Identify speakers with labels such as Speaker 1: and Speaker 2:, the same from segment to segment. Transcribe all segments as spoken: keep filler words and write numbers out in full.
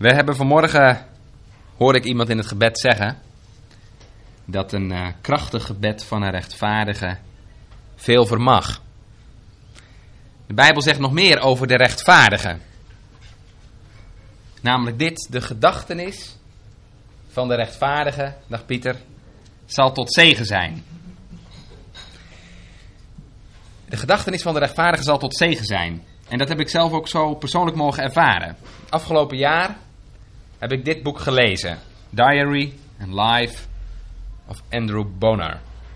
Speaker 1: We hebben vanmorgen, hoorde ik iemand in het gebed zeggen, dat een uh, krachtig gebed van een rechtvaardige veel vermag. De Bijbel zegt nog meer over de rechtvaardige. Namelijk dit: de gedachtenis van de rechtvaardige, dag Pieter, zal tot zegen zijn. De gedachtenis van de rechtvaardige zal tot zegen zijn. En dat heb ik zelf ook zo persoonlijk mogen ervaren. Afgelopen jaar heb ik dit boek gelezen. Diary and Life of Andrew Bonar.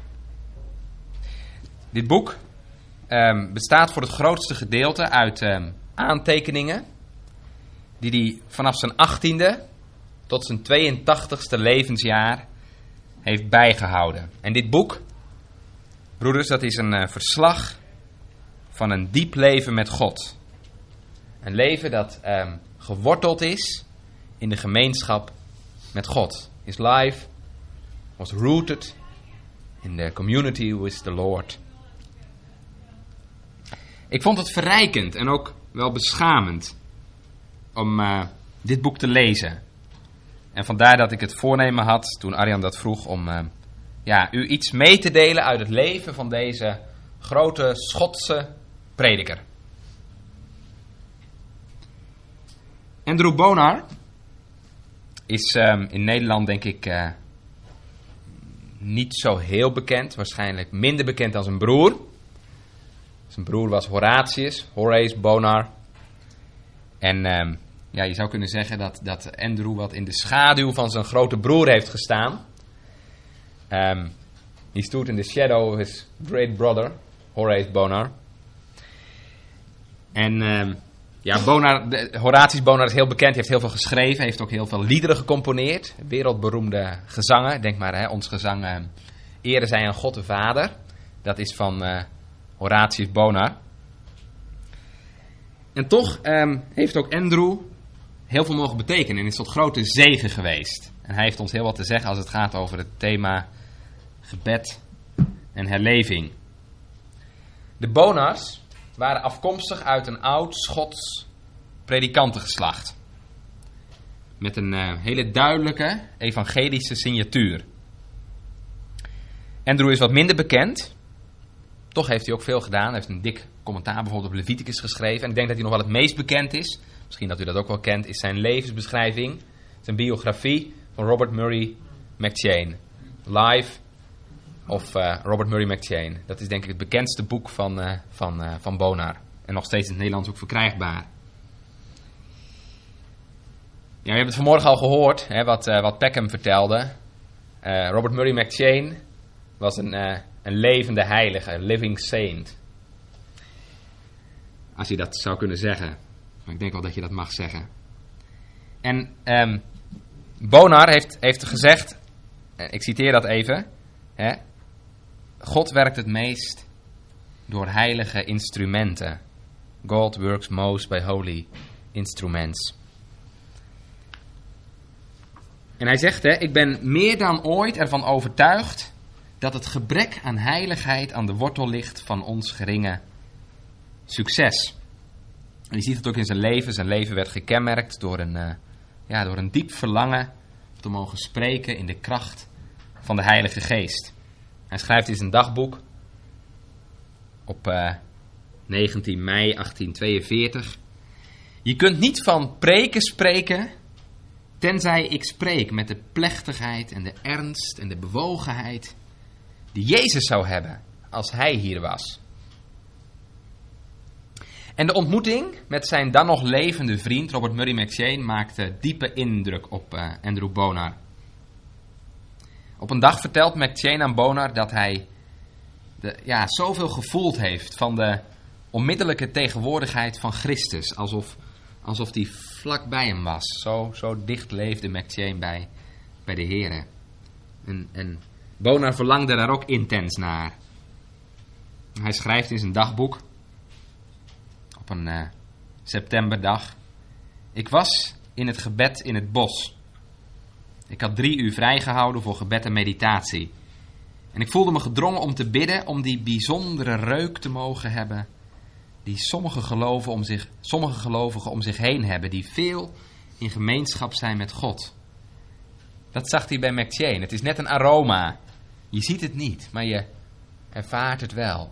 Speaker 1: Dit boek um, bestaat voor het grootste gedeelte uit um, aantekeningen die hij vanaf zijn achttiende tot zijn tweeëntachtigste levensjaar heeft bijgehouden. En dit boek, broeders, dat is een uh, verslag van een diep leven met God. Een leven dat um, geworteld is in de gemeenschap met God. His life was rooted in the community with the Lord. Ik vond het verrijkend en ook wel beschamend om uh, dit boek te lezen. En vandaar dat ik het voornemen had, toen Arjan dat vroeg, om uh, ja, u iets mee te delen uit het leven van deze grote Schotse prediker. Andrew Bonar is um, in Nederland denk ik uh, niet zo heel bekend. Waarschijnlijk minder bekend dan zijn broer. Zijn broer was Horatius, Horace Bonar. En um, ja, je zou kunnen zeggen dat, dat Andrew wat in de schaduw van zijn grote broer heeft gestaan. Um, he stood in the shadow of his great brother, Horace Bonar. En um, ja, Bonar, de, Horatius Bonar is heel bekend, heeft heel veel geschreven, heeft ook heel veel liederen gecomponeerd. Wereldberoemde gezangen, denk maar, hè, ons gezang uh, Ere zij aan God de Vader. Dat is van uh, Horatius Bonar. En toch um, heeft ook Andrew heel veel mogen betekenen en is tot grote zegen geweest. En hij heeft ons heel wat te zeggen als het gaat over het thema gebed en herleving. De Bonars waren afkomstig uit een oud Schots predikantengeslacht. Met een uh, hele duidelijke evangelische signatuur. Andrew is wat minder bekend. Toch heeft hij ook veel gedaan. Hij heeft een dik commentaar bijvoorbeeld op Leviticus geschreven. En ik denk dat hij nog wel het meest bekend is, misschien dat u dat ook wel kent, is zijn levensbeschrijving, zijn biografie van Robert Murray M'Cheyne. Life of uh, Robert Murray M'Cheyne. Dat is denk ik het bekendste boek van, uh, van, uh, van Bonar. En nog steeds in het Nederlands ook verkrijgbaar. Ja, we hebben het vanmorgen al gehoord, hè, wat, uh, wat Peckham vertelde. Uh, Robert Murray M'Cheyne was een, uh, een levende heilige, een living saint. Als je dat zou kunnen zeggen. Maar ik denk wel dat je dat mag zeggen. En um, Bonar heeft, heeft gezegd, ik citeer dat even, hè, God werkt het meest door heilige instrumenten. God works most by holy instruments. En hij zegt, hè, ik ben meer dan ooit ervan overtuigd dat het gebrek aan heiligheid aan de wortel ligt van ons geringe succes. En je ziet het ook in zijn leven. Zijn leven werd gekenmerkt door een, uh, ja, door een diep verlangen te mogen spreken in de kracht van de Heilige Geest. Hij schrijft in zijn dagboek op uh, negentien mei achttienhonderdtweeënveertig. Je kunt niet van preken spreken tenzij ik spreek met de plechtigheid en de ernst en de bewogenheid die Jezus zou hebben als hij hier was. En de ontmoeting met zijn dan nog levende vriend Robert Murray M'Cheyne maakte diepe indruk op uh, Andrew Bonar. Op een dag vertelt M'Cheyne aan Bonar dat hij de, ja, zoveel gevoeld heeft van de onmiddellijke tegenwoordigheid van Christus. Alsof, alsof die vlak bij hem was. Zo, zo dicht leefde M'Cheyne bij, bij de Here. En, en Bonar verlangde daar ook intens naar. Hij schrijft in zijn dagboek op een uh, septemberdag. Ik was in het gebed in het bos. Ik had drie uur vrijgehouden voor gebed en meditatie. En ik voelde me gedrongen om te bidden om die bijzondere reuk te mogen hebben die sommige gelovigen om zich, sommige gelovigen om zich heen hebben, die veel in gemeenschap zijn met God. Dat zag hij bij McChain. Het is net een aroma. Je ziet het niet, maar je ervaart het wel.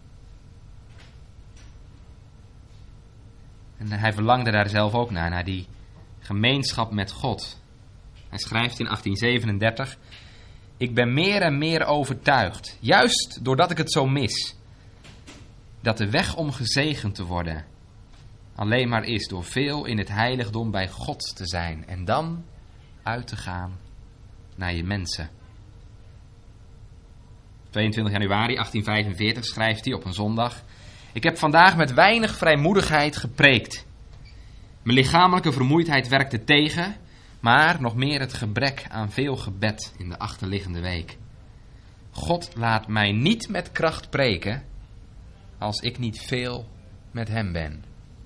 Speaker 1: En hij verlangde daar zelf ook naar, naar die gemeenschap met God. Hij schrijft in achttien zevenendertig... Ik ben meer en meer overtuigd, juist doordat ik het zo mis, dat de weg om gezegend te worden alleen maar is door veel in het heiligdom bij God te zijn en dan uit te gaan naar je mensen. tweeëntwintig januari achttien vijfenveertig schrijft hij op een zondag: Ik heb vandaag met weinig vrijmoedigheid gepreekt. Mijn lichamelijke vermoeidheid werkte tegen, maar nog meer het gebrek aan veel gebed in de achterliggende week. God laat mij niet met kracht preken als ik niet veel met hem ben.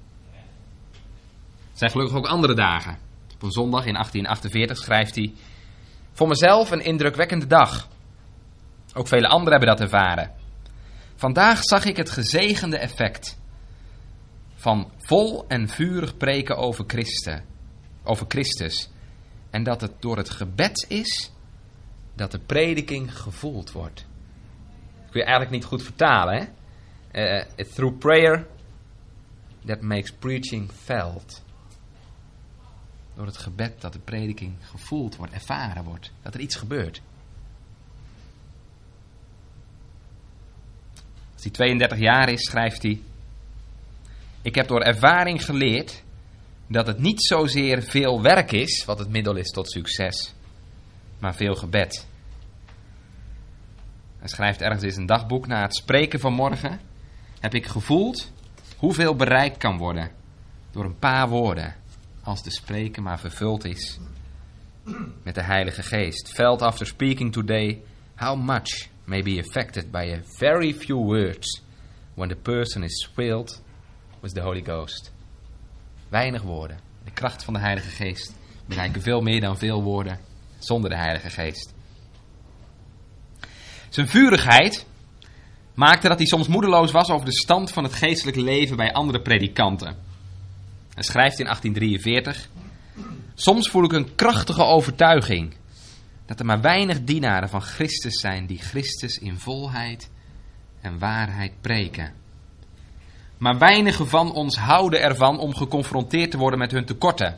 Speaker 1: Er zijn gelukkig ook andere dagen. Op een zondag in achttien achtenveertig schrijft hij: Voor mezelf een indrukwekkende dag. Ook vele anderen hebben dat ervaren. Vandaag zag ik het gezegende effect van vol en vurig preken over Christus, over Christus. En dat het door het gebed is dat de prediking gevoeld wordt. Dat kun je eigenlijk niet goed vertalen, hè? Uh, it's through prayer that makes preaching felt. Door het gebed dat de prediking gevoeld wordt, ervaren wordt. Dat er iets gebeurt. Als hij tweeëndertig jaar is, schrijft hij: Ik heb door ervaring geleerd dat het niet zozeer veel werk is, wat het middel is tot succes, maar veel gebed. Hij schrijft ergens in zijn dagboek: Na het spreken van morgen heb ik gevoeld hoeveel bereikt kan worden door een paar woorden, als de spreken maar vervuld is met de Heilige Geest. Felt after speaking today how much may be affected by a very few words when the person is filled with the Holy Ghost. Weinig woorden. De kracht van de Heilige Geest bereiken veel meer dan veel woorden zonder de Heilige Geest. Zijn vurigheid maakte dat hij soms moedeloos was over de stand van het geestelijk leven bij andere predikanten. Hij schrijft in achttien drieënveertig: Soms voel ik een krachtige overtuiging dat er maar weinig dienaren van Christus zijn die Christus in volheid en waarheid preken. Maar weinigen van ons houden ervan om geconfronteerd te worden met hun tekorten.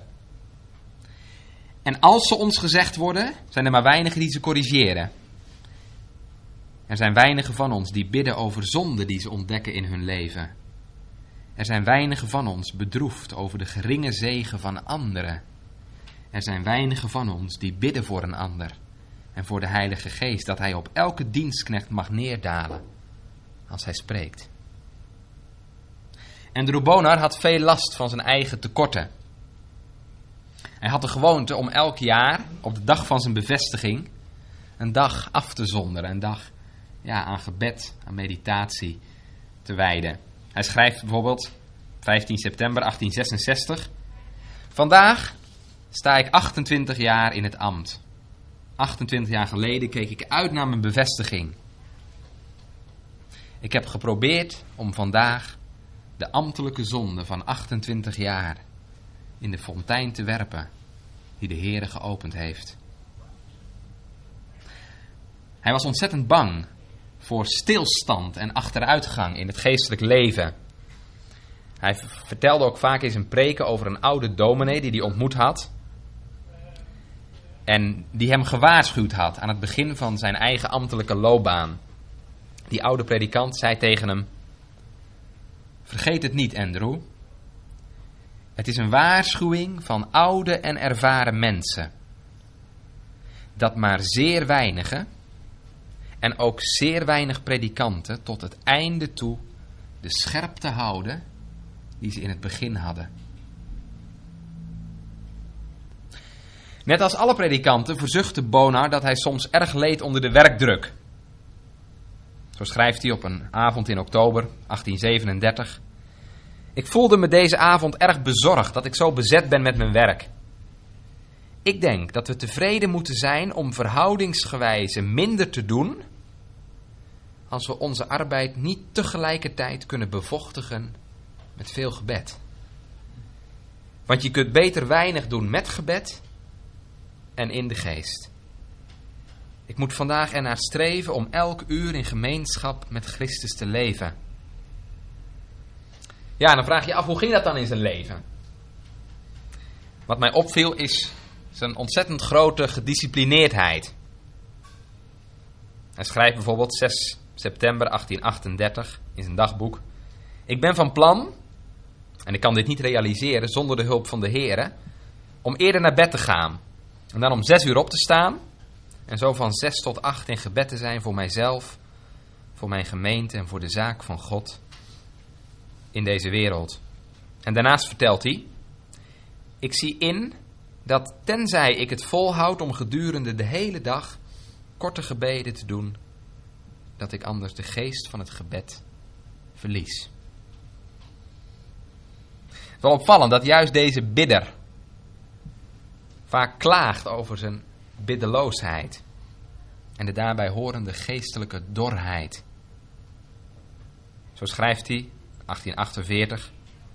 Speaker 1: En als ze ons gezegd worden, zijn er maar weinigen die ze corrigeren. Er zijn weinigen van ons die bidden over zonden die ze ontdekken in hun leven. Er zijn weinigen van ons bedroefd over de geringe zegen van anderen. Er zijn weinigen van ons die bidden voor een ander en voor de Heilige Geest, dat hij op elke dienstknecht mag neerdalen als hij spreekt. Andrew Bonar had veel last van zijn eigen tekorten. Hij had de gewoonte om elk jaar, op de dag van zijn bevestiging, een dag af te zonderen. Een dag ja, aan gebed, aan meditatie te wijden. Hij schrijft bijvoorbeeld vijftien september achttien zesenzestig... Vandaag sta ik achtentwintig jaar in het ambt. achtentwintig jaar geleden keek ik uit naar mijn bevestiging. Ik heb geprobeerd om vandaag de ambtelijke zonde van achtentwintig jaar in de fontein te werpen die de Heere geopend heeft. Hij was ontzettend bang voor stilstand en achteruitgang in het geestelijk leven. Hij vertelde ook vaak in zijn preken over een oude dominee die hij ontmoet had en die hem gewaarschuwd had aan het begin van zijn eigen ambtelijke loopbaan. Die oude predikant zei tegen hem: Vergeet het niet, Andrew. Het is een waarschuwing van oude en ervaren mensen dat maar zeer weinigen en ook zeer weinig predikanten tot het einde toe de scherpte houden die ze in het begin hadden. Net als alle predikanten verzuchtte Bonar dat hij soms erg leed onder de werkdruk. Zo schrijft hij op een avond in oktober achttien zevenendertig... Ik voelde me deze avond erg bezorgd dat ik zo bezet ben met mijn werk. Ik denk dat we tevreden moeten zijn om verhoudingsgewijze minder te doen als we onze arbeid niet tegelijkertijd kunnen bevochtigen met veel gebed. Want je kunt beter weinig doen met gebed en in de geest. Ik moet vandaag ernaar streven om elk uur in gemeenschap met Christus te leven. Ja, dan vraag je af, hoe ging dat dan in zijn leven? Wat mij opviel is zijn ontzettend grote gedisciplineerdheid. Hij schrijft bijvoorbeeld zes september achttien achtendertig in zijn dagboek: ik ben van plan, en ik kan dit niet realiseren zonder de hulp van de Heere, om eerder naar bed te gaan. En dan om zes uur op te staan. En zo van zes tot acht in gebed te zijn voor mijzelf, voor mijn gemeente en voor de zaak van God in deze wereld. En daarnaast vertelt hij: ik zie in dat tenzij ik het volhoud om gedurende de hele dag korte gebeden te doen, dat ik anders de geest van het gebed verlies. Het is wel opvallend dat juist deze bidder vaak klaagt over zijn biddeloosheid en de daarbij horende geestelijke dorheid. Zo schrijft hij, achttien achtenveertig: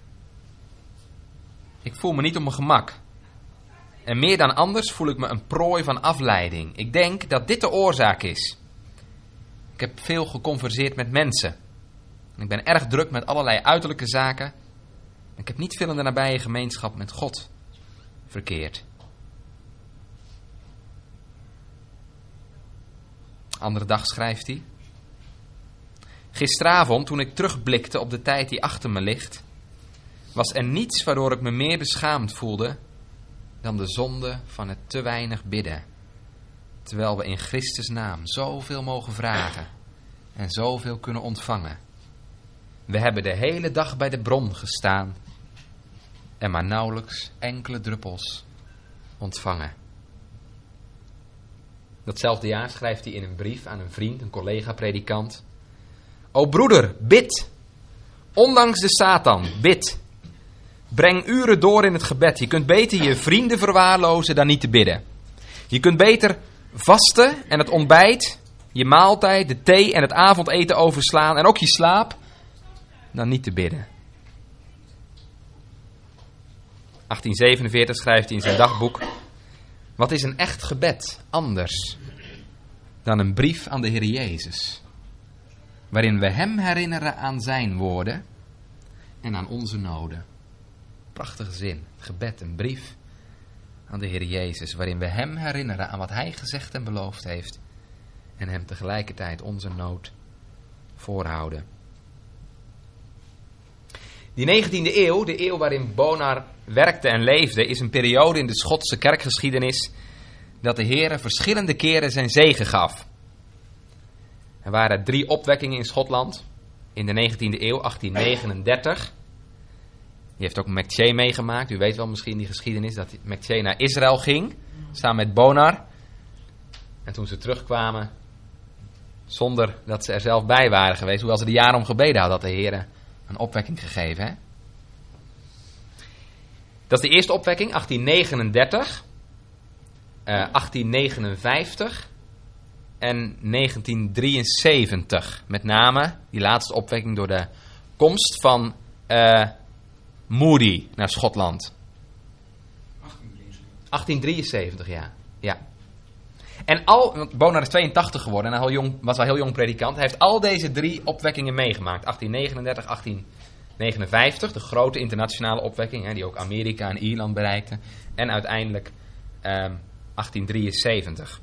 Speaker 1: ik voel me niet op mijn gemak. En meer dan anders voel ik me een prooi van afleiding. Ik denk dat dit de oorzaak is. Ik heb veel geconverseerd met mensen. Ik ben erg druk met allerlei uiterlijke zaken. Ik heb niet veel in de nabije gemeenschap met God verkeerd. Andere dag schrijft hij: gisteravond, toen ik terugblikte op de tijd die achter me ligt, was er niets waardoor ik me meer beschaamd voelde dan de zonde van het te weinig bidden. Terwijl we in Christus naam zoveel mogen vragen en zoveel kunnen ontvangen. We hebben de hele dag bij de bron gestaan en maar nauwelijks enkele druppels ontvangen. Datzelfde jaar schrijft hij in een brief aan een vriend, een collega-predikant: o broeder, bid. Ondanks de Satan, bid. Breng uren door in het gebed. Je kunt beter je vrienden verwaarlozen dan niet te bidden. Je kunt beter vasten en het ontbijt, je maaltijd, de thee en het avondeten overslaan en ook je slaap dan niet te bidden. achttien zevenenveertig schrijft hij in zijn dagboek: wat is een echt gebed anders dan een brief aan de Heer Jezus, waarin we hem herinneren aan zijn woorden en aan onze noden. Prachtige zin. Gebed, een brief aan de Heer Jezus, waarin we hem herinneren aan wat hij gezegd en beloofd heeft en hem tegelijkertijd onze nood voorhouden. Die negentiende eeuw, de eeuw waarin Bonar werkte en leefde, is een periode in de Schotse kerkgeschiedenis dat de Heer verschillende keren zijn zegen gaf. Er waren drie opwekkingen in Schotland in de negentiende eeuw, achttien negenendertig. Die heeft ook McCheyne meegemaakt. U weet wel misschien die geschiedenis dat McCheyne naar Israël ging, samen met Bonar. En toen ze terugkwamen, zonder dat ze er zelf bij waren geweest, hoewel ze de jaren om gebeden hadden, had de Heer een opwekking gegeven. Hè? Dat is de eerste opwekking, achttien negenendertig, uh, achttien negenenvijftig en negentien drieënzeventig. Met name die laatste opwekking door de komst van uh, Moody naar Schotland. achttien drieënzeventig, ja. ja. En al, want Bonar is tweeëntachtig geworden en hij jong, was al heel jong predikant. Hij heeft al deze drie opwekkingen meegemaakt. achttien negenendertig, achttien negenenvijftig, de grote internationale opwekking, hè, die ook Amerika en Ierland bereikte. En uiteindelijk um, achttien drieënzeventig.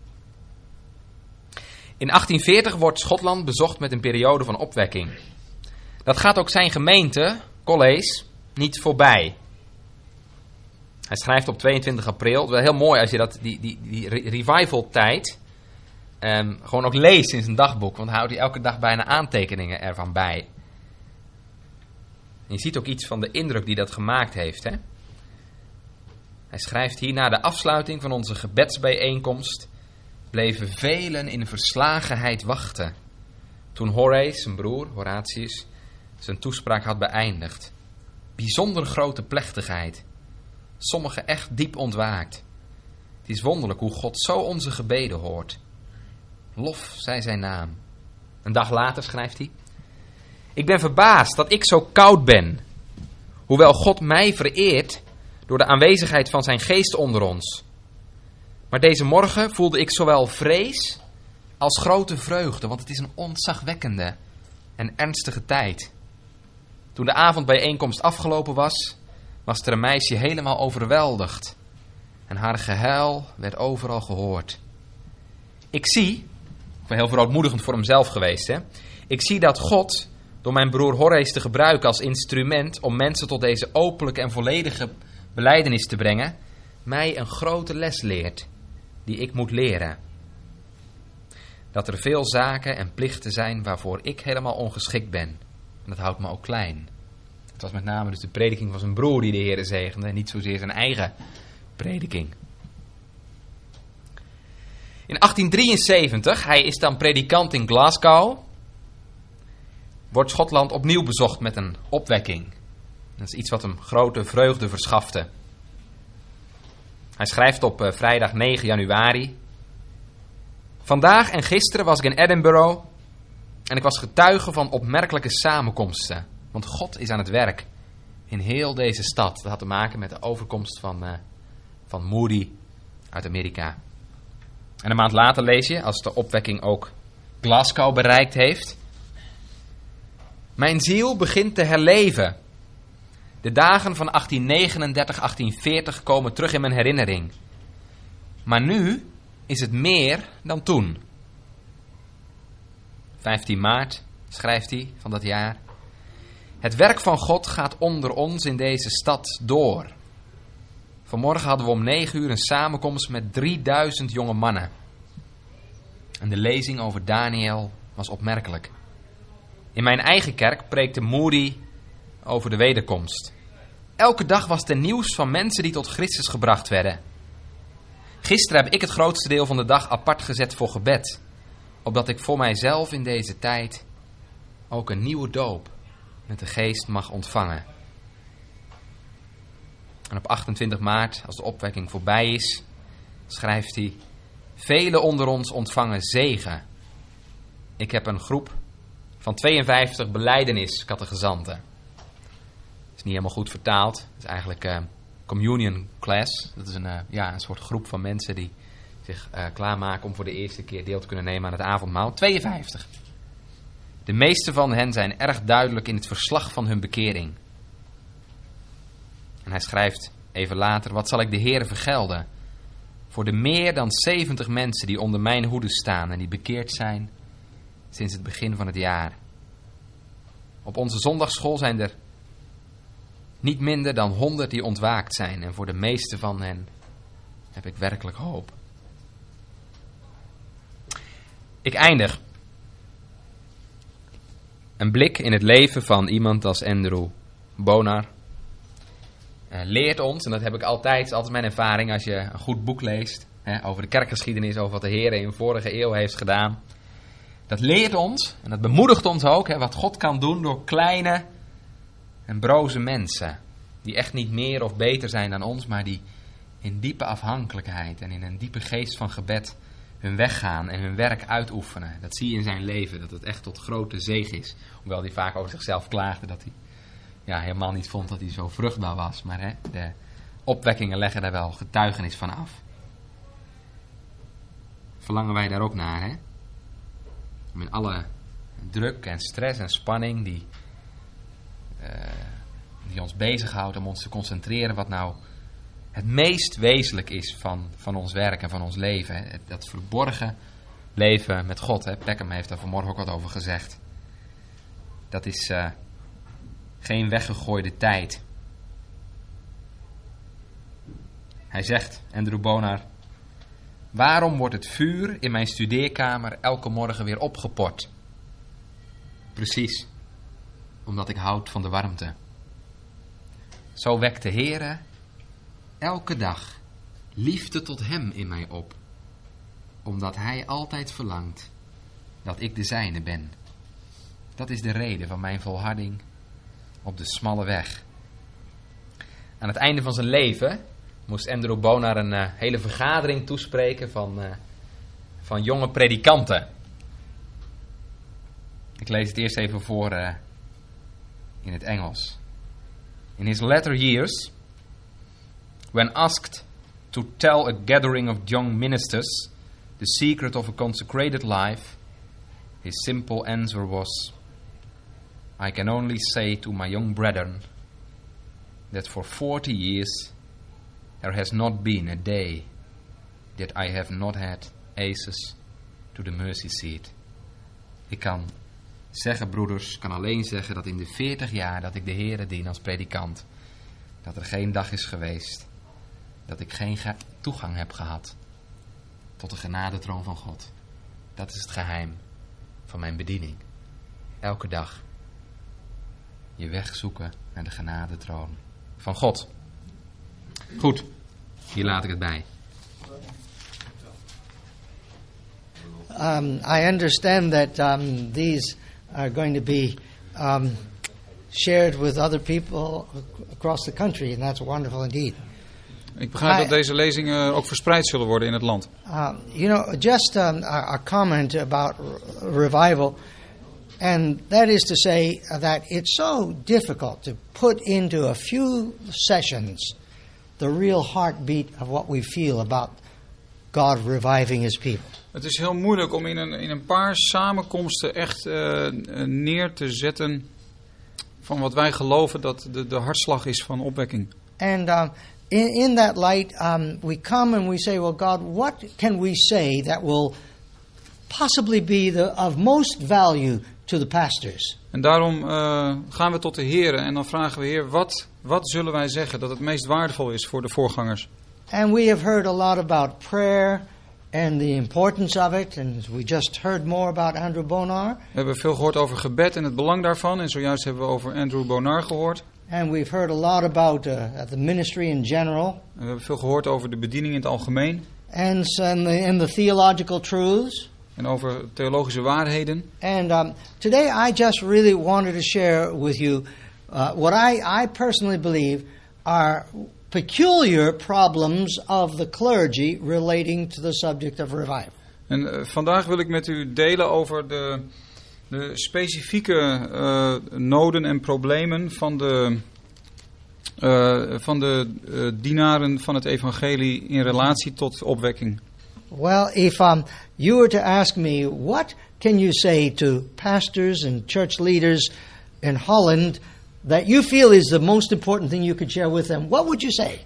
Speaker 1: In achttien veertig wordt Schotland bezocht met een periode van opwekking. Dat gaat ook zijn gemeente, College, niet voorbij. Hij schrijft op tweeëntwintig april, wel heel mooi als je dat, die, die, die revival tijd um, gewoon ook leest in zijn dagboek, want hij houdt hij elke dag bijna aantekeningen ervan bij. En je ziet ook iets van de indruk die dat gemaakt heeft. Hè? Hij schrijft hier: na de afsluiting van onze gebedsbijeenkomst bleven velen in verslagenheid wachten, toen Horace, zijn broer, Horatius, zijn toespraak had beëindigd. Bijzonder grote plechtigheid. Sommigen echt diep ontwaakt. Het is wonderlijk hoe God zo onze gebeden hoort. Lof zij zijn naam. Een dag later schrijft hij: ik ben verbaasd dat ik zo koud ben. Hoewel God mij vereert door de aanwezigheid van zijn geest onder ons. Maar deze morgen voelde ik zowel vrees als grote vreugde, want het is een ontzagwekkende en ernstige tijd. Toen de avondbijeenkomst afgelopen was, was er een meisje helemaal overweldigd. En haar gehuil werd overal gehoord. Ik zie, ik ben heel verootmoedigend voor hemzelf geweest, hè. Ik zie dat God, door mijn broer Horace te gebruiken als instrument om mensen tot deze openlijke en volledige belijdenis te brengen, mij een grote les leert, die ik moet leren. Dat er veel zaken en plichten zijn waarvoor ik helemaal ongeschikt ben. En dat houdt me ook klein. Het was met name dus de prediking van zijn broer die de Heer zegende, en niet zozeer zijn eigen prediking. In achttien drieënzeventig, hij is dan predikant in Glasgow, wordt Schotland opnieuw bezocht met een opwekking. Dat is iets wat hem grote vreugde verschafte. Hij schrijft op uh, vrijdag negen januari. Vandaag en gisteren was ik in Edinburgh en ik was getuige van opmerkelijke samenkomsten. Want God is aan het werk in heel deze stad. Dat had te maken met de overkomst van, uh, van Moody uit Amerika. En een maand later lees je, als de opwekking ook Glasgow bereikt heeft: mijn ziel begint te herleven. De dagen van achttien negenendertig, achttien veertig komen terug in mijn herinnering. Maar nu is het meer dan toen. vijftien maart schrijft hij van dat jaar: het werk van God gaat onder ons in deze stad door. Vanmorgen hadden we om negen uur een samenkomst met drieduizend jonge mannen. En de lezing over Daniel was opmerkelijk. In mijn eigen kerk preekte Moody over de wederkomst. Elke dag was er nieuws van mensen die tot Christus gebracht werden. Gisteren heb ik het grootste deel van de dag apart gezet voor gebed, opdat ik voor mijzelf in deze tijd ook een nieuwe doop met de geest mag ontvangen. En op achtentwintig maart, als de opwekking voorbij is, schrijft hij: velen onder ons ontvangen zegen. Ik heb een groep van tweeënvijftig belijdenis-catechizanten. Dat is niet helemaal goed vertaald. Het is eigenlijk uh, communion class. Dat is een, uh, ja, een soort groep van mensen die zich uh, klaarmaken om voor de eerste keer deel te kunnen nemen aan het avondmaal. tweeënvijftig. De meeste van hen zijn erg duidelijk in het verslag van hun bekering. En hij schrijft even later: wat zal ik de Heere vergelden voor de meer dan zeventig mensen die onder mijn hoede staan en die bekeerd zijn sinds het begin van het jaar. Op onze zondagsschool zijn er niet minder dan honderd die ontwaakt zijn en voor de meeste van hen heb ik werkelijk hoop. Ik eindig. Een blik in het leven van iemand als Andrew Bonar uh, leert ons, en dat heb ik altijd, altijd mijn ervaring als je een goed boek leest, hè, over de kerkgeschiedenis, over wat de Heer in de vorige eeuw heeft gedaan. Dat leert ons, en dat bemoedigt ons ook, hè, wat God kan doen door kleine en broze mensen. Die echt niet meer of beter zijn dan ons, maar die in diepe afhankelijkheid en in een diepe geest van gebed hun weg gaan en hun werk uitoefenen. Dat zie je in zijn leven, dat het echt tot grote zege is. Hoewel hij vaak over zichzelf klaagde dat hij ja, helemaal niet vond dat hij zo vruchtbaar was. Maar hè, de opwekkingen leggen daar wel getuigenis van af. Verlangen wij daar ook naar, hè? Om in alle druk en stress en spanning die, uh, die ons bezighoudt, om ons te concentreren wat nou het meest wezenlijk is van, van ons werk en van ons leven. Hè? Dat verborgen leven met God. Hè? Peckham heeft daar vanmorgen ook wat over gezegd. Dat is uh, geen weggegooide tijd. Hij zegt, Andrew Bonar: waarom wordt het vuur in mijn studeerkamer elke morgen weer opgeport? Precies, omdat ik houd van de warmte. Zo wekt de Heere elke dag liefde tot hem in mij op, omdat hij altijd verlangt dat ik de zijne ben. Dat is de reden van mijn volharding op de smalle weg. Aan het einde van zijn leven moest Andrew Bonar een uh, hele vergadering toespreken van, uh, van jonge predikanten. Ik lees het eerst even voor uh, in het Engels. In his latter years, When asked to tell a gathering of young ministers the secret of a consecrated life, his simple answer was, I can only say to my young brethren that for forty years there has not been a day that I have not had access to the mercy seat. Ik kan zeggen, broeders, kan alleen zeggen dat in de veertig jaar dat ik de Heere dien als predikant, dat er geen dag is geweest dat ik geen ge- toegang heb gehad tot de genadetroon van God. Dat is het geheim van mijn bediening. Elke dag je weg zoeken naar de genadetroon van God. Goed, hier laat ik het bij.
Speaker 2: Um, I understand that um, these are going to be um, shared with other people across the country, and that's wonderful indeed.
Speaker 3: Ik begrijp
Speaker 2: I-
Speaker 3: dat deze lezingen ook verspreid zullen worden in het land.
Speaker 2: Uh, you know, just um, a, a comment about r- revival, and that is to say that it's so difficult to put into a few sessions the real heartbeat of what we feel about God reviving His people.
Speaker 3: Het is heel moeilijk om in een, in een paar samenkomsten echt uh, neer te zetten van wat wij geloven dat de, de hartslag is van opwekking.
Speaker 2: And um, in, in that light, um, we come and we say, well, God, what can we say that will possibly be the, of most value to the pastors?
Speaker 3: En daarom uh, gaan we tot de Heer en dan vragen we, Heer, wat, wat zullen wij zeggen dat het meest waardevol is voor de voorgangers?
Speaker 2: And we have heard a lot about prayer and the importance of it, and we just heard more about Andrew Bonar,
Speaker 3: We hebben veel gehoord over gebed en het belang daarvan. En zojuist hebben we over Andrew Bonar gehoord.
Speaker 2: and we've heard a lot about uh, the ministry in general,
Speaker 3: En we hebben veel gehoord over de bediening in het algemeen.
Speaker 2: and, s- and, the, and the theological truths.
Speaker 3: En over theologische waarheden.
Speaker 2: And um, today I just really wanted to share with you uh, what I, I personally believe are peculiar problems of the clergy relating to the subject of revival.
Speaker 3: En uh, vandaag wil ik met u delen over de, de specifieke uh, noden en problemen van de, uh, van de uh, dienaren van het evangelie in relatie tot opwekking.
Speaker 2: Well, if um, you were to ask me, what can you say to pastors and church leaders in Holland that you feel is the most important thing you could share with them, what would you say?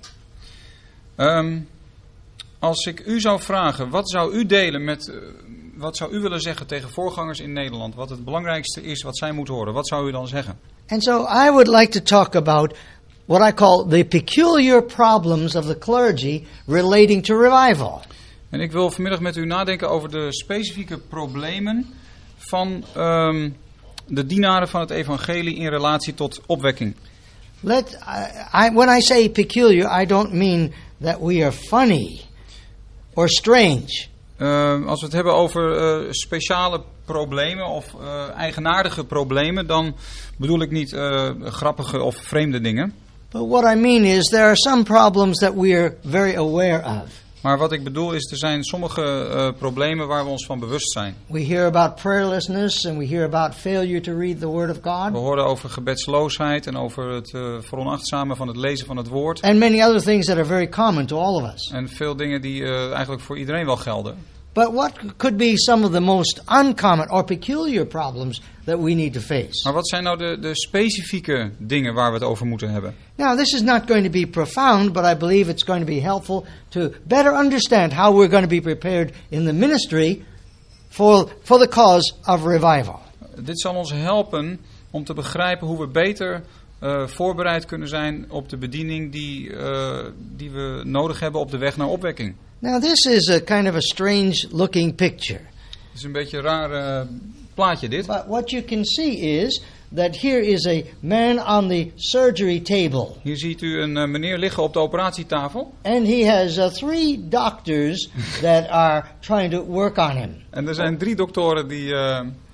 Speaker 3: Um, als ik u zou vragen, wat zou u delen met, uh, wat zou u willen zeggen tegen voorgangers in Nederland? Wat het belangrijkste is wat zij moeten horen, wat zou u dan zeggen?
Speaker 2: And so I would like to talk about what I call the peculiar problems of the clergy relating to revival.
Speaker 3: En ik wil vanmiddag met u nadenken over de specifieke problemen van um, de dienaren van het evangelie in relatie tot opwekking.
Speaker 2: Let I, I, when I say peculiar, I don't mean that we are funny or strange.
Speaker 3: Uh, als we het hebben over uh, speciale problemen of uh, eigenaardige problemen, dan bedoel ik niet uh, grappige of vreemde dingen.
Speaker 2: But what I mean is there are some problems that we are very aware of.
Speaker 3: Maar wat ik bedoel is, er zijn sommige uh, problemen waar we ons van bewust zijn.
Speaker 2: We hear about prayerlessness and we hear about failure to read the Word of
Speaker 3: We
Speaker 2: God.
Speaker 3: horen over gebedsloosheid en over het uh, veronachtzamen van het lezen van het woord.
Speaker 2: And many other things that are very common to all of us.
Speaker 3: En veel dingen die uh, eigenlijk voor iedereen wel gelden.
Speaker 2: But what could be some of the most uncommon or peculiar problems that we need to face?
Speaker 3: Maar wat zijn nou de, de specifieke dingen waar we het over moeten hebben?
Speaker 2: Now, this is not going to be profound, but I believe it's going to be helpful to better understand how we're going to be prepared in the ministry for, for the cause of revival.
Speaker 3: Dit zal ons helpen om te begrijpen hoe we beter uh, voorbereid kunnen zijn op de bediening die, uh, die we nodig hebben op de weg naar opwekking.
Speaker 2: Now, this is a kind of a strange looking picture.
Speaker 3: Het is een beetje een raar uh, plaatje dit.
Speaker 2: But what you can see is that here is a man on the surgery table.
Speaker 3: Hier ziet u een uh, meneer liggen op de operatietafel.
Speaker 2: And he has uh, three doctors that are trying to work on him.
Speaker 3: En er zijn drie doktoren die uh,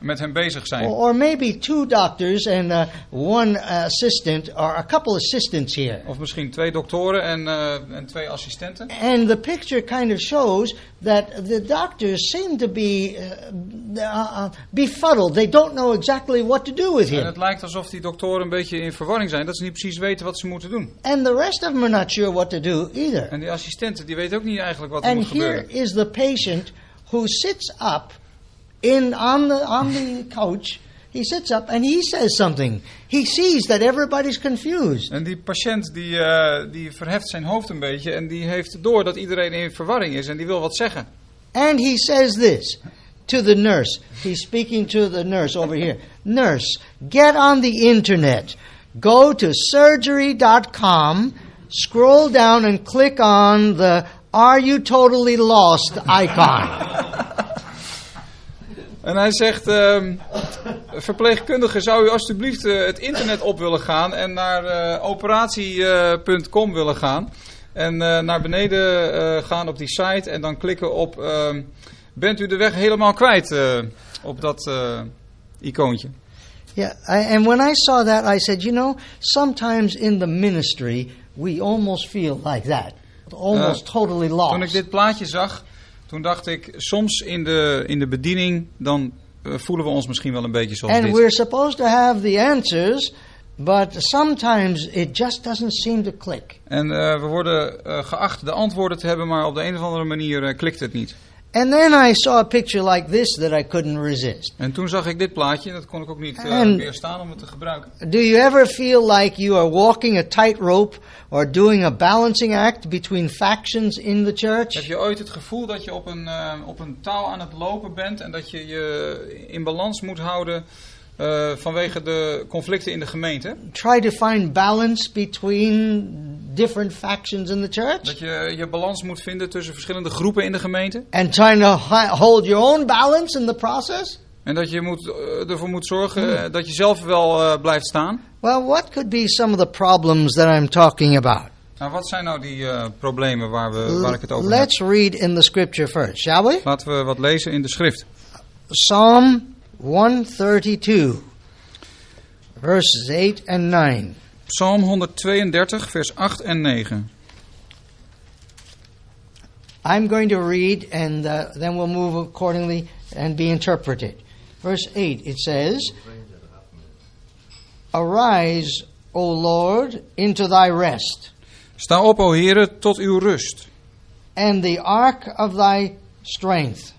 Speaker 3: met hem bezig zijn.
Speaker 2: Or, or maybe two doctors and uh, one assistant, or a couple assistants here.
Speaker 3: Of misschien twee doktoren en, uh, en twee assistenten.
Speaker 2: And the picture kind of shows that the doctors seem to be uh, uh, befuddled. They don't know exactly what to do with
Speaker 3: En
Speaker 2: him.
Speaker 3: het lijkt alsof die doktoren een beetje in verwarring zijn, dat ze niet precies weten wat ze moeten doen.
Speaker 2: And the rest of them are not sure what to do either.
Speaker 3: En die assistenten die weten ook niet eigenlijk wat er
Speaker 2: And
Speaker 3: moet
Speaker 2: here
Speaker 3: gebeuren.
Speaker 2: is the patient who sits up in on the on the couch. He sits up and he says something. He sees that everybody's confused.
Speaker 3: En die patiënt die, uh, die verheft zijn hoofd een beetje en die heeft door dat iedereen in verwarring is en die wil wat zeggen.
Speaker 2: And he says this to the nurse. He's speaking to the nurse over here. Nurse, get on the internet. Go to surgery dot com. Scroll down and click on the Are You Totally Lost icon.
Speaker 3: En hij zegt, uh, verpleegkundige, zou u alstublieft uh, het internet op willen gaan en naar uh, operatie punt com willen gaan. En uh, naar beneden uh, gaan op die site en dan klikken op, uh, bent u de weg helemaal kwijt uh, op dat uh, icoontje.
Speaker 2: Yeah, I, and when I saw that, I said, you know, sometimes in the ministry, we almost feel like that. Almost uh, totally lost.
Speaker 3: Toen ik dit plaatje zag, toen dacht ik, soms in de, in de bediening, dan uh, voelen we ons misschien wel een beetje zoals
Speaker 2: And
Speaker 3: dit.
Speaker 2: we're supposed to have the answers, but sometimes it just doesn't seem to click.
Speaker 3: En uh, we worden uh, geacht de antwoorden te hebben, maar op de een of andere manier uh, klikt het niet.
Speaker 2: And then I saw a picture like this that I couldn't resist.
Speaker 3: En toen zag ik dit plaatje en dat kon ik ook niet uh,
Speaker 2: And
Speaker 3: weerstaan om het te gebruiken.
Speaker 2: Do you ever feel like you are walking a tightrope or doing a balancing act between factions in the church?
Speaker 3: Heb je ooit het gevoel dat je op een, uh, op een touw aan het lopen bent en dat je je in balans moet houden uh, vanwege de conflicten in de gemeente?
Speaker 2: Try to find balance between different factions in the church?
Speaker 3: Dat je je balans moet vinden tussen verschillende groepen in de gemeente?
Speaker 2: And trying to hi- hold your own balance in the process?
Speaker 3: En dat je moet, uh, ervoor moet zorgen uh, dat je zelf wel uh, blijft staan?
Speaker 2: Well, what could be some of the problems that I'm talking about?
Speaker 3: Nou, wat zijn nou die uh, problemen waar, we, waar ik het over
Speaker 2: Let's
Speaker 3: heb?
Speaker 2: read in the scripture first, shall we?
Speaker 3: Laten we wat lezen in de schrift.
Speaker 2: Psalm one thirty-two, verses eight and nine.
Speaker 3: Psalm honderdtweeëndertig, vers acht en negen.
Speaker 2: I'm going to read and uh, then we'll move accordingly and be interpreted. Verse eight, it says, Arise, O Lord, into thy rest,
Speaker 3: Sta op, o Heere, tot uw rust.
Speaker 2: and the ark of thy strength.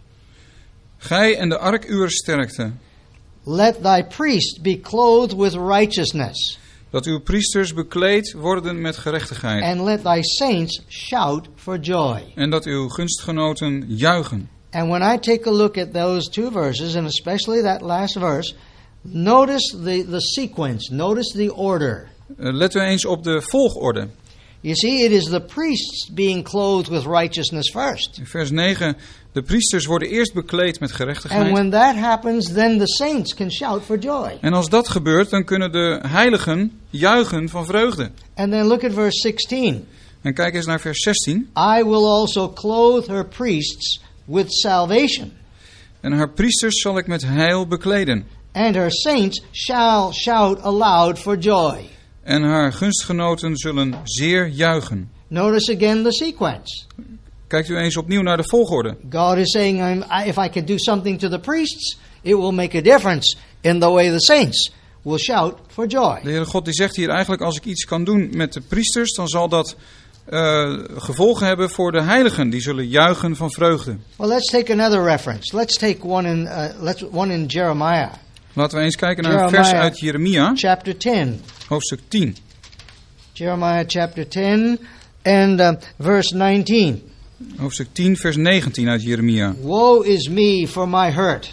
Speaker 3: Gij en de ark uwer sterkte.
Speaker 2: Let thy priest be clothed with righteousness,
Speaker 3: Dat uw priesters bekleed worden met gerechtigheid.
Speaker 2: and let thy saints shout for joy.
Speaker 3: En dat uw gunstgenoten juichen.
Speaker 2: And when I take a look at those two verses, and especially that last verse, notice the, the sequence, notice the order.
Speaker 3: Uh, let u eens op de volgorde.
Speaker 2: You see, it is the priests being clothed with righteousness first.
Speaker 3: In vers negen, de priesters worden eerst bekleed met
Speaker 2: And
Speaker 3: gerechtigheid.
Speaker 2: when that happens, then the saints can shout for joy.
Speaker 3: En als dat gebeurt, dan kunnen de heiligen juichen van vreugde.
Speaker 2: And then look at verse sixteen.
Speaker 3: En kijk eens naar vers zestien.
Speaker 2: I will also clothe her priests with salvation,
Speaker 3: En haar priesters zal ik met heil bekleden.
Speaker 2: and her saints shall shout aloud for joy.
Speaker 3: En haar gunstgenoten zullen zeer juichen.
Speaker 2: Notice again the sequence.
Speaker 3: Kijkt u eens opnieuw naar de volgorde.
Speaker 2: God is saying, I'm, I, if I can do something to the priests, it will make a difference in the way the saints will shout for joy.
Speaker 3: De Heere God die zegt hier eigenlijk, als ik iets kan doen met de priesters, dan zal dat uh, gevolgen hebben voor de heiligen. Die zullen juichen van vreugde.
Speaker 2: Well, let's take another reference. Let's take one in, uh, let's, one in Jeremiah,
Speaker 3: Laten we eens kijken naar een
Speaker 2: Jeremiah.
Speaker 3: vers uit Jeremia,
Speaker 2: chapter ten.
Speaker 3: hoofdstuk tien.
Speaker 2: Jeremiah chapter ten and uh, verse nineteen.
Speaker 3: Hoofdstuk tien, vers negentien uit Jeremia.
Speaker 2: Woe is me for my hurt.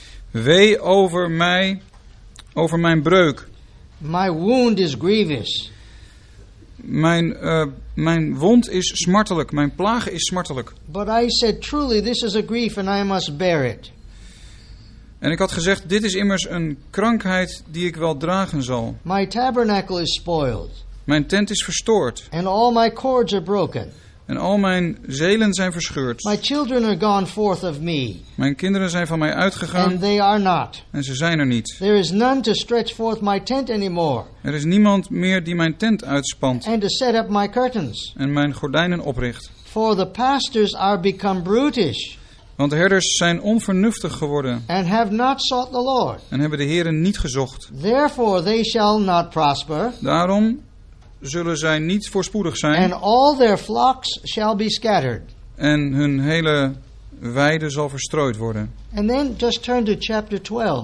Speaker 3: Wee over mij, over mijn breuk.
Speaker 2: My wound is grievous.
Speaker 3: Mijn, uh, mijn wond is smartelijk, mijn plagen is smartelijk.
Speaker 2: But I said, truly, this is a grief and I must bear it.
Speaker 3: En ik had gezegd, dit is immers een krankheid die ik wel dragen zal.
Speaker 2: My tabernacle is spoiled,
Speaker 3: Mijn tent is verstoord
Speaker 2: and all my cords are broken.
Speaker 3: En al mijn zelen zijn verscheurd.
Speaker 2: My children are gone forth of me,
Speaker 3: Mijn kinderen zijn van mij uitgegaan
Speaker 2: and they are not.
Speaker 3: en ze zijn er niet.
Speaker 2: There is none to stretch forth my tent anymore,
Speaker 3: Er is niemand meer die mijn tent uitspant
Speaker 2: and to set up my curtains.
Speaker 3: en mijn gordijnen opricht.
Speaker 2: For the pastors are become brutish,
Speaker 3: Want de herders zijn onvernuftig geworden
Speaker 2: and have not sought the Lord.
Speaker 3: en hebben de Heere niet gezocht.
Speaker 2: Therefore they shall not prosper,
Speaker 3: Daarom zullen zij niet voorspoedig zijn
Speaker 2: and all their flocks shall be scattered.
Speaker 3: en hun hele weide zal verstrooid worden.
Speaker 2: And then just turn to chapter twelve.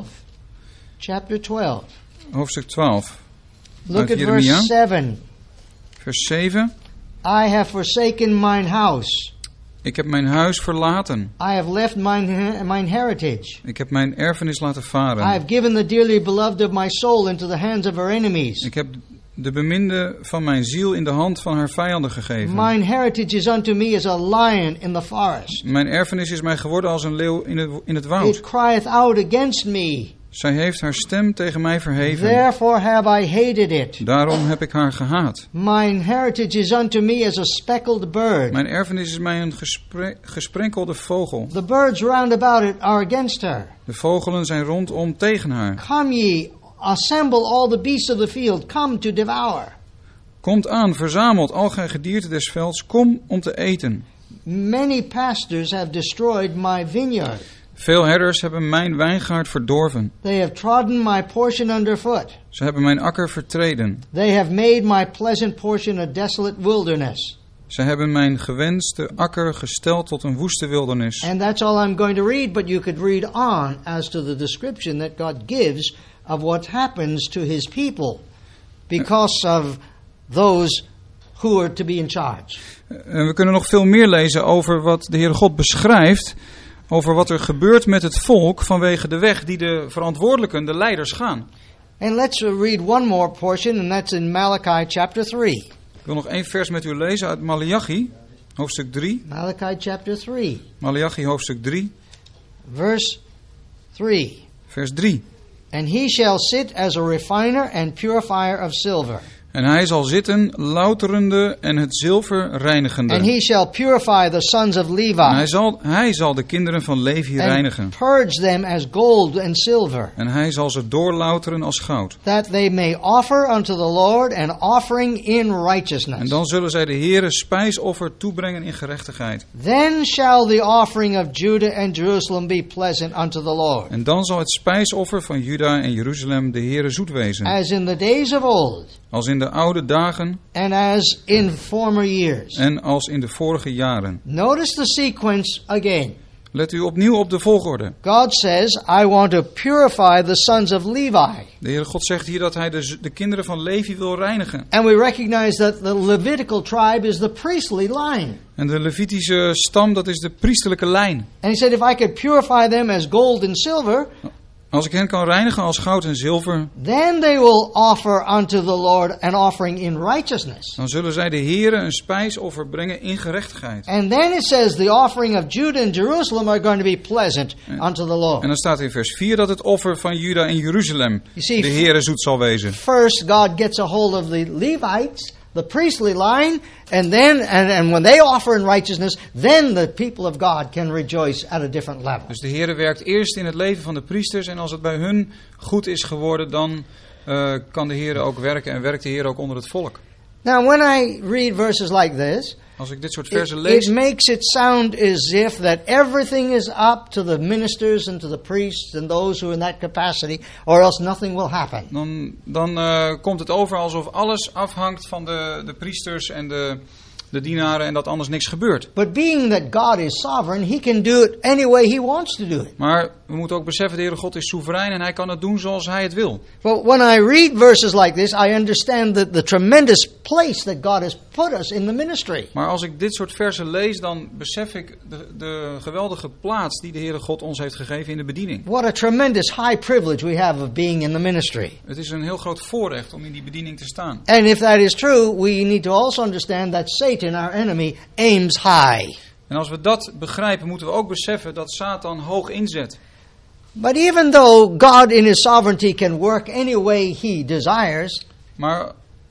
Speaker 2: Chapter twelve.
Speaker 3: Hoofdstuk twaalf,
Speaker 2: Look
Speaker 3: Uit
Speaker 2: at
Speaker 3: Jeremia.
Speaker 2: verse seven.
Speaker 3: vers zeven.
Speaker 2: I have forsaken mine house.
Speaker 3: Ik heb mijn huis verlaten.
Speaker 2: I have left mine, mine heritage.
Speaker 3: Ik heb mijn erfenis laten
Speaker 2: I
Speaker 3: varen.
Speaker 2: have given the dearly beloved of my soul into the hands of her enemies.
Speaker 3: Ik heb de beminde van mijn ziel in de hand van haar vijanden gegeven.
Speaker 2: Mine heritage is unto me as a lion in the forest.
Speaker 3: Mijn erfenis is mij geworden als een leeuw in het, in het
Speaker 2: It
Speaker 3: woud.
Speaker 2: crieth out against me.
Speaker 3: Zij heeft haar stem tegen mij verheven.
Speaker 2: Therefore have I hated it.
Speaker 3: Daarom heb ik haar gehaat.
Speaker 2: Mine heritage is unto me as a speckled bird.
Speaker 3: Mijn erfenis is mij een gespre- gesprenkelde vogel.
Speaker 2: The birds round about it are against her.
Speaker 3: De vogelen zijn rondom tegen haar.
Speaker 2: Come ye, assemble all the beasts of the field, come to devour.
Speaker 3: Komt aan, verzamelt al gij gedierte des velds, kom om te eten.
Speaker 2: Many pastors have destroyed my vineyard.
Speaker 3: Veel herders hebben mijn wijngaard verdorven.
Speaker 2: They have trodden my portion underfoot.
Speaker 3: Ze hebben mijn akker vertreden.
Speaker 2: They have made my pleasant portion a desolate wilderness.
Speaker 3: Ze hebben mijn gewenste akker gesteld tot een woeste wildernis.
Speaker 2: And that's all I'm going to read, but you could read on as to the description that God gives of what happens to his people because of those who are to be in charge.
Speaker 3: En we kunnen nog veel meer lezen over wat de Heere God beschrijft. Over wat er gebeurt met het volk vanwege de weg die de verantwoordelijken, de leiders, gaan.
Speaker 2: And let's read one more portion, and that's in Malachi chapter three.
Speaker 3: Ik wil nog één vers met u lezen uit Maleachi, hoofdstuk drie.
Speaker 2: Malachi chapter three,
Speaker 3: Maleachi, hoofdstuk drie,
Speaker 2: verse three.
Speaker 3: vers drie.
Speaker 2: And he shall sit as a refiner and purifier of silver.
Speaker 3: En hij zal zitten, louterende en het zilver reinigende.
Speaker 2: And he shall purify the sons of
Speaker 3: En
Speaker 2: Levi,
Speaker 3: hij zal, hij zal de kinderen van Levi reinigen.
Speaker 2: and purge them as gold and silver,
Speaker 3: En hij zal ze doorlouteren als goud.
Speaker 2: that they may offer unto the Lord an offering in
Speaker 3: En
Speaker 2: righteousness.
Speaker 3: dan zullen zij de Heere spijsoffer toebrengen in gerechtigheid.
Speaker 2: Then shall the offering of Judah and Jerusalem be pleasant unto the Lord,
Speaker 3: En dan zal het spijsoffer van Juda en Jeruzalem de Heere zoet wezen.
Speaker 2: as in the days of old,
Speaker 3: Als in de oude dagen
Speaker 2: and as in former years.
Speaker 3: en als in de vorige jaren.
Speaker 2: Notice the sequence again.
Speaker 3: Let u opnieuw op de volgorde.
Speaker 2: God says, I want to purify the sons of Levi.
Speaker 3: De Heere God zegt hier dat hij de, de kinderen van Levi wil reinigen.
Speaker 2: And we recognize that the Levitical tribe is the priestly line.
Speaker 3: En de Levitische stam, dat is de priesterlijke lijn.
Speaker 2: And he said, if I could purify them as gold and silver,
Speaker 3: Als ik hen kan reinigen als goud en zilver,
Speaker 2: then they will offer unto the Lord an offering in righteousness.
Speaker 3: dan zullen zij de Heere een spijsoffer brengen in gerechtigheid.
Speaker 2: And then it says the offering of Judah and Jerusalem are going to be pleasant unto the
Speaker 3: En
Speaker 2: Lord.
Speaker 3: dan staat in vers vier dat het offer van Juda en Jeruzalem
Speaker 2: You see,
Speaker 3: de Heere zoet zal wezen.
Speaker 2: First, God gets a hold of the Levites, the priestly line, and then, and, and when they offer in righteousness, then the people of God can rejoice at a different level.
Speaker 3: Dus de Heere werkt eerst in het leven van de priesters en als het bij hun goed is geworden, dan uh, kan de Heere ook werken en werkt de Heere ook onder het volk.
Speaker 2: Now, when I read verses like this,
Speaker 3: Als ik dit soort
Speaker 2: it,
Speaker 3: versen
Speaker 2: it
Speaker 3: lees,
Speaker 2: makes it sound as if that everything is up to the ministers and to the priests and those who are in that capacity, or else nothing will happen.
Speaker 3: dan, dan uh, komt het over alsof alles afhangt van de, de priesters en de, de dienaren en dat anders niks gebeurt.
Speaker 2: But being that God is sovereign, He can do it any way He wants to do it.
Speaker 3: Maar we moeten ook beseffen, de Heere God is soeverein en hij kan het doen zoals hij het wil.
Speaker 2: But when I read verses like this, I understand that the tremendous place that God has put us in the ministry.
Speaker 3: Maar als ik dit soort versen lees, dan besef ik de, de geweldige plaats die de Heere God ons heeft gegeven in de bediening.
Speaker 2: What a tremendous high privilege we have of being in the ministry.
Speaker 3: Het is een heel groot voorrecht om in die bediening te staan.
Speaker 2: And if that is true, we need to also understand that Satan, our enemy, aims high.
Speaker 3: En als we dat begrijpen, moeten we ook beseffen dat Satan hoog inzet.
Speaker 2: But even though God in His sovereignty can work any way He desires,
Speaker 3: Maar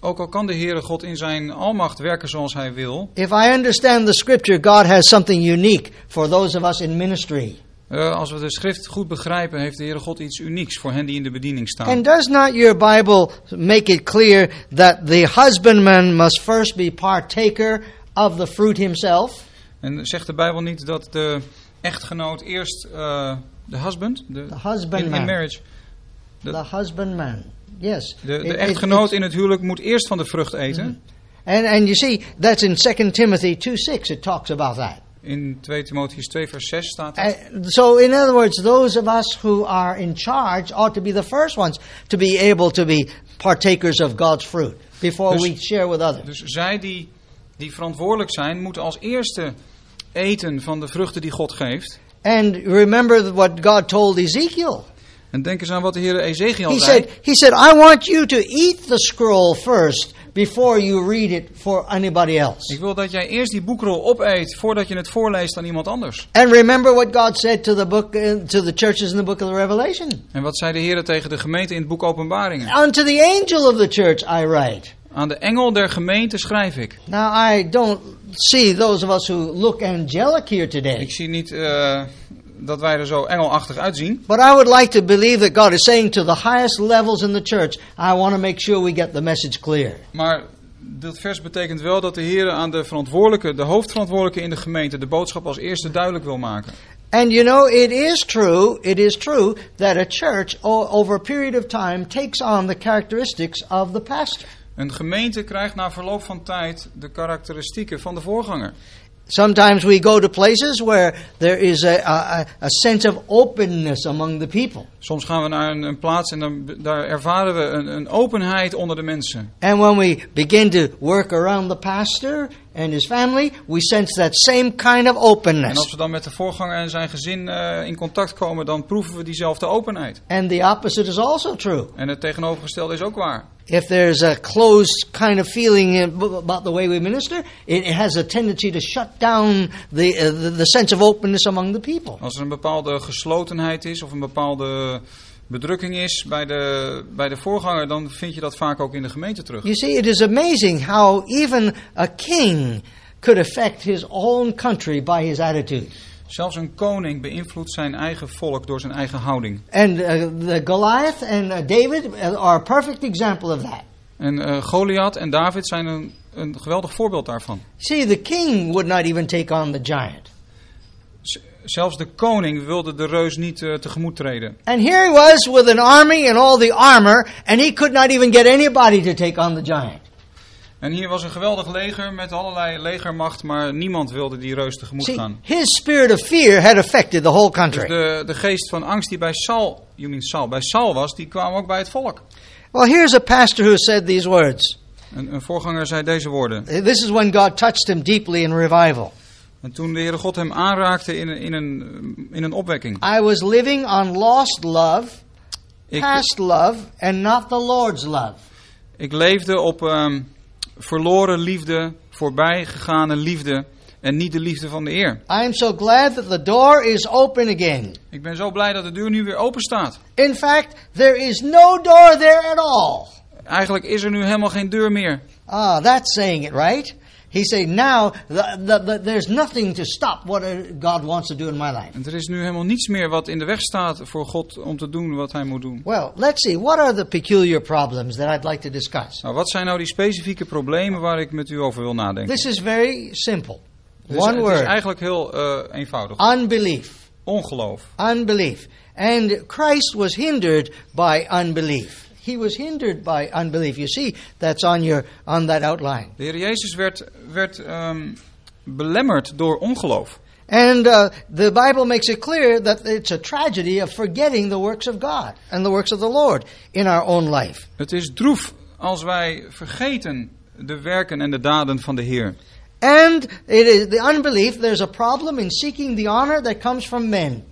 Speaker 3: ook al kan de Heere God in zijn almacht werken zoals hij wil.
Speaker 2: If I understand the scripture, God has something unique for those of us in ministry.
Speaker 3: Uh, als we de schrift goed begrijpen, heeft de Heere God iets unieks voor hen die in de bediening staan.
Speaker 2: And does not your Bible make it clear that the husbandman must first be partaker of the fruit himself?
Speaker 3: En zegt de Bijbel niet dat de echtgenoot eerst uh, de husband, de
Speaker 2: The husbandman.
Speaker 3: in, in marriage, de,
Speaker 2: The husbandman. Yes.
Speaker 3: de, de
Speaker 2: It- it-
Speaker 3: echtgenoot
Speaker 2: it's-
Speaker 3: in het huwelijk moet eerst van de vrucht eten.
Speaker 2: And and you see, that's in Second Timothy two six, it talks about that.
Speaker 3: In twee Timotheüs twee vers zes staat dat.
Speaker 2: Uh, so in other words, those of us who are in charge ought to be the first ones to be able to be partakers of God's fruit before
Speaker 3: Dus-
Speaker 2: we share with others.
Speaker 3: Dus zij die, die verantwoordelijk zijn, moeten als eerste eten van de vruchten die God geeft.
Speaker 2: And remember what God told Ezekiel.
Speaker 3: En denk eens aan wat de Heer Ezekiel
Speaker 2: He
Speaker 3: zei.
Speaker 2: said, he said, I want you to eat the scroll first before you read it for anybody else.
Speaker 3: Ik wil dat jij eerst die boekrol opeet voordat je het voorleest aan iemand anders.
Speaker 2: And remember what God said to the book, uh, to the churches in the book of the Revelation.
Speaker 3: En wat zei de Heer tegen de gemeente in het boek Openbaringen?
Speaker 2: Unto the angel of the church I write.
Speaker 3: Aan de engel der gemeente schrijf ik.
Speaker 2: Now I don't see those of us who look angelic here today.
Speaker 3: Ik zie niet uh, dat wij er zo engelachtig uitzien.
Speaker 2: But I would like to believe that God is saying to the highest levels in the church, I want to make sure we get the message clear.
Speaker 3: Maar dat vers betekent wel dat de Heer aan de verantwoordelijke, de hoofdverantwoordelijke in de gemeente, de boodschap als eerste duidelijk wil maken.
Speaker 2: And you know, it is true, it is true that a church o- over a period of time takes on the characteristics of the pastor.
Speaker 3: Een gemeente krijgt na verloop van tijd de karakteristieken van de voorganger.
Speaker 2: Sometimes we go to places where there is a, a, a sense of openness among the people.
Speaker 3: Soms gaan we naar een, een plaats en dan, daar ervaren we een, een openheid onder de mensen.
Speaker 2: And when we begin to work around the pastor and his family, we sense that same kind of
Speaker 3: En
Speaker 2: openness.
Speaker 3: als we dan met de voorganger en zijn gezin uh, in contact komen, dan proeven we diezelfde openheid.
Speaker 2: And the opposite is also true.
Speaker 3: En het tegenovergestelde is ook waar.
Speaker 2: If there's a closed kind of feeling in- about the way we minister, it has a tendency to shut down the, uh, the the sense of openness among the people.
Speaker 3: Als er een bepaalde geslotenheid is of een bepaalde bedrukking is bij de, bij de voorganger, dan vind je dat vaak ook in de gemeente terug.
Speaker 2: You see, it is amazing how even a king could affect his own country by his attitude.
Speaker 3: Zelfs een koning beïnvloedt zijn eigen volk door zijn eigen houding.
Speaker 2: And uh, the Goliath and uh, David are a perfect example of that.
Speaker 3: En uh, Goliath en David zijn een, een geweldig voorbeeld daarvan.
Speaker 2: See, the king would not even take on the giant.
Speaker 3: Z- zelfs de koning wilde de reus niet uh, tegemoet treden.
Speaker 2: And here he was with an army and all the armor, and he could not even get anybody to take on the giant.
Speaker 3: En hier was een geweldig leger met allerlei legermacht, maar niemand wilde die reus tegemoet
Speaker 2: See,
Speaker 3: gaan.
Speaker 2: his spirit of fear had affected the whole
Speaker 3: Dus
Speaker 2: country.
Speaker 3: de, de geest van angst die bij Saul, you mean Saul, bij Saul was, die kwam ook bij het volk.
Speaker 2: Well, here's a pastor who said these words.
Speaker 3: Een, een voorganger zei deze woorden.
Speaker 2: This is when God touched him deeply in revival.
Speaker 3: En toen de Heere God hem aanraakte in, een- in, een, in een opwekking.
Speaker 2: I was living on lost love,
Speaker 3: Ik,
Speaker 2: past love, and not the Lord's love.
Speaker 3: ik leefde op um, verloren liefde, voorbijgegane liefde en niet de liefde van de Heer.
Speaker 2: I am so glad that the door is open again.
Speaker 3: Ik ben zo blij dat de deur nu weer open staat.
Speaker 2: In fact, there is no door there at all.
Speaker 3: Eigenlijk is er nu helemaal geen deur meer.
Speaker 2: Ah, that's saying it right. He said, now the, the, the, there's nothing to stop what uh, God wants to do in my life.
Speaker 3: En er is nu helemaal niets meer wat in de weg staat voor God om te doen wat hij moet doen.
Speaker 2: Well, let's see. What are the peculiar problems that I'd like to discuss?
Speaker 3: Nou, wat zijn nou die specifieke problemen waar ik met u over wil nadenken?
Speaker 2: This is very simple.
Speaker 3: Het is,
Speaker 2: One
Speaker 3: het is
Speaker 2: word.
Speaker 3: eigenlijk heel uh, eenvoudig.
Speaker 2: Unbelief.
Speaker 3: Ongeloof.
Speaker 2: Unbelief. And Christ was hindered by unbelief. He was hindered by unbelief. You see, that's on your on that outline.
Speaker 3: De Heer Jezus werd, werd um, belemmerd door ongeloof.
Speaker 2: And uh, the Bible makes it clear that it's a tragedy of forgetting the works of God and the works of the Lord in our own life.
Speaker 3: Het is droef als wij vergeten de werken en de daden van de Heer.
Speaker 2: And it is the unbelief, there's a problem in seeking the honor that comes from men.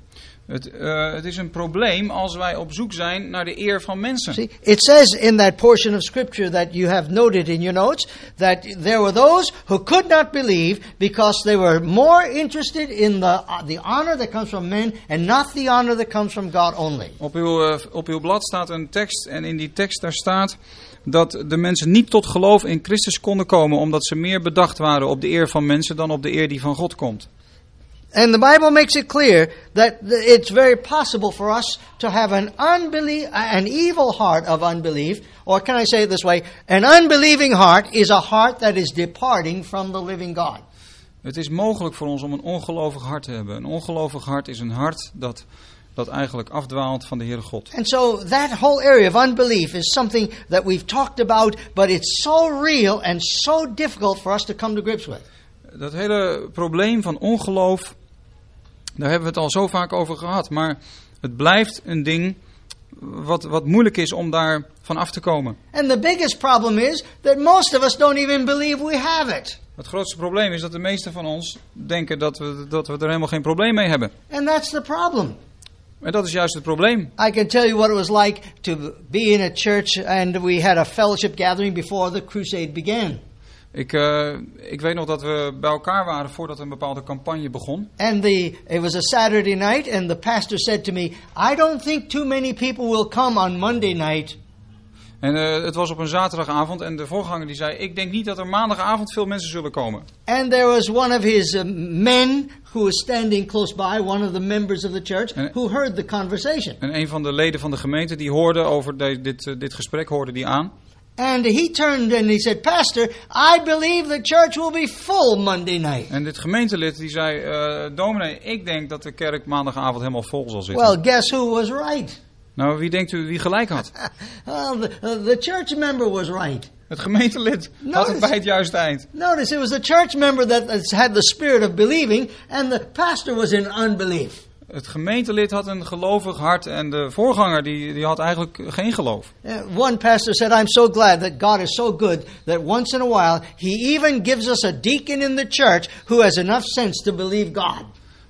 Speaker 3: Het, uh, het is een probleem als wij op zoek zijn naar de eer van mensen.
Speaker 2: See, it says in that portion of scripture that you have noted in your notes that there were those who could not believe because they were more interested in the uh, the honor that comes from men and not the honor that comes from God only.
Speaker 3: Op uw, uh, op uw blad staat een tekst en in die tekst daar staat dat de mensen niet tot geloof in Christus konden komen omdat ze meer bedacht waren op de eer van mensen dan op de eer die van God komt.
Speaker 2: And the Bible makes it clear that it's very possible for us to have an unbelief, an evil heart of unbelief, or can I say it this way? An unbelieving heart is a heart that is departing from the living God.
Speaker 3: Het is mogelijk voor ons om een ongelovig hart te hebben. Een ongelovig hart is een hart dat, dat eigenlijk afdwaalt van de Heere God.
Speaker 2: And so that whole area of unbelief is something that we've talked about, but it's so real and so difficult for us to come to grips with.
Speaker 3: Dat hele probleem van ongeloof, daar hebben we het al zo vaak over gehad. Maar het blijft een ding wat, wat moeilijk is om daar van af te komen.
Speaker 2: And the biggest problem is that most of us don't even believe we have it.
Speaker 3: Het grootste probleem is dat de meesten van ons denken dat we, dat we er helemaal geen probleem mee hebben.
Speaker 2: And that's the problem.
Speaker 3: En dat is juist het probleem.
Speaker 2: I can tell you what it was like to be in a church and we had a fellowship gathering before the crusade began.
Speaker 3: Ik, uh, ik weet nog dat we bij elkaar waren voordat een bepaalde campagne begon.
Speaker 2: And the it was a Saturday night and the pastor said to me, I don't think too many people will come on Monday night.
Speaker 3: En uh, het was op een zaterdagavond en de voorganger die zei, ik denk niet dat er maandagavond veel mensen zullen komen.
Speaker 2: And there was one of his uh, men who was standing close by, one of the members of the church,
Speaker 3: en,
Speaker 2: who heard the conversation.
Speaker 3: En een van de leden van de gemeente die hoorde over de, dit, uh, dit gesprek, hoorde die aan.
Speaker 2: And he turned and he said, Pastor, I believe the church will be full Monday night.
Speaker 3: En dit gemeentelid die zei, uh, dominee, ik denk dat de kerk maandagavond helemaal vol zal zitten.
Speaker 2: Well, guess who was right?
Speaker 3: Nou, wie denkt u wie gelijk had?
Speaker 2: Well, the, uh, the church member was right.
Speaker 3: Het gemeentelid had het bij het juiste eind.
Speaker 2: Notice, it was the church member that had the spirit of believing and the pastor was in unbelief.
Speaker 3: Het gemeentelid had een gelovig hart en de voorganger die, die had eigenlijk geen geloof.
Speaker 2: Uh, one pastor said, I'm so glad that God is so good that once in a while he even gives us a deacon in the church who has enough sense to believe God.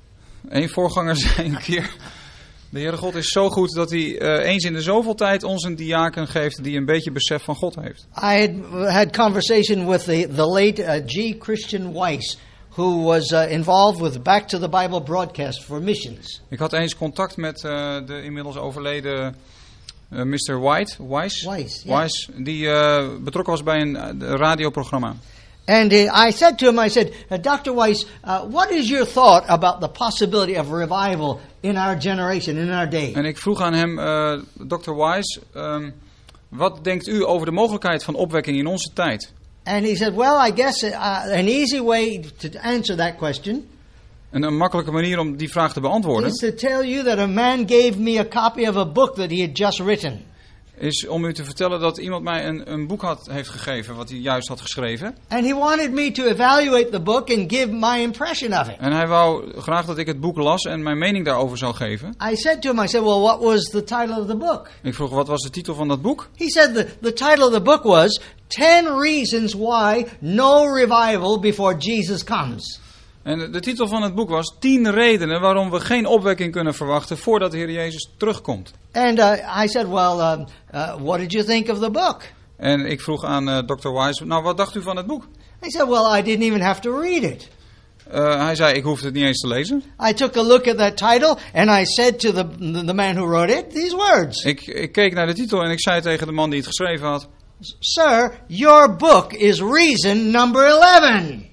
Speaker 3: Een voorganger zei een keer, de Heere God is zo goed dat hij uh, eens in de zoveel tijd ons een diaken geeft die een beetje besef van God heeft.
Speaker 2: I had had conversation with the, the late uh, G. Christian Weiss, who was uh, involved with Back to the Bible broadcast for missions.
Speaker 3: Ik had eens contact met uh, de inmiddels overleden uh, mister White, Weiss,
Speaker 2: Weiss, yeah.
Speaker 3: Weiss die uh, betrokken was bij een uh, radioprogramma.
Speaker 2: And uh, I said to him, I said, uh, Doctor Weiss, uh, what is your thought about the possibility of revival in our generation, in our day?
Speaker 3: En ik vroeg aan hem, uh, dokter Weiss, um, wat denkt u over de mogelijkheid van opwekking in onze tijd?
Speaker 2: And he said, well, I guess uh, an easy way to answer that question
Speaker 3: En een makkelijke manier om die vraag te beantwoorden
Speaker 2: is to tell you that a man gave me a copy of a book that he had just written.
Speaker 3: is om u te vertellen dat iemand mij een, een boek had, heeft gegeven wat hij juist had geschreven.
Speaker 2: And he wanted me to evaluate the book and give my impression of it.
Speaker 3: En hij wou graag dat ik het boek las en mijn mening daarover zou geven.
Speaker 2: I said to him, I said, well, what was the title of the book?
Speaker 3: Ik vroeg, wat was de titel van dat boek?
Speaker 2: He said the, the title of the book was ten Reasons Why No Revival Before Jesus Comes.
Speaker 3: En de titel van het boek was tien redenen waarom we geen opwekking kunnen verwachten voordat de Heer Jezus terugkomt.
Speaker 2: And uh, I said, well, um, uh, what did you think of the book?
Speaker 3: En ik vroeg aan uh, dokter Weiss, nou wat dacht u van het boek?
Speaker 2: He said, well, I didn't even have to read it.
Speaker 3: Uh, hij zei, ik hoefde het niet eens te lezen.
Speaker 2: I took a look at that title and I said to the, the man who wrote it these words.
Speaker 3: Ik, ik keek naar de titel en ik zei tegen de man die het geschreven had,
Speaker 2: Sir, your book is reason number eleven.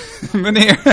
Speaker 3: meneer,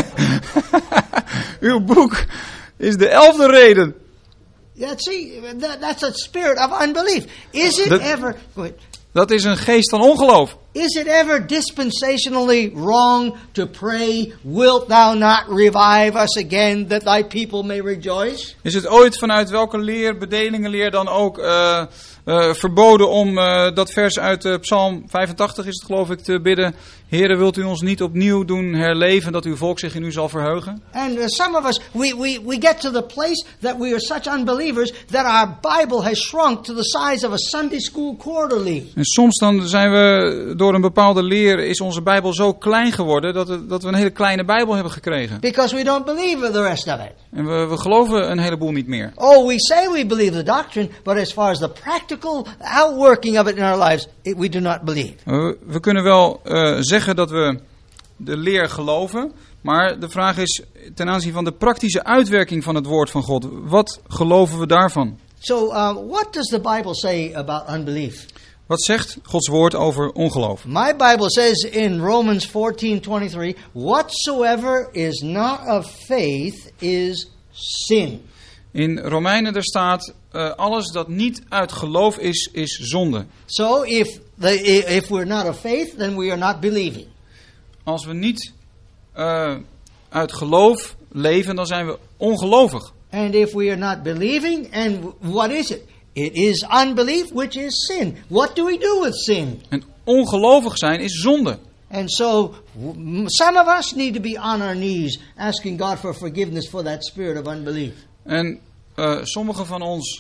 Speaker 3: uw boek is de elfde reden.
Speaker 2: Yeah, see, that, that's a spirit of unbelief. Is it
Speaker 3: Dat-
Speaker 2: ever... Wait,
Speaker 3: Dat is een geest van ongeloof.
Speaker 2: is it ever dispensationally wrong to pray, wilt thou not revive us again, that thy people may rejoice?
Speaker 3: Is het ooit vanuit welke leer, bedelingenleer dan ook, uh, uh, verboden om uh, dat vers uit uh, Psalm vijfentachtig is het geloof ik te bidden. Heere, wilt u ons niet opnieuw doen herleven, dat uw volk zich in u zal verheugen?
Speaker 2: And uh, some of us, we, we, we get to the place that we are such unbelievers that our Bible has shrunk to the size of a Sunday school quarterly.
Speaker 3: En soms dan zijn we door door een bepaalde leer is onze Bijbel zo klein geworden dat, het, dat we een hele kleine Bijbel hebben gekregen.
Speaker 2: Because we don't believe the rest of it.
Speaker 3: En we, we geloven een heleboel niet meer.
Speaker 2: Oh, we say we believe the doctrine, but as far as the practical outworking of it in our lives, it, we do not believe.
Speaker 3: We, we kunnen wel uh, zeggen dat we de leer geloven, maar de vraag is ten aanzien van de praktische uitwerking van het woord van God. Wat geloven we daarvan?
Speaker 2: So, uh, what does the Bible say about unbelief?
Speaker 3: Wat zegt Gods woord over ongeloof?
Speaker 2: My Bible says in Romans fourteen twenty-three, whatsoever is not of faith is sin.
Speaker 3: In Romeinen er staat, uh, alles dat niet uit geloof is, is zonde.
Speaker 2: So, if the, if we're not of faith, then we are not believing.
Speaker 3: Als we niet uh, uit geloof leven, dan zijn we ongelovig.
Speaker 2: And if we are not believing, and what is it? It is unbelief, which is sin. What do we do with sin?
Speaker 3: En ongelovig zijn is zonde.
Speaker 2: And so, some of us need to be on our knees, asking God for forgiveness for that spirit of unbelief.
Speaker 3: En uh, sommigen van ons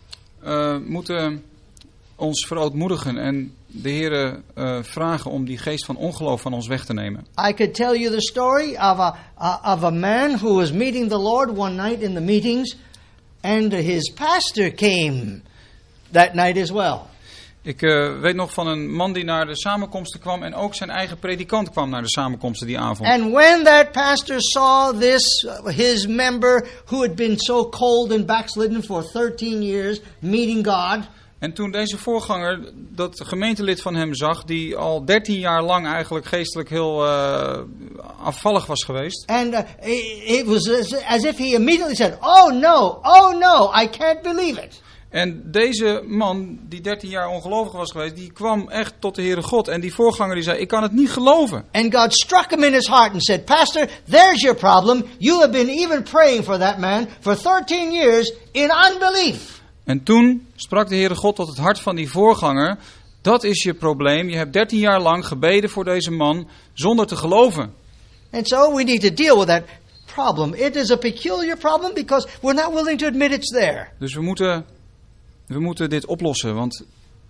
Speaker 3: uh, moeten ons verootmoedigen en de Heere uh, vragen om die geest van ongeloof van ons weg te nemen.
Speaker 2: I could tell you the story of a, uh, of a man who was meeting the Lord one night in the meetings, and his pastor came that night as well.
Speaker 3: Ik uh, weet nog van een man die naar de samenkomsten kwam en ook zijn eigen predikant kwam naar de samenkomsten die avond.
Speaker 2: And when that pastor saw this, his member who had been so cold and backslidden for thirteen years, meeting God.
Speaker 3: En toen deze voorganger dat gemeentelid van hem zag, die al dertien jaar lang eigenlijk geestelijk heel uh, afvallig was geweest.
Speaker 2: And uh, it was as if he immediately said, oh no, oh no, I can't believe it.
Speaker 3: En deze man, die dertien jaar ongelovig was geweest, die kwam echt tot de Heere God. En die voorganger die zei, ik kan het niet geloven.
Speaker 2: And God struck him in his heart and said, Pastor, there's your problem. You have been even praying for that man for thirteen years in unbelief.
Speaker 3: En toen sprak de Heere God tot het hart van die voorganger, dat is je probleem. Je hebt dertien jaar lang gebeden voor deze man zonder te geloven.
Speaker 2: And so we need to deal with that problem. It is a peculiar problem because we're not willing to admit it's there.
Speaker 3: Dus we moeten, we moeten dit oplossen, want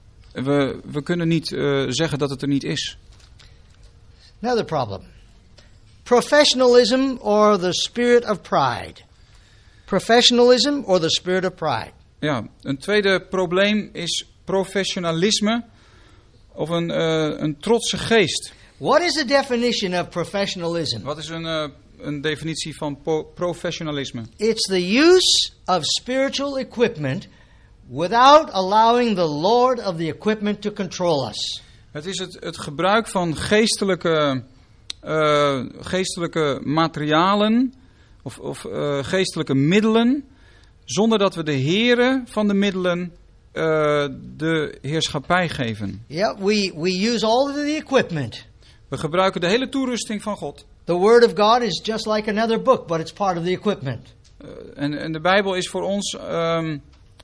Speaker 3: we, we kunnen niet uh, zeggen dat het er niet is.
Speaker 2: Another problem. Professionalism or the spirit of pride. Professionalism or the spirit of pride.
Speaker 3: Ja, een tweede probleem is professionalisme of een, uh, een trotse geest.
Speaker 2: What is the definition of professionalism?
Speaker 3: Wat is een, uh, een definitie van po- professionalisme?
Speaker 2: It's the use of spiritual equipment without allowing the Lord of the equipment to control us.
Speaker 3: Het is het, het gebruik van geestelijke, uh, geestelijke materialen of, of uh, geestelijke middelen, zonder dat we de Heere van de middelen uh, de heerschappij geven.
Speaker 2: Yeah, we, we use all of the equipment.
Speaker 3: We gebruiken de hele toerusting van God.
Speaker 2: The Word of God is just like another book, but it's part of the equipment.
Speaker 3: Uh, en, en de Bijbel is voor ons, um, uh,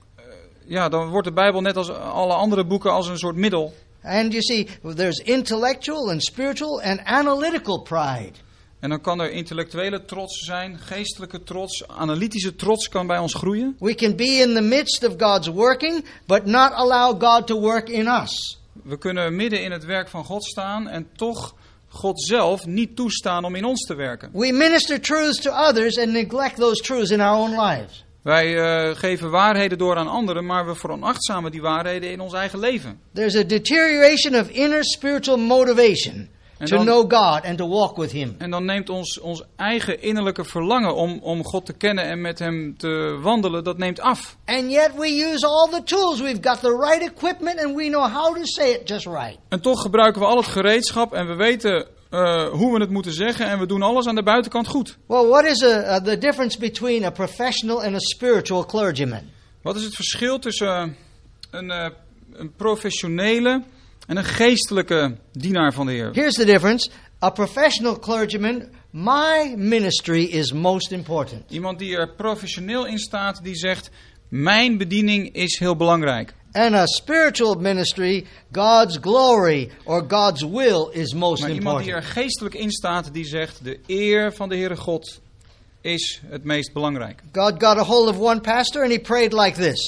Speaker 3: ja, dan wordt de Bijbel net als alle andere boeken als een soort middel.
Speaker 2: And you see, there's intellectual and spiritual and analytical pride.
Speaker 3: En dan kan er intellectuele trots zijn, geestelijke trots, analytische trots kan bij ons groeien.
Speaker 2: We can be in the midst of God's working, but not allow God to work in us.
Speaker 3: We kunnen midden in het werk van God staan en toch God zelf niet toestaan om in ons te werken.
Speaker 2: We minister truths to others and neglect those truths in our own lives.
Speaker 3: Wij uh, geven waarheden door aan anderen, maar we veronachtzamen die waarheden in ons eigen leven.
Speaker 2: There's a deterioration of inner spiritual motivation
Speaker 3: En
Speaker 2: to
Speaker 3: dan,
Speaker 2: know God and to walk with Him.
Speaker 3: en dan neemt ons ons eigen innerlijke verlangen om, om God te kennen en met Hem te wandelen, dat neemt af.
Speaker 2: And yet we use all the tools. We've got the right equipment and we know how to say it just right.
Speaker 3: En toch gebruiken we al het gereedschap en we weten uh, hoe we het moeten zeggen en we doen alles aan de buitenkant goed.
Speaker 2: Well, what is a, uh, the difference between a professional and a spiritual clergyman?
Speaker 3: Wat is het verschil tussen uh, een, uh, een professionele en een geestelijke dienaar van de Heer?
Speaker 2: Here's the difference. A professional clergyman, my ministry is most important.
Speaker 3: Iemand die er professioneel in staat, die zegt, mijn bediening is heel belangrijk.
Speaker 2: And a spiritual ministry, God's glory or God's will is most
Speaker 3: Maar iemand die
Speaker 2: important.
Speaker 3: er geestelijk in staat, die zegt, de eer van de Heere God is het meest belangrijk.
Speaker 2: God got a hold of one pastor and he prayed like this.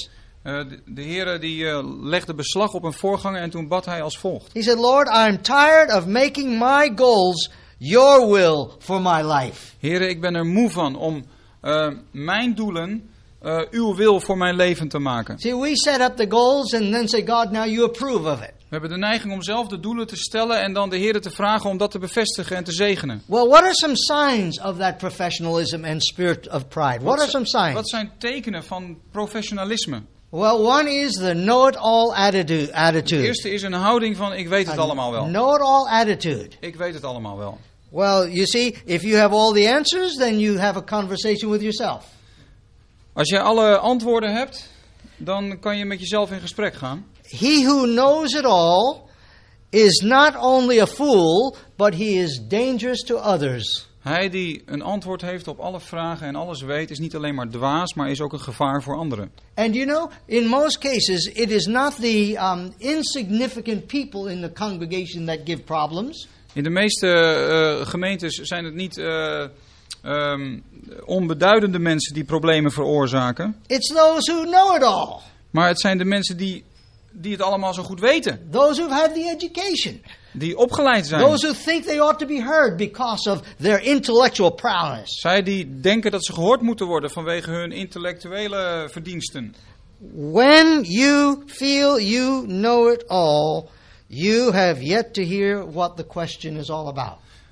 Speaker 3: Uh, de, de Heere die uh, legde beslag op een voorganger en toen bad hij als volgt.
Speaker 2: He said, Lord, I'm tired of making my goals your will for my life.
Speaker 3: Heere, ik ben er moe van om uh, mijn doelen uh, uw wil voor mijn leven te maken.
Speaker 2: See, we set up the goals and then say, God, now you approve of it.
Speaker 3: We hebben de neiging om zelf de doelen te stellen en dan de Heere te vragen om dat te bevestigen en te zegenen.
Speaker 2: Well, what are some signs of that professionalism and spirit of pride? What are some signs?
Speaker 3: Wat zijn tekenen van professionalisme?
Speaker 2: Well, one is the know-it-all attitude. attitude.
Speaker 3: Het eerste is een houding van ik weet het allemaal wel.
Speaker 2: Know-it-all attitude.
Speaker 3: Ik weet het allemaal wel.
Speaker 2: Well, you see, if you have all the answers, then you have a conversation with yourself.
Speaker 3: Als jij alle antwoorden hebt, dan kan je met jezelf in gesprek gaan.
Speaker 2: He who knows it all is not only a fool, but he is dangerous to others.
Speaker 3: Hij die een antwoord heeft op alle vragen en alles weet, is niet alleen maar dwaas, maar is ook een gevaar voor anderen.
Speaker 2: And you know, in most cases, it is not the um, insignificant people in the congregation that give problems.
Speaker 3: In de meeste uh, gemeentes zijn het niet uh, um, onbeduidende mensen die problemen veroorzaken.
Speaker 2: It's those who know it all.
Speaker 3: Maar het zijn de mensen die, die het allemaal zo goed weten.
Speaker 2: Those who've had the education.
Speaker 3: Die opgeleid zijn.
Speaker 2: Those who think they ought to be heard because of their intellectual prowess.
Speaker 3: Zij die denken dat ze gehoord moeten worden vanwege hun intellectuele verdiensten.
Speaker 2: When you feel you know it all, you have yet to hear what the question is all about.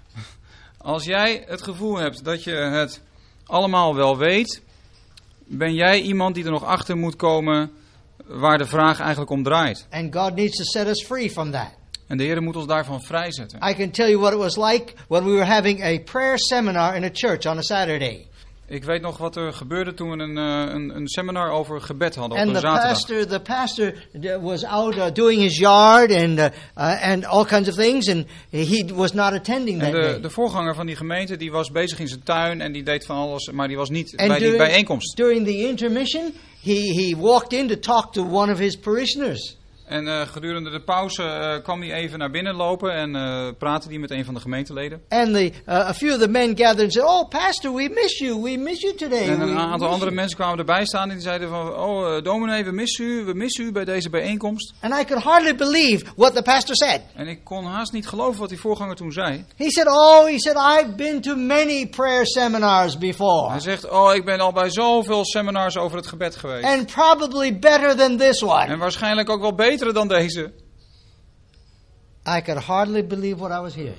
Speaker 3: Als jij het gevoel hebt dat je het allemaal wel weet, ben jij iemand die er nog achter moet komen waar de vraag eigenlijk om draait.
Speaker 2: And God needs to set us free from that.
Speaker 3: En de Heer moet ons daarvan vrijzetten.
Speaker 2: I can tell you what it was like when we were having a prayer seminar in a church on a Saturday.
Speaker 3: Ik weet nog wat er gebeurde toen we een, uh, een, een seminar over gebed hadden op
Speaker 2: And
Speaker 3: een
Speaker 2: the
Speaker 3: zaterdag.
Speaker 2: pastor, the pastor was out uh, doing his yard and uh, uh, and all kinds of things, and he was not attending that
Speaker 3: En de,
Speaker 2: day.
Speaker 3: de voorganger van die gemeente die was bezig in zijn tuin en die deed van alles, maar die was niet
Speaker 2: And
Speaker 3: bij die
Speaker 2: during,
Speaker 3: bijeenkomst.
Speaker 2: during the intermission, he he walked in to talk to one of his parishioners.
Speaker 3: En uh, gedurende de pauze uh, kwam hij even naar binnen lopen en uh, praatte hij met een van de gemeenteleden.
Speaker 2: And the, uh, a few of the men gathered and said, "Oh, pastor, we miss you. We miss you today."
Speaker 3: En
Speaker 2: We
Speaker 3: een aantal
Speaker 2: miss
Speaker 3: andere
Speaker 2: you."
Speaker 3: mensen kwamen erbij staan en die zeiden van, oh uh, dominee, we missen u, we missen u bij deze bijeenkomst.
Speaker 2: And I could hardly believe what the pastor said.
Speaker 3: En ik kon haast niet geloven wat die voorganger toen zei.
Speaker 2: He said, "Oh, he said, I've been to many prayer seminars before.
Speaker 3: Hij zegt, oh, ik ben al bij zoveel seminars over het gebed geweest.
Speaker 2: And probably better than this one."
Speaker 3: En waarschijnlijk ook wel betere dan deze.
Speaker 2: I could hardly believe what I was hearing.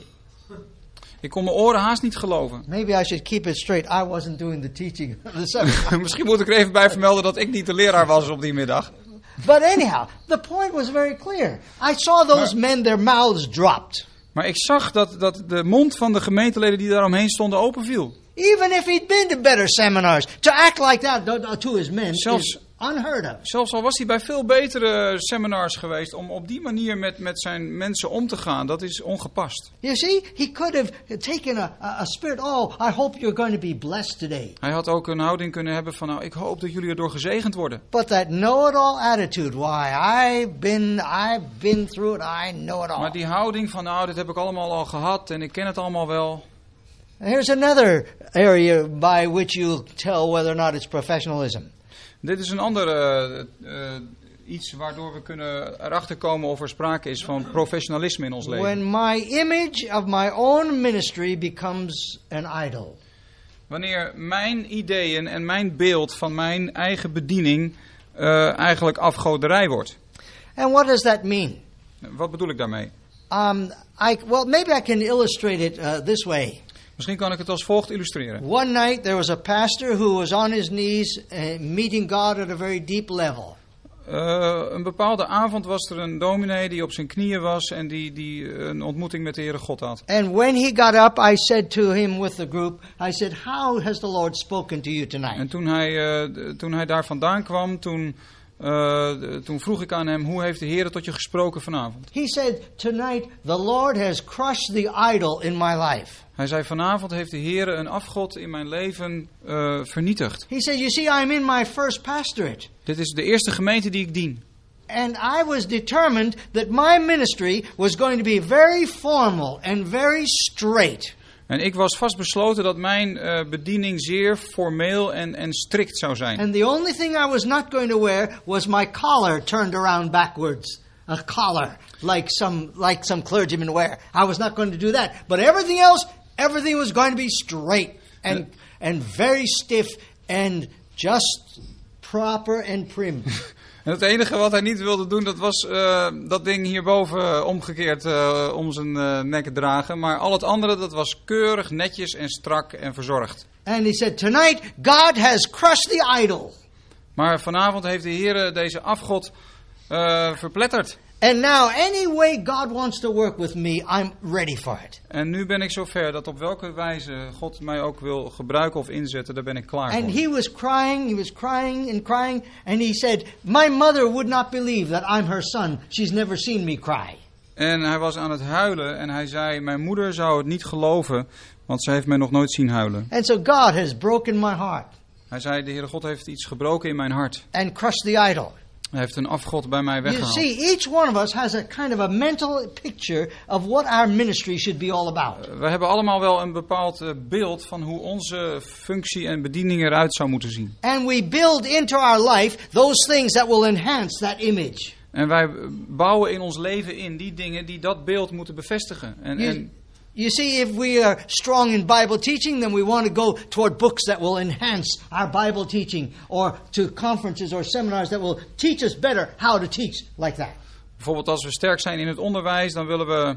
Speaker 3: Ik kon mijn oren haast niet geloven.
Speaker 2: Maybe I should keep it straight. I wasn't doing the teaching of the seminar.
Speaker 3: Misschien moet ik er even bij vermelden dat ik niet de leraar was op die middag.
Speaker 2: But anyhow, the point was very clear. I saw those men, their mouths dropped.
Speaker 3: Maar ik zag dat, dat de mond van de gemeenteleden die daaromheen stonden openviel.
Speaker 2: Even if he'd been to better seminars, to act like that to his men
Speaker 3: Zelfs-
Speaker 2: is unheard of.
Speaker 3: Zelfs al was hij bij veel betere seminars geweest, om op die manier met, met zijn mensen om te gaan, dat is ongepast.
Speaker 2: You see, he could have taken a, a spirit, oh, I hope you're going to be blessed today.
Speaker 3: Hij had ook een houding kunnen hebben van, nou, ik hoop dat jullie erdoor gezegend worden.
Speaker 2: But that know-it-all attitude, why, I've been, I've been through it, I know it all.
Speaker 3: Maar die houding van, nou, dit heb ik allemaal al gehad en ik ken het allemaal wel.
Speaker 2: Here's another area by which you'll tell whether or not it's professionalism.
Speaker 3: Dit is een ander uh, uh, iets waardoor we kunnen erachter komen of er sprake is van professionalisme in ons leven.
Speaker 2: When my image of my own ministry becomes an idol.
Speaker 3: Wanneer mijn ideeën en mijn beeld van mijn eigen bediening uh, eigenlijk afgoderij wordt.
Speaker 2: And what does that mean?
Speaker 3: Wat bedoel ik daarmee?
Speaker 2: Um, I, well, maybe I can illustrate it uh, this way.
Speaker 3: Misschien kan ik het als volgt illustreren.
Speaker 2: One night there was a pastor who was on his knees uh, meeting God at a very deep level.
Speaker 3: Uh, een bepaalde avond was er een dominee die op zijn knieën was en die, die een ontmoeting met de Heere God had.
Speaker 2: And when he got up, I said to him with the group, I said, "How has the Lord spoken to you tonight?"
Speaker 3: En toen hij, uh, toen hij daar vandaan kwam, toen, uh, toen vroeg ik aan hem, hoe heeft de Heere tot je gesproken vanavond?
Speaker 2: He said, "Tonight the Lord has crushed the idol in my life."
Speaker 3: Hij zei, vanavond heeft de Heere een afgod in mijn leven uh, vernietigd.
Speaker 2: He said, "You see, I'm in my first pastorate.
Speaker 3: Dit is de eerste gemeente die ik dien.
Speaker 2: And I was determined that my ministry was going to be very formal and very straight."
Speaker 3: En ik was vastbesloten dat mijn uh, bediening zeer formeel en, en strikt zou zijn.
Speaker 2: And the only thing I was not going to wear was my collar turned around backwards. A collar, like some like some clergymen wear. I was not going to do that. But everything else, everything was going to be straight and uh, and very stiff and just proper and prim.
Speaker 3: En het enige wat hij niet wilde doen, dat was uh, dat ding hierboven uh, omgekeerd uh, om zijn uh, nek dragen. Maar al het andere, dat was keurig, netjes en strak en verzorgd.
Speaker 2: And he said, tonight God has crushed the idol.
Speaker 3: Maar vanavond heeft de Heer deze afgod uh, verpletterd.
Speaker 2: And now, any way God wants to work with me, I'm ready for it.
Speaker 3: En nu ben ik zover dat op welke wijze God mij ook wil gebruiken of inzetten, daar ben ik klaar
Speaker 2: And
Speaker 3: voor.
Speaker 2: he was crying, he was crying and crying, and he said, my mother would not believe that I'm her son. She's never seen me cry.
Speaker 3: En hij was aan het huilen en hij zei, mijn moeder zou het niet geloven, want ze heeft mij nog nooit zien huilen.
Speaker 2: And so God has broken my heart
Speaker 3: Hij zei, de Heere God heeft iets gebroken in mijn hart.
Speaker 2: and crushed the idol.
Speaker 3: Hij heeft een afgod bij mij
Speaker 2: You
Speaker 3: weggehaald.
Speaker 2: see, each one of us has a kind of a mental picture of what our ministry should be all about.
Speaker 3: We hebben allemaal wel een bepaald uh, beeld van hoe onze functie en bediening eruit zou moeten zien.
Speaker 2: And we build into our life those things that will enhance that image.
Speaker 3: En wij bouwen in ons leven in die dingen die dat beeld moeten bevestigen. En,
Speaker 2: You,
Speaker 3: en
Speaker 2: you see, if we are strong in Bible teaching, then we want to go toward books that will enhance our Bible teaching, or to conferences or seminars that will teach us better how to teach like that.
Speaker 3: bijvoorbeeld als we sterk zijn in het onderwijs, dan willen we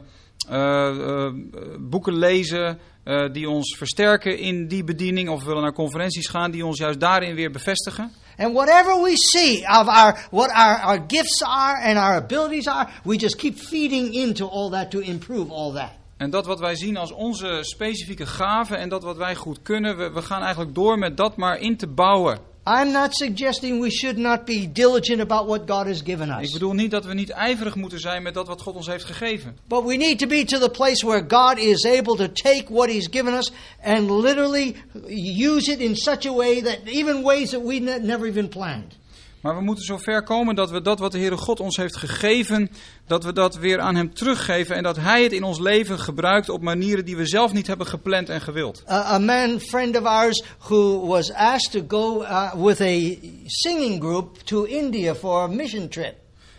Speaker 3: uh, uh, boeken lezen uh, die ons versterken in die bediening. Of we willen naar conferenties gaan die ons juist daarin weer bevestigen.
Speaker 2: And whatever we see of our what our, our gifts are and our abilities are, we just keep feeding into all that to improve all that.
Speaker 3: En dat wat wij zien als onze specifieke gaven en dat wat wij goed kunnen, we, we gaan eigenlijk door met dat maar in te bouwen.
Speaker 2: I'm not suggesting we should not be diligent about what God has given us.
Speaker 3: Ik bedoel niet dat we niet ijverig moeten zijn met dat wat God ons heeft gegeven.
Speaker 2: But we need to be to the place where God is able to take what He's given us and literally use it in such a way that even ways that we ne- never even planned.
Speaker 3: Maar we moeten zo ver komen dat we dat wat de Heere God ons heeft gegeven, dat we dat weer aan Hem teruggeven. En dat Hij het in ons leven gebruikt op manieren die we zelf niet hebben gepland en gewild.
Speaker 2: Uh, a man friend of ours who was asked to go uh, with a singing group to India for a mission trip.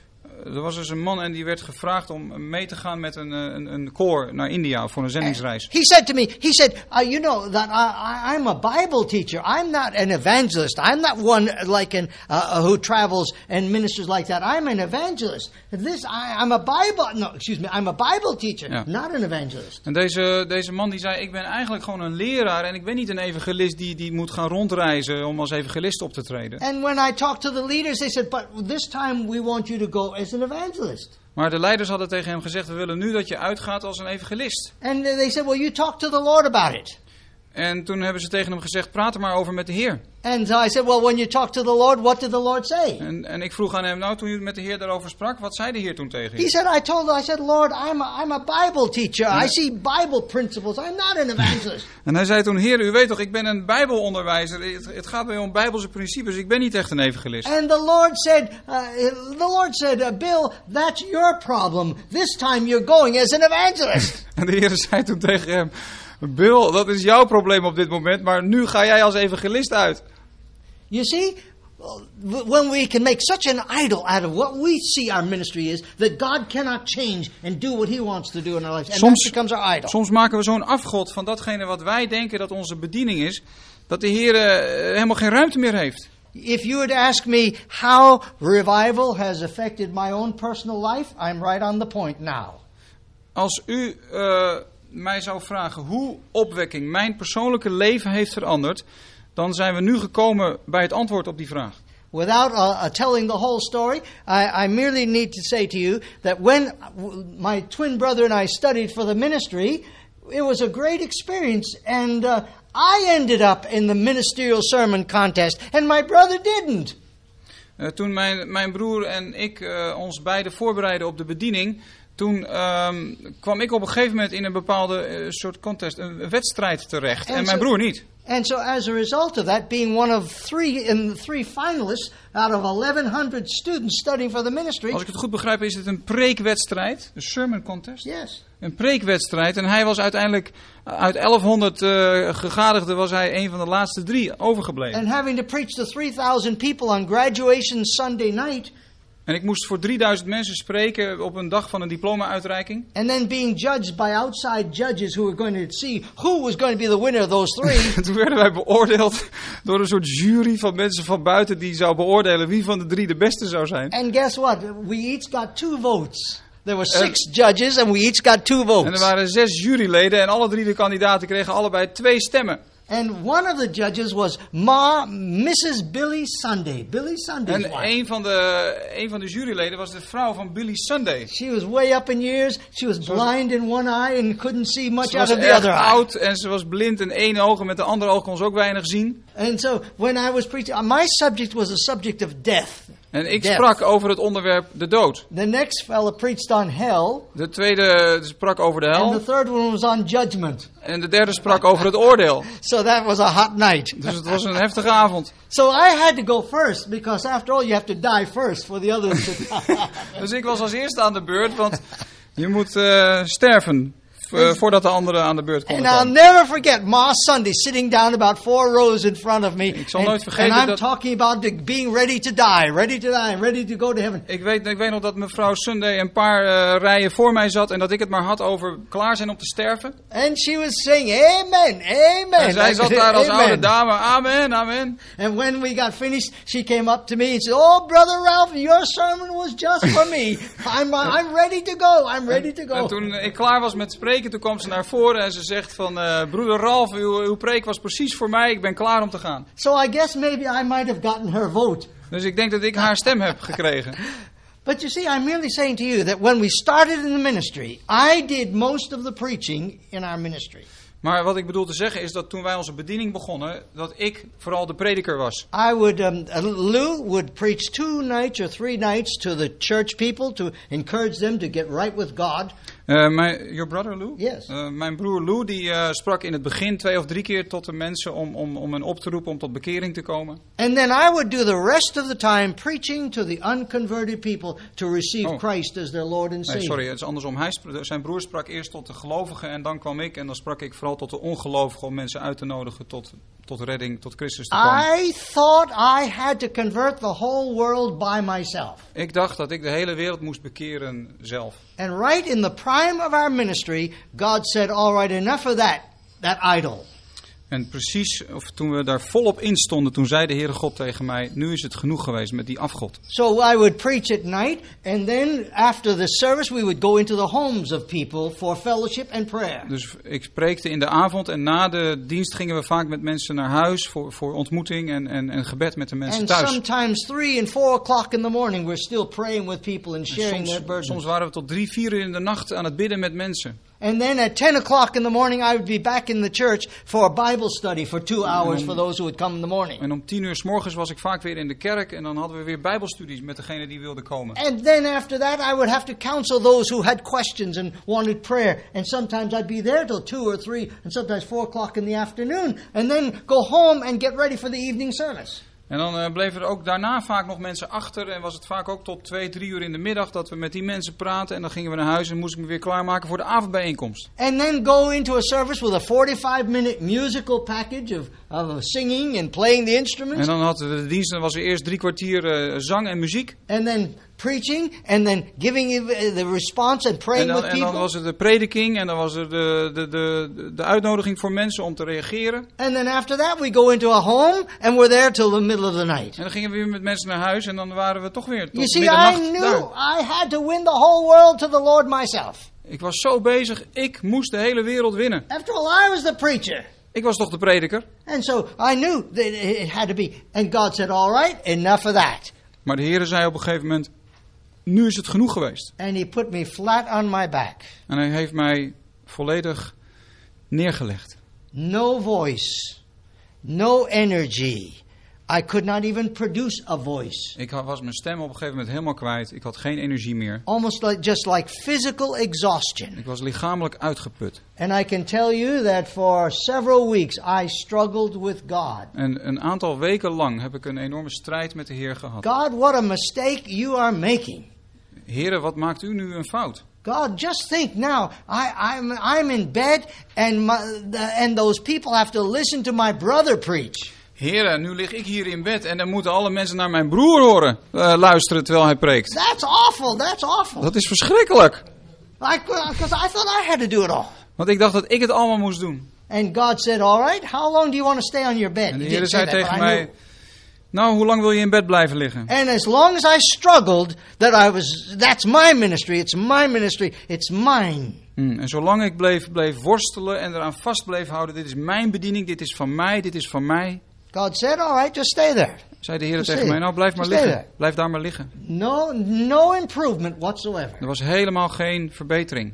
Speaker 3: Er was dus een man en die werd gevraagd om mee te gaan met een, een, een koor naar India voor een zendingsreis.
Speaker 2: He said to me, he said, uh, you know that I, I, I'm a Bible teacher. I'm not an evangelist. I'm not one like an uh, who travels and ministers like that. I'm an evangelist. This I, I'm a Bible. No, excuse me. I'm a Bible teacher,
Speaker 3: Ja.
Speaker 2: not an evangelist.
Speaker 3: En deze, deze man die zei, ik ben eigenlijk gewoon een leraar en ik ben niet een evangelist die, die moet gaan rondreizen om als evangelist op te treden.
Speaker 2: And when I talked to the leaders, they said, but this time we want you to go as an evangelist.
Speaker 3: Maar de leiders hadden tegen hem gezegd, we willen nu dat je uitgaat als een evangelist.
Speaker 2: And they said, well, you talk to the Lord about it.
Speaker 3: En toen hebben ze tegen hem gezegd, praat er maar over met de Heer.
Speaker 2: And so I said, well, when you talk to the Lord, what did the Lord say?
Speaker 3: En, en ik vroeg aan hem, nou toen u met de Heer daarover sprak, wat zei de Heer toen tegen
Speaker 2: He
Speaker 3: u?
Speaker 2: said, I told, I said, Lord, I'm a, I'm a Bible teacher. I see Bible principles. I'm not an evangelist.
Speaker 3: En hij zei toen, Heer, u weet toch, ik ben een bijbelonderwijzer. Het, het gaat mij om bijbelse principes, ik ben niet echt een evangelist.
Speaker 2: And the Lord said, uh, the Lord said, uh, Bill, that's your problem. This time you're going as an evangelist.
Speaker 3: En de Heer zei toen tegen hem, Bill, dat is jouw probleem op dit moment, maar nu ga jij als evangelist uit.
Speaker 2: You see, when we can make such an idol out of what we see our ministry is, that God cannot change and do what He wants to do in our lives. And
Speaker 3: Soms,
Speaker 2: that becomes our idol.
Speaker 3: soms maken we zo'n afgod van datgene wat wij denken dat onze bediening is, dat de Heer uh, helemaal geen ruimte meer heeft.
Speaker 2: If you were to ask me how revival has affected my own personal life, I'm right on the point now.
Speaker 3: Als u uh, mij zou vragen hoe opwekking mijn persoonlijke leven heeft veranderd, dan zijn we nu gekomen bij het antwoord op die vraag.
Speaker 2: Without uh, uh, telling the whole story, I, I merely need to say to you that when my twin brother and I studied for the ministry, it was a great experience, and uh, I ended up in the ministerial sermon contest, and my brother didn't.
Speaker 3: Uh, toen mijn, mijn broer en ik uh, ons beiden voorbereidden op de bediening, toen um, kwam ik op een gegeven moment in een bepaalde uh, soort contest, een wedstrijd terecht. En, en mijn
Speaker 2: so,
Speaker 3: broer niet.
Speaker 2: And so as a result of that, being one of three in the three finalists out of eleven hundred students studying for the ministry.
Speaker 3: Als ik het goed begrijp is het een preekwedstrijd, een sermon contest.
Speaker 2: Yes.
Speaker 3: Een preekwedstrijd en hij was uiteindelijk uit elfhonderd uh, gegadigden was hij een van de laatste drie overgebleven.
Speaker 2: And having to preach to three thousand people on graduation Sunday night.
Speaker 3: En ik moest voor drieduizend mensen spreken op een dag van een diploma-uitreiking.
Speaker 2: And then being judged by outside judges who were going to see who was going to be the winner of those three.
Speaker 3: Toen werden wij beoordeeld door een soort jury van mensen van buiten die zou beoordelen wie van de drie de beste zou zijn.
Speaker 2: And guess what? We each got two votes. There were six uh, judges and we each got two votes.
Speaker 3: En er waren zes juryleden en alle drie de kandidaten kregen allebei twee stemmen.
Speaker 2: And one of the judges was Ma, Missus Billy Sunday. Billy Sunday's
Speaker 3: En
Speaker 2: wife.
Speaker 3: een van, de, een van de juryleden was de vrouw van Billy Sunday.
Speaker 2: She was way up in years. She was blind in one eye and couldn't see much
Speaker 3: Ze
Speaker 2: out
Speaker 3: was
Speaker 2: of the
Speaker 3: erg
Speaker 2: other eye.
Speaker 3: oud en ze was blind in één oog en met de andere oog kon ze ook weinig zien.
Speaker 2: And so when I was preaching, my subject was a subject of death.
Speaker 3: En ik
Speaker 2: Death.
Speaker 3: sprak over het onderwerp de dood.
Speaker 2: The next fellow preached on hell.
Speaker 3: De tweede sprak over de
Speaker 2: And
Speaker 3: hel.
Speaker 2: the third one was on judgment.
Speaker 3: En de derde sprak over het oordeel.
Speaker 2: So that was a hot night.
Speaker 3: Dus het was een heftige avond.
Speaker 2: So I had to go first because after all you have to die first for the others to die.
Speaker 3: Dus ik was als eerste aan de beurt, want je moet uh, sterven. Uh, voordat de anderen aan de beurt
Speaker 2: And
Speaker 3: konden
Speaker 2: I'll
Speaker 3: komen.
Speaker 2: never forget Ma Sunday sitting down about four rows in front of me.
Speaker 3: Ik zal
Speaker 2: and,
Speaker 3: nooit vergeten
Speaker 2: and I'm
Speaker 3: dat-
Speaker 2: talking about the, being ready to die, ready to die, ready to go to heaven.
Speaker 3: Ik weet, ik weet nog dat mevrouw Sunday een paar uh, rijen voor mij zat en dat ik het maar had over klaar zijn om te sterven.
Speaker 2: And she was saying, amen, amen.
Speaker 3: En zij zat daar als
Speaker 2: Amen.
Speaker 3: oude dame, amen, amen.
Speaker 2: And when we got finished, she came up to me and said, oh, Brother Ralph, your sermon was just for me. I'm, uh, I'm ready to go, I'm ready to go.
Speaker 3: En toen ik klaar was met spreken, toen kwam ze naar voren en ze zegt van, uh, broeder Ralph, uw, uw preek was precies voor mij, ik ben klaar om te gaan.
Speaker 2: So I guess maybe I might have gotten her vote.
Speaker 3: Dus ik denk dat ik haar stem heb gekregen.
Speaker 2: But you see, I'm merely saying to you that when we started in the ministry, I did most of the preaching in our ministry.
Speaker 3: Maar wat ik bedoel te zeggen is dat toen wij onze bediening begonnen, dat ik vooral de prediker was.
Speaker 2: I would, um, Lou would preach two nights or three nights to the church people to encourage them to get right with God.
Speaker 3: Uh, my, your brother Lou?
Speaker 2: Yes.
Speaker 3: Uh, mijn broer Lou die uh, sprak in het begin twee of drie keer tot de mensen om, om, om hen op te roepen om tot bekering te komen.
Speaker 2: And then I would do the rest of the time preaching to the unconverted people to receive
Speaker 3: Oh.
Speaker 2: Christ as their Lord and
Speaker 3: Nee,
Speaker 2: Savior.
Speaker 3: sorry, het is andersom. Hij spra- zijn broer sprak eerst tot de gelovigen en dan kwam ik en dan sprak ik vooral tot de ongelovigen om mensen uit te nodigen tot, tot redding, tot Christus te komen.
Speaker 2: I thought I had to convert the whole world by myself.
Speaker 3: Ik dacht dat ik de hele wereld moest bekeren zelf.
Speaker 2: And right in the prime of our ministry, God said, all right, enough of that, that idol.
Speaker 3: En precies, of toen we daar volop in stonden, toen zei de Heere God tegen mij, nu is het genoeg geweest met die afgod.
Speaker 2: So I would preach at night, and then after the service we would go into the homes of people for fellowship and prayer.
Speaker 3: Dus ik preekte in de avond en na de dienst gingen we vaak met mensen naar huis voor, voor ontmoeting en, en, en gebed met de mensen
Speaker 2: And
Speaker 3: thuis.
Speaker 2: sometimes three and four o'clock in the morning we're still praying with people and sharing
Speaker 3: Soms,
Speaker 2: their burdens.
Speaker 3: soms waren we tot drie, vier uur in de nacht aan het bidden met mensen.
Speaker 2: And then at ten o'clock in the morning I would be back in the church for a Bible study for two hours for those who would come in the morning.
Speaker 3: En om tien uur 's morgens was ik vaak weer in de kerk en dan hadden we weer bijbelstudies met degene die wilden komen.
Speaker 2: And then after that I would have to counsel those who had questions and wanted prayer. And sometimes I'd be there till two or three and sometimes four o'clock in the afternoon. And then go home and get ready for the evening service.
Speaker 3: En dan uh, bleven er ook daarna vaak nog mensen achter en was het vaak ook tot twee, drie uur in de middag dat we met die mensen praten. En dan gingen we naar huis en moest ik me weer klaarmaken voor de avondbijeenkomst.
Speaker 2: And then go into a service with a forty-five minute musical package of, of singing and playing the instruments.
Speaker 3: En dan hadden we de dienst en dan was er eerst drie kwartier uh, zang en muziek.
Speaker 2: And then preaching and then giving the response and
Speaker 3: En
Speaker 2: praying
Speaker 3: dan,
Speaker 2: with
Speaker 3: en dan
Speaker 2: people.
Speaker 3: was er de prediking en dan was er de, de, de, de uitnodiging voor mensen om te reageren.
Speaker 2: And then after that we go into a home and we're there till the middle of the night.
Speaker 3: En dan gingen we weer met mensen naar huis en dan waren we toch weer tot
Speaker 2: You see, I
Speaker 3: middernacht
Speaker 2: knew
Speaker 3: daar.
Speaker 2: I had to win the whole world to the Lord myself.
Speaker 3: Ik was zo bezig, ik moest de hele wereld winnen.
Speaker 2: After all, I was the preacher.
Speaker 3: Ik was toch de prediker?
Speaker 2: And so I knew that it had to be. And God said, all right, enough of that.
Speaker 3: Maar de Heere zei op een gegeven moment, nu is het genoeg geweest.
Speaker 2: And he put me flat on my back.
Speaker 3: En hij heeft mij volledig neergelegd.
Speaker 2: No voice. No energy. I could not even produce a voice.
Speaker 3: Ik was mijn stem op een gegeven moment helemaal kwijt. Ik had geen energie meer.
Speaker 2: Almost like just like physical exhaustion.
Speaker 3: Ik was lichamelijk uitgeput.
Speaker 2: And I can tell you that for several weeks I struggled with God.
Speaker 3: En een aantal weken lang heb ik een enorme strijd met de Heer gehad.
Speaker 2: God, what a mistake you are making.
Speaker 3: Heere, wat maakt u nu een fout?
Speaker 2: God, just think now, I, I'm, I'm in bed and, my, the, and those people have to listen to my brother preach.
Speaker 3: Heere, nu lig ik hier in bed en dan moeten alle mensen naar mijn broer horen, uh, luisteren terwijl hij preekt.
Speaker 2: That's awful, that's awful.
Speaker 3: Dat is verschrikkelijk.
Speaker 2: Because I thought I had to do it all.
Speaker 3: Want ik dacht dat ik het allemaal moest doen.
Speaker 2: And God said, all right, how long do you want to stay on your bed?
Speaker 3: En de
Speaker 2: He
Speaker 3: Heer
Speaker 2: didn't
Speaker 3: zei
Speaker 2: say that,
Speaker 3: tegen
Speaker 2: but I
Speaker 3: mij,
Speaker 2: knew.
Speaker 3: nou, hoe lang wil je in bed blijven liggen?
Speaker 2: And as long as I struggled, that I was, that's my ministry, it's my ministry, it's mine.
Speaker 3: Hmm, en zolang ik bleef, bleef worstelen en eraan vast bleef houden, dit is mijn bediening, dit is van mij, dit is van mij.
Speaker 2: God said, all right, just stay there.
Speaker 3: Zei de Heer
Speaker 2: Just
Speaker 3: tegen
Speaker 2: stay-
Speaker 3: mij, nou blijf maar
Speaker 2: just stay
Speaker 3: liggen.
Speaker 2: there.
Speaker 3: Blijf daar maar liggen.
Speaker 2: No, no improvement whatsoever.
Speaker 3: Er was helemaal geen verbetering.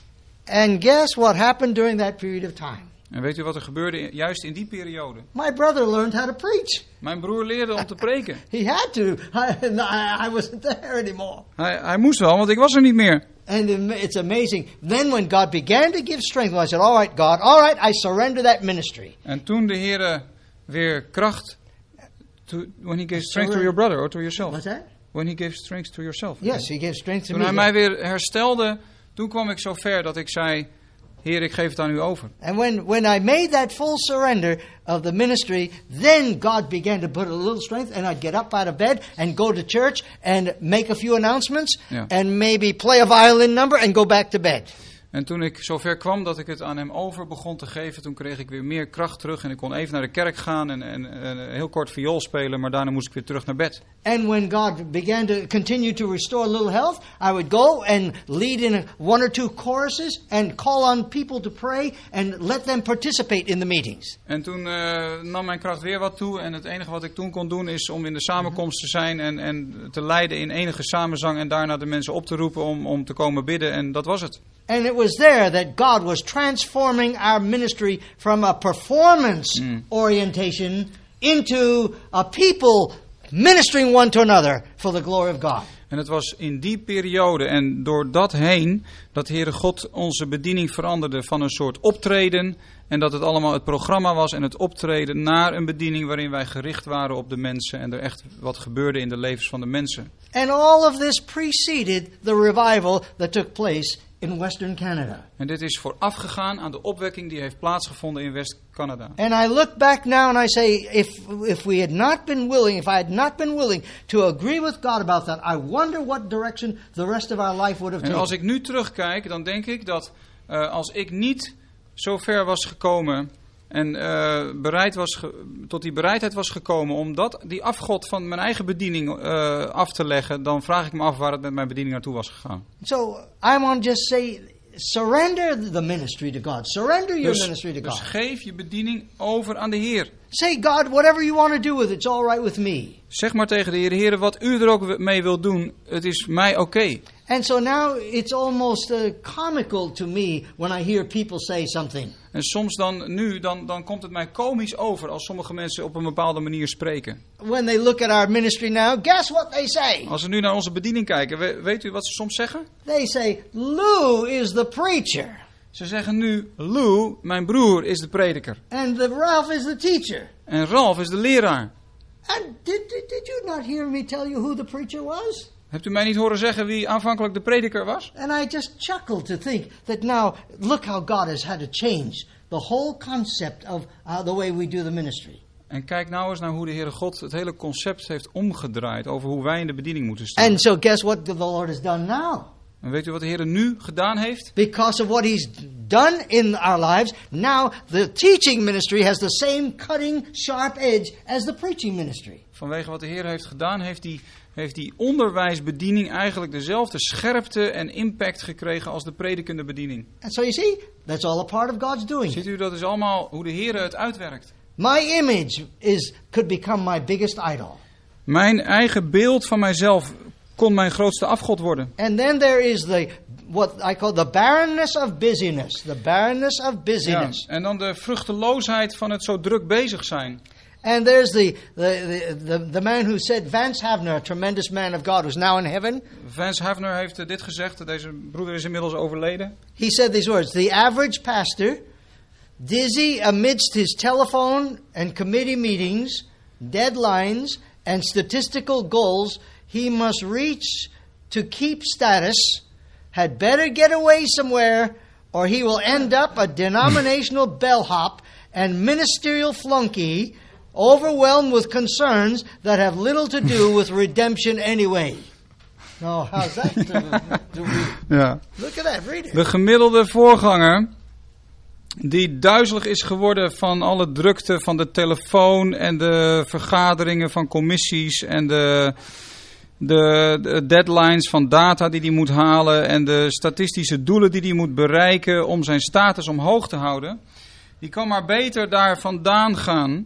Speaker 2: And guess what happened during that period of time?
Speaker 3: En weet u wat er gebeurde in- juist in die periode?
Speaker 2: My brother learned how to preach.
Speaker 3: Mijn broer leerde om te preken.
Speaker 2: He had to. I, I, I wasn't there anymore.
Speaker 3: Hij, hij moest wel, want ik was er niet meer.
Speaker 2: And it's amazing. Then when God began to give strength, I said, all right, God, all right, I surrender that ministry.
Speaker 3: En toen de Heer weer kracht... To, when he gave strength to your brother or to yourself.
Speaker 2: What's that?
Speaker 3: When he gave strength to yourself.
Speaker 2: Yes, he gave strength to
Speaker 3: Toen
Speaker 2: me.
Speaker 3: hij mij weer herstelde, toen kwam ik zo ver dat ik zei... Heer, ik geef het aan u over.
Speaker 2: And when, when I made that full surrender of the ministry, then God began to put a little strength, and I'd get up out of bed and go to church and make a few announcements
Speaker 3: Ja.
Speaker 2: and maybe play a violin number and go back to bed.
Speaker 3: En toen ik zover kwam dat ik het aan hem over begon te geven, toen kreeg ik weer meer kracht terug. En ik kon even naar de kerk gaan en, en, en heel kort viool spelen, maar daarna moest ik weer terug naar bed.
Speaker 2: And when God began to continue to restore a little health, I would go and lead in one or two choruses and call on people to pray and let them participate in the meetings.
Speaker 3: En toen uh, nam mijn kracht weer wat toe. En het enige wat ik toen kon doen is om in de samenkomst te zijn en, en te leiden in enige samenzang. En daarna de mensen op te roepen om, om te komen bidden. En dat was het.
Speaker 2: And it was there that God was transforming our ministry from a performance
Speaker 3: Mm.
Speaker 2: orientation into a people ministering one to another for the glory of God.
Speaker 3: En het was in die periode en door dat heen dat Heere God onze bediening veranderde van een soort optreden. En dat het allemaal het programma was en het optreden naar een bediening waarin wij gericht waren op de mensen. En er echt wat gebeurde in de levens van de mensen.
Speaker 2: And all of this preceded the revival that took place in Western Canada.
Speaker 3: En dit is voorafgegaan aan de opwekking die heeft plaatsgevonden in West-Canada.
Speaker 2: And I look back now and I say, if if we had not been willing, if I had not been willing to agree with God about that, I wonder what direction the rest of our life would have
Speaker 3: En als
Speaker 2: taken.
Speaker 3: ik nu terugkijk, dan denk ik dat uh, als ik niet zo ver was gekomen en uh, bereid was ge- tot die bereidheid was gekomen om dat, die afgod van mijn eigen bediening uh, af te leggen, dan vraag ik me af waar het met mijn bediening naartoe was gegaan.
Speaker 2: So I want to just say, surrender the ministry to God. Surrender your
Speaker 3: Dus,
Speaker 2: ministry to
Speaker 3: dus
Speaker 2: God.
Speaker 3: geef je bediening over aan de Heer.
Speaker 2: Say, God, whatever you want to do with it, it's all right with me.
Speaker 3: Zeg maar tegen de Heer, Heer, wat u er ook mee wilt doen, het is mij oké. Okay.
Speaker 2: And so now it's almost uh, comical to me when I hear people say something.
Speaker 3: En soms dan, nu, dan, dan komt het mij komisch over als sommige mensen op een bepaalde manier spreken.
Speaker 2: When they look at our ministry now, guess what they say?
Speaker 3: Als we nu naar onze bediening kijken, we, weet u wat ze soms zeggen?
Speaker 2: They say, Lou is the preacher.
Speaker 3: Ze zeggen nu, Lou, mijn broer, is de prediker.
Speaker 2: And the Ralph is the teacher.
Speaker 3: En Ralf is de leraar.
Speaker 2: And did, did, did you not hear me tell you who the preacher was?
Speaker 3: Hebt u mij niet horen zeggen wie aanvankelijk de prediker was?
Speaker 2: And I just chuckled to think that now, look how God has had to change the whole concept of uh, the way we do the ministry.
Speaker 3: En kijk nou eens naar hoe de Heere God het hele concept heeft omgedraaid over hoe wij in de bediening moeten staan.
Speaker 2: And so guess what the Lord has done now?
Speaker 3: En weet u wat de Heere nu gedaan heeft?
Speaker 2: Because of what He's done in our lives, now the teaching ministry has the same cutting, sharp edge as the preaching ministry.
Speaker 3: Vanwege wat de Heer heeft gedaan, heeft die, heeft die onderwijsbediening eigenlijk dezelfde scherpte en impact gekregen als de predikende bediening.
Speaker 2: And so you see, that's all a part of God's doing.
Speaker 3: Ziet u, dat is allemaal hoe de Heer het uitwerkt.
Speaker 2: My image is could become my biggest idol.
Speaker 3: Mijn eigen beeld van mijzelf kon mijn grootste afgod worden.
Speaker 2: And then there is the what I call the barrenness of busyness. The barrenness of
Speaker 3: Ja,
Speaker 2: busyness.
Speaker 3: en dan de vruchteloosheid van het zo druk bezig zijn.
Speaker 2: And there's the, the, the, the, the man who said, Vance Havner, a tremendous man of God, who's now in heaven.
Speaker 3: Vance Havner heeft uh, dit gezegd. Deze broeder is inmiddels overleden.
Speaker 2: He said these words, the average pastor, dizzy amidst his telephone and committee meetings, deadlines, and statistical goals he must reach to keep status, had better get away somewhere, or he will end up a denominational bellhop and ministerial flunky, overwhelmed with concerns that have little to do with redemption anyway. No, how's that to, to read?
Speaker 3: Ja.
Speaker 2: Look at that, read it.
Speaker 3: De gemiddelde voorganger, die duizelig is geworden van alle drukte van de telefoon en de vergaderingen van commissies en de, de, de deadlines van data die hij moet halen en de statistische doelen die hij moet bereiken om zijn status omhoog te houden, die kan maar beter daar vandaan gaan.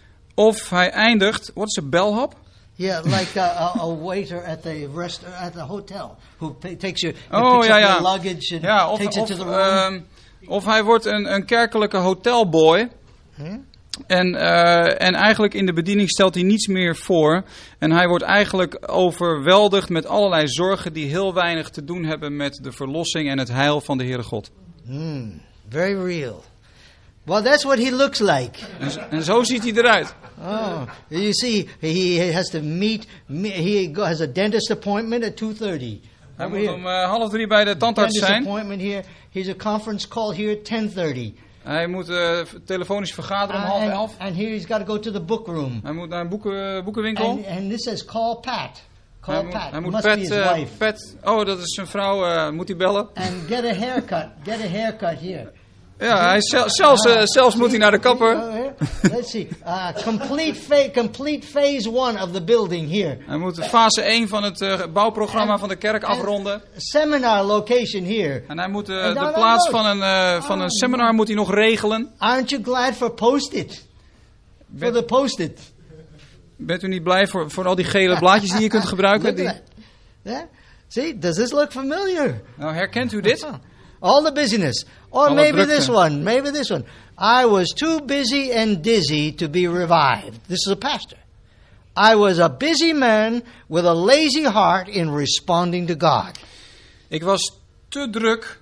Speaker 3: Of hij eindigt, wat is een bellhop?
Speaker 2: Yeah, like a, a, a waiter at the rest at the hotel who pay, takes your
Speaker 3: Oh
Speaker 2: picks
Speaker 3: ja,
Speaker 2: up
Speaker 3: ja.
Speaker 2: your luggage and
Speaker 3: Ja, of,
Speaker 2: takes it
Speaker 3: of,
Speaker 2: to the room.
Speaker 3: um, of hij wordt een, een kerkelijke hotelboy.
Speaker 2: Huh?
Speaker 3: En, uh, en eigenlijk in de bediening stelt hij niets meer voor. En hij wordt eigenlijk overweldigd met allerlei zorgen die heel weinig te doen hebben met de verlossing en het heil van de Heere God.
Speaker 2: Hmm, very real. Well, that's what he looks like.
Speaker 3: En, zo- en zo ziet hij eruit.
Speaker 2: Oh, you see, he has to meet. me- He go- has a dentist appointment at two thirty.
Speaker 3: Hij moet om uh, half drie bij de tandarts
Speaker 2: Dentist
Speaker 3: zijn.
Speaker 2: appointment here. He's a conference call here at ten thirty.
Speaker 3: Hij moet uh, telefonisch vergaderen om half
Speaker 2: and,
Speaker 3: elf.
Speaker 2: and here he's got to go to the book room.
Speaker 3: Hij moet naar een boeken, boekenwinkel.
Speaker 2: And, and this says call Pat. Call
Speaker 3: Hij moet,
Speaker 2: Pat.
Speaker 3: hij moet
Speaker 2: Must
Speaker 3: Pat,
Speaker 2: be his
Speaker 3: uh,
Speaker 2: wife.
Speaker 3: Pat, oh dat is zijn vrouw, uh, moet hij bellen?
Speaker 2: And get a haircut. Get a haircut here.
Speaker 3: Ja, hij zel, zelfs, uh, zelfs moet hij naar de kapper.
Speaker 2: Oh, here. Let's see. Uh, complete, fa- complete phase one of the building here.
Speaker 3: Hij moet fase één van het uh, bouwprogramma van de kerk afronden.
Speaker 2: Seminar location here.
Speaker 3: En hij moet uh,
Speaker 2: En
Speaker 3: de
Speaker 2: dan
Speaker 3: plaats
Speaker 2: ook.
Speaker 3: van een, uh, van een seminar moet hij nog regelen.
Speaker 2: Aren't you glad for Post-it? For
Speaker 3: Bent,
Speaker 2: the Post-it.
Speaker 3: bent u niet blij voor, voor al die gele blaadjes die je kunt gebruiken?
Speaker 2: Look at
Speaker 3: Die,
Speaker 2: that. Yeah? See, does this look familiar?
Speaker 3: nou, herkent u dit?
Speaker 2: All the busyness. Or
Speaker 3: Alle
Speaker 2: maybe
Speaker 3: drukte.
Speaker 2: this one. Maybe this one. I was too busy and dizzy to be revived. This is a pastor. I was a busy man with a lazy heart in responding to God.
Speaker 3: Ik was te druk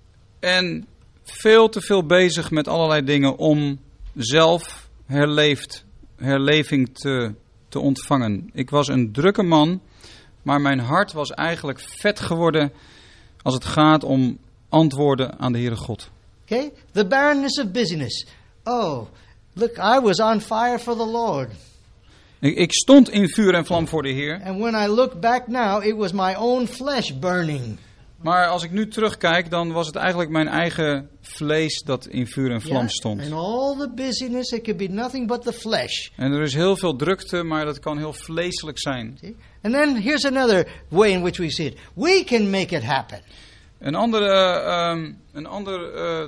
Speaker 3: en veel te veel bezig met allerlei dingen om zelf herleefd, herleving te, te ontvangen. Ik was een drukke man, maar mijn hart was eigenlijk vet geworden als het gaat om antwoorden aan de Heere God.
Speaker 2: Okay? The barrenness of busyness. Oh, look, I was on fire for the Lord.
Speaker 3: Ik, ik stond in vuur en vlam voor de Heer.
Speaker 2: And when I look back now, it was my own flesh burning.
Speaker 3: Maar als ik nu terugkijk, dan was het eigenlijk mijn eigen vlees dat in vuur en vlam
Speaker 2: Yeah?
Speaker 3: stond.
Speaker 2: And all the busyness, it could be nothing but the flesh.
Speaker 3: En er is heel veel drukte, maar dat kan heel vleeselijk zijn.
Speaker 2: See? And then here's another way in which we see it. We can make it happen.
Speaker 3: Een andere, um, een ander uh,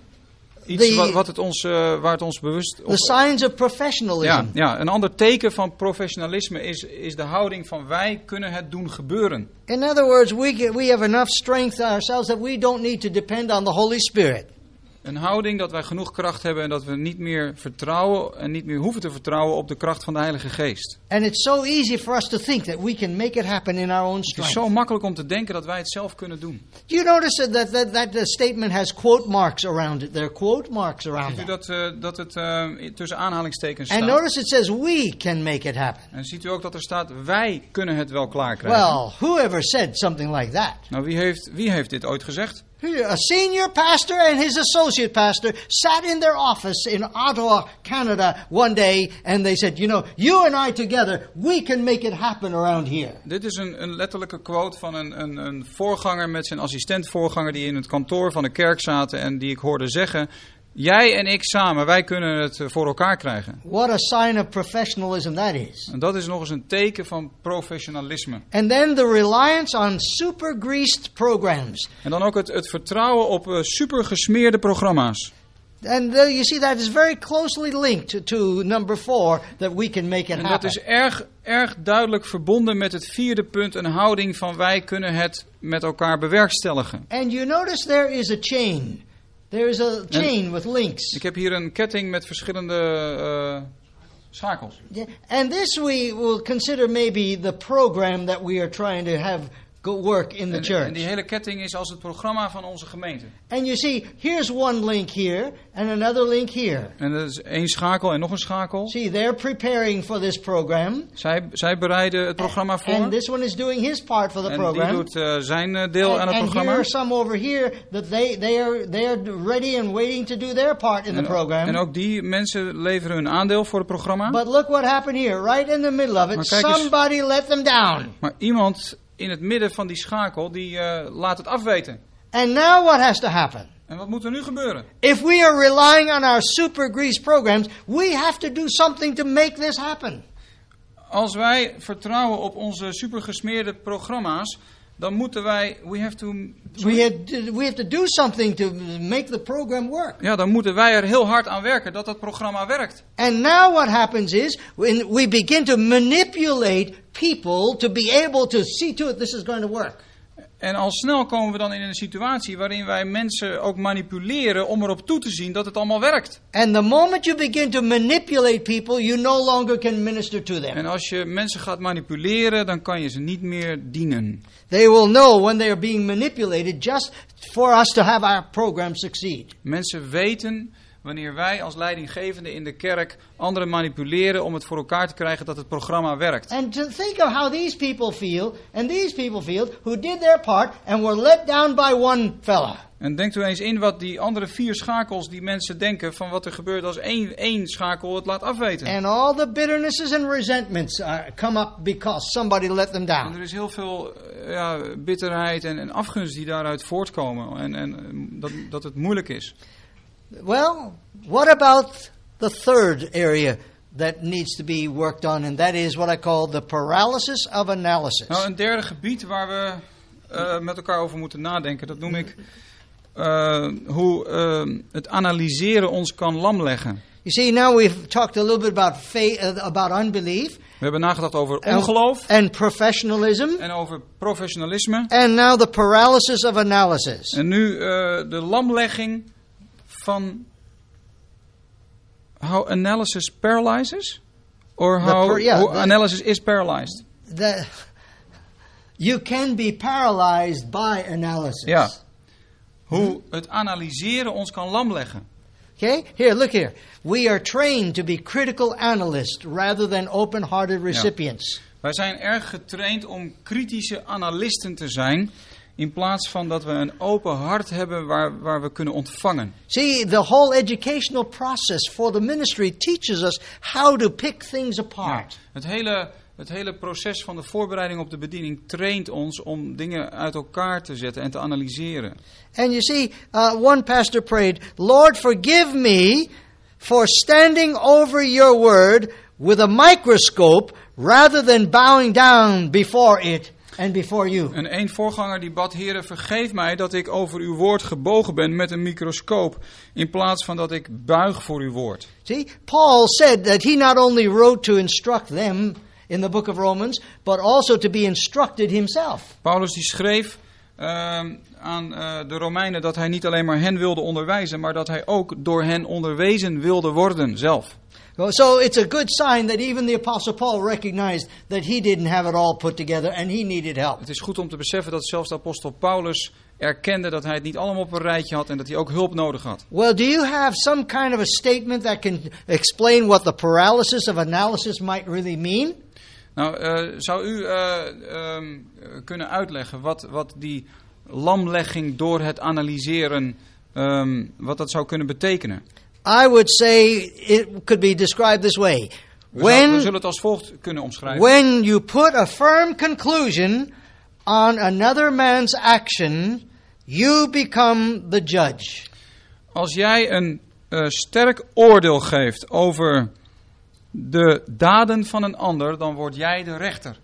Speaker 3: iets
Speaker 2: The-
Speaker 3: wat, wat het ons, uh, waar het ons bewust
Speaker 2: The
Speaker 3: op,
Speaker 2: signs of professionalism.
Speaker 3: ja, ja, een ander teken van professionalisme is, is de houding van wij kunnen het doen gebeuren.
Speaker 2: In other words, we get, we have enough strength ourselves that we don't need to depend on the Holy Spirit.
Speaker 3: Een houding dat wij genoeg kracht hebben en dat we niet meer vertrouwen en niet meer hoeven te vertrouwen op de kracht van de Heilige Geest.
Speaker 2: And it's so easy for us to think that we can make it happen in our own
Speaker 3: Het is
Speaker 2: strength.
Speaker 3: zo makkelijk om te denken dat wij het zelf kunnen doen.
Speaker 2: Do you notice that that, that the statement has quote marks around it? There are quote marks around
Speaker 3: Ziet u
Speaker 2: it.
Speaker 3: dat, uh, dat het uh, tussen aanhalingstekens
Speaker 2: And
Speaker 3: staat?
Speaker 2: notice it says we can make it happen.
Speaker 3: En ziet u ook dat er staat wij kunnen het wel klaar krijgen?
Speaker 2: Well, whoever said something like that?
Speaker 3: Nou, wie heeft, wie heeft dit ooit gezegd?
Speaker 2: A senior pastor and his associate pastor sat in their office in Ottawa, Canada one day, and they said, you know, you and I together, we can make it happen around here.
Speaker 3: Dit is een, een letterlijke quote van een, een, een voorganger met zijn assistent-voorganger die in het kantoor van de kerk zaten en die ik hoorde zeggen, jij en ik samen, wij kunnen het voor elkaar krijgen.
Speaker 2: What a sign of professionalism that is.
Speaker 3: En dat is nog eens een teken van professionalisme.
Speaker 2: And then the reliance on super greased programs.
Speaker 3: En dan ook het, het vertrouwen op uh, super gesmeerde programma's.
Speaker 2: And uh, you see, that is very closely linked to, to number four, that we can make it
Speaker 3: En dat
Speaker 2: happen.
Speaker 3: is erg, erg duidelijk verbonden met het vierde punt, een houding van wij kunnen het met elkaar bewerkstelligen.
Speaker 2: And you notice there is a chain. There is a chain with links.
Speaker 3: Ik heb hier een ketting met verschillende uh, schakels.
Speaker 2: Yeah. And this we will consider maybe the program that we are trying to have go work in the
Speaker 3: En,
Speaker 2: church.
Speaker 3: en die hele ketting is als het programma van onze gemeente.
Speaker 2: And you see, here's one link here and another link here.
Speaker 3: En dat is één schakel en nog een schakel.
Speaker 2: See, they're preparing for this program.
Speaker 3: Zij, zij bereiden het programma voor.
Speaker 2: And this one is doing his part for the
Speaker 3: En
Speaker 2: program.
Speaker 3: die doet uh, zijn uh, deel
Speaker 2: and,
Speaker 3: aan het
Speaker 2: and
Speaker 3: programma.
Speaker 2: here are some over here that they, they, are, they are ready and waiting to do their part in
Speaker 3: En,
Speaker 2: the program.
Speaker 3: en ook die mensen leveren hun aandeel voor het programma.
Speaker 2: But look what happened here, right in the middle of it.
Speaker 3: Maar kijk eens.
Speaker 2: Somebody let them down.
Speaker 3: Maar iemand in het midden van die schakel, die uh, laat het afweten.
Speaker 2: And now what has to happen?
Speaker 3: En wat moet er nu gebeuren?
Speaker 2: If we are relying on our super grease programs, we have to do something to make this happen.
Speaker 3: Als wij vertrouwen op onze supergesmeerde programma's, dan moeten wij, we have to,
Speaker 2: We have, we have to do something to make the program work.
Speaker 3: ja, dan moeten wij er heel hard aan werken dat dat programma werkt.
Speaker 2: And now what happens is, when we begin to manipulate people to be able to see to it this is going to work.
Speaker 3: En al snel komen we dan in een situatie waarin wij mensen ook manipuleren om erop toe te zien dat het allemaal werkt.
Speaker 2: And the moment you begin to manipulate people, you no longer can minister to them.
Speaker 3: En als je mensen gaat manipuleren, dan kan je ze niet meer dienen.
Speaker 2: They will know when they are being manipulated just for us to have our program succeed.
Speaker 3: Mensen weten wanneer wij als leidinggevende in de kerk anderen manipuleren om het voor elkaar te krijgen dat het programma werkt.
Speaker 2: And to think of how these people feel, and these people feel, who did their part and were let down by one fella.
Speaker 3: En denkt u eens in wat die andere vier schakels die mensen denken van wat er gebeurt als één, één schakel het laat afweten.
Speaker 2: And all the bitternesses and resentments uh, come up because somebody let them
Speaker 3: En
Speaker 2: down.
Speaker 3: er is heel veel uh, ja, bitterheid en, en afgunst die daaruit voortkomen en, en uh, dat, dat het moeilijk is.
Speaker 2: Well, what about the third area that needs to be worked on, and that is what I call the paralysis of analysis.
Speaker 3: Nou, een derde gebied waar we uh, met elkaar over moeten nadenken, dat noem ik uh, hoe uh, het analyseren ons kan lamleggen.
Speaker 2: You see, now we've talked a little bit about faith, uh, about unbelief.
Speaker 3: We hebben nagedacht over ongeloof
Speaker 2: and professionalism.
Speaker 3: en over professionalisme.
Speaker 2: And now the paralysis of analysis.
Speaker 3: En nu uh, de lamlegging van how analysis paralyzes? Or how,
Speaker 2: per, yeah,
Speaker 3: how
Speaker 2: the,
Speaker 3: analysis is paralyzed?
Speaker 2: The, you can be paralyzed by analysis.
Speaker 3: Ja. Hoe het analyseren ons kan lamleggen.
Speaker 2: Okay, here, look here. We are trained to be critical analysts rather than open-hearted recipients.
Speaker 3: Ja. Wij zijn erg getraind om kritische analisten te zijn, in plaats van dat we een open hart hebben waar, waar we kunnen ontvangen.
Speaker 2: See, the whole educational process for the ministry teaches us how to pick things apart.
Speaker 3: Ja, het hele, het hele proces van de voorbereiding op de bediening traint ons om dingen uit elkaar te zetten en te analyseren.
Speaker 2: And you see, uh, one pastor prayed, Lord, forgive me for standing over your word with a microscope rather than bowing down before it and before you.
Speaker 3: En één voorganger die bad, Heere, vergeef mij dat ik over uw woord gebogen ben met een microscoop, in plaats van dat ik buig voor uw woord.
Speaker 2: See, Paul said that he not only wrote to instruct them in the book of Romans, but also to be instructed himself.
Speaker 3: Paulus die schreef uh, aan uh, de Romeinen dat hij niet alleen maar hen wilde onderwijzen, maar dat hij ook door hen onderwezen wilde worden zelf.
Speaker 2: So it's a good sign that even the Apostle Paul recognized that he didn't have it all put together and he needed help.
Speaker 3: Het is goed om te beseffen dat zelfs de apostel Paulus erkende dat hij het niet allemaal op een rijtje had en dat hij ook hulp nodig had.
Speaker 2: Well, do you have some kind of a statement that can explain what the paralysis of analysis might really mean?
Speaker 3: Nou, uh, zou u uh, um, kunnen uitleggen wat, wat die lamlegging door het analyseren, um, wat dat zou kunnen betekenen?
Speaker 2: I would say it could be described this way.
Speaker 3: We, zou, we
Speaker 2: When,
Speaker 3: zullen het als volgt kunnen omschrijven.
Speaker 2: when you put a firm conclusion on another man's action, you become the judge.
Speaker 3: Als jij een uh, sterk oordeel geeft over de daden van een ander, dan word jij de rechter.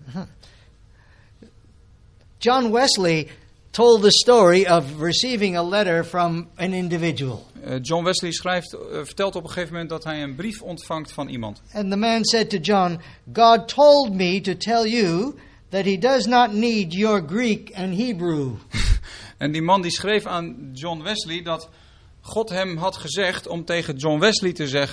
Speaker 2: John Wesley told the story of receiving a letter from an individual.
Speaker 3: Uh, John Wesley schrijft, uh, vertelt op een gegeven moment dat hij een brief ontvangt van iemand.
Speaker 2: And the man said to John, God told me to tell you that he does not need your Greek and Hebrew.
Speaker 3: En die man die schreef aan John Wesley dat God hem had gezegd om tegen John Wesley te zeggen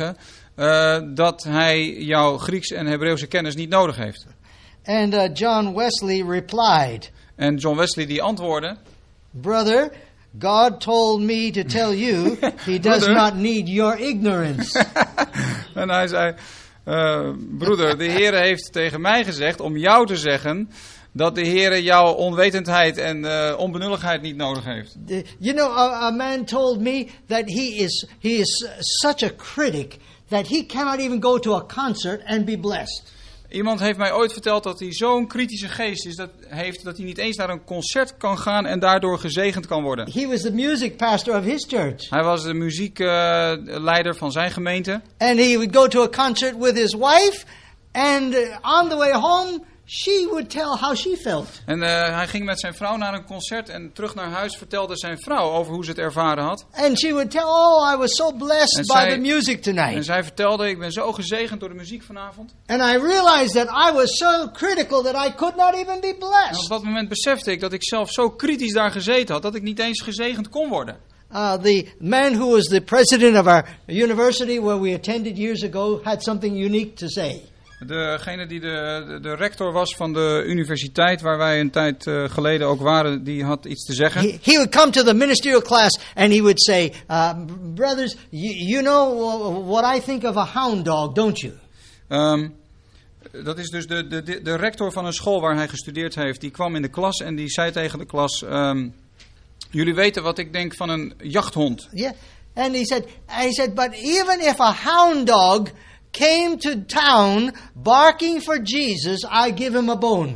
Speaker 3: uh, dat hij jouw Grieks en Hebreeuwse kennis niet nodig heeft.
Speaker 2: And uh, John Wesley replied,
Speaker 3: En John Wesley die antwoordde,
Speaker 2: brother, God told me to tell you he does
Speaker 3: Brother.
Speaker 2: not need your ignorance.
Speaker 3: en hij zei, uh, broeder, de Heer heeft tegen mij gezegd om jou te zeggen dat de Heer jouw onwetendheid en uh, onbenulligheid niet nodig heeft.
Speaker 2: The- You know, a, a man told me that he is he is such a critic that he cannot even go to a concert and be blessed.
Speaker 3: Iemand heeft mij ooit verteld dat hij zo'n kritische geest is dat, heeft dat hij niet eens naar een concert kan gaan en daardoor gezegend kan worden.
Speaker 2: He was the music pastor of his church.
Speaker 3: Hij was de muziekleider uh, van zijn gemeente.
Speaker 2: And he would go to a concert with his wife, and uh, on the way home, she would tell how she felt.
Speaker 3: En uh, hij ging met zijn vrouw naar een concert en terug naar huis vertelde zijn vrouw over hoe ze het ervaren had.
Speaker 2: And she would tell, oh, I was so blessed
Speaker 3: En
Speaker 2: by
Speaker 3: zij-
Speaker 2: the music
Speaker 3: En
Speaker 2: tonight.
Speaker 3: zij vertelde, ik ben zo gezegend door de muziek vanavond.
Speaker 2: And I realized that I was so critical that I could not even be
Speaker 3: En op
Speaker 2: blessed.
Speaker 3: dat moment besefte ik dat ik zelf zo kritisch daar gezeten had dat ik niet eens gezegend kon worden.
Speaker 2: Uh, the man who was the president of our university where we attended years ago had something unique to say.
Speaker 3: Degene die de, de, de rector was van de universiteit waar wij een tijd uh, geleden ook waren, die had iets te zeggen.
Speaker 2: He, he would come to the ministerial class and he would say, uh, brothers, you, you know what I think of a hound dog, don't you?
Speaker 3: Um, dat is dus de, de, de, de rector van een school waar hij gestudeerd heeft. Die kwam in de klas en die zei tegen de klas, um, jullie weten wat ik denk van een jachthond.
Speaker 2: Yeah. And he said, he said, but even if a hound dog came to town barking for Jesus, I give him a bone.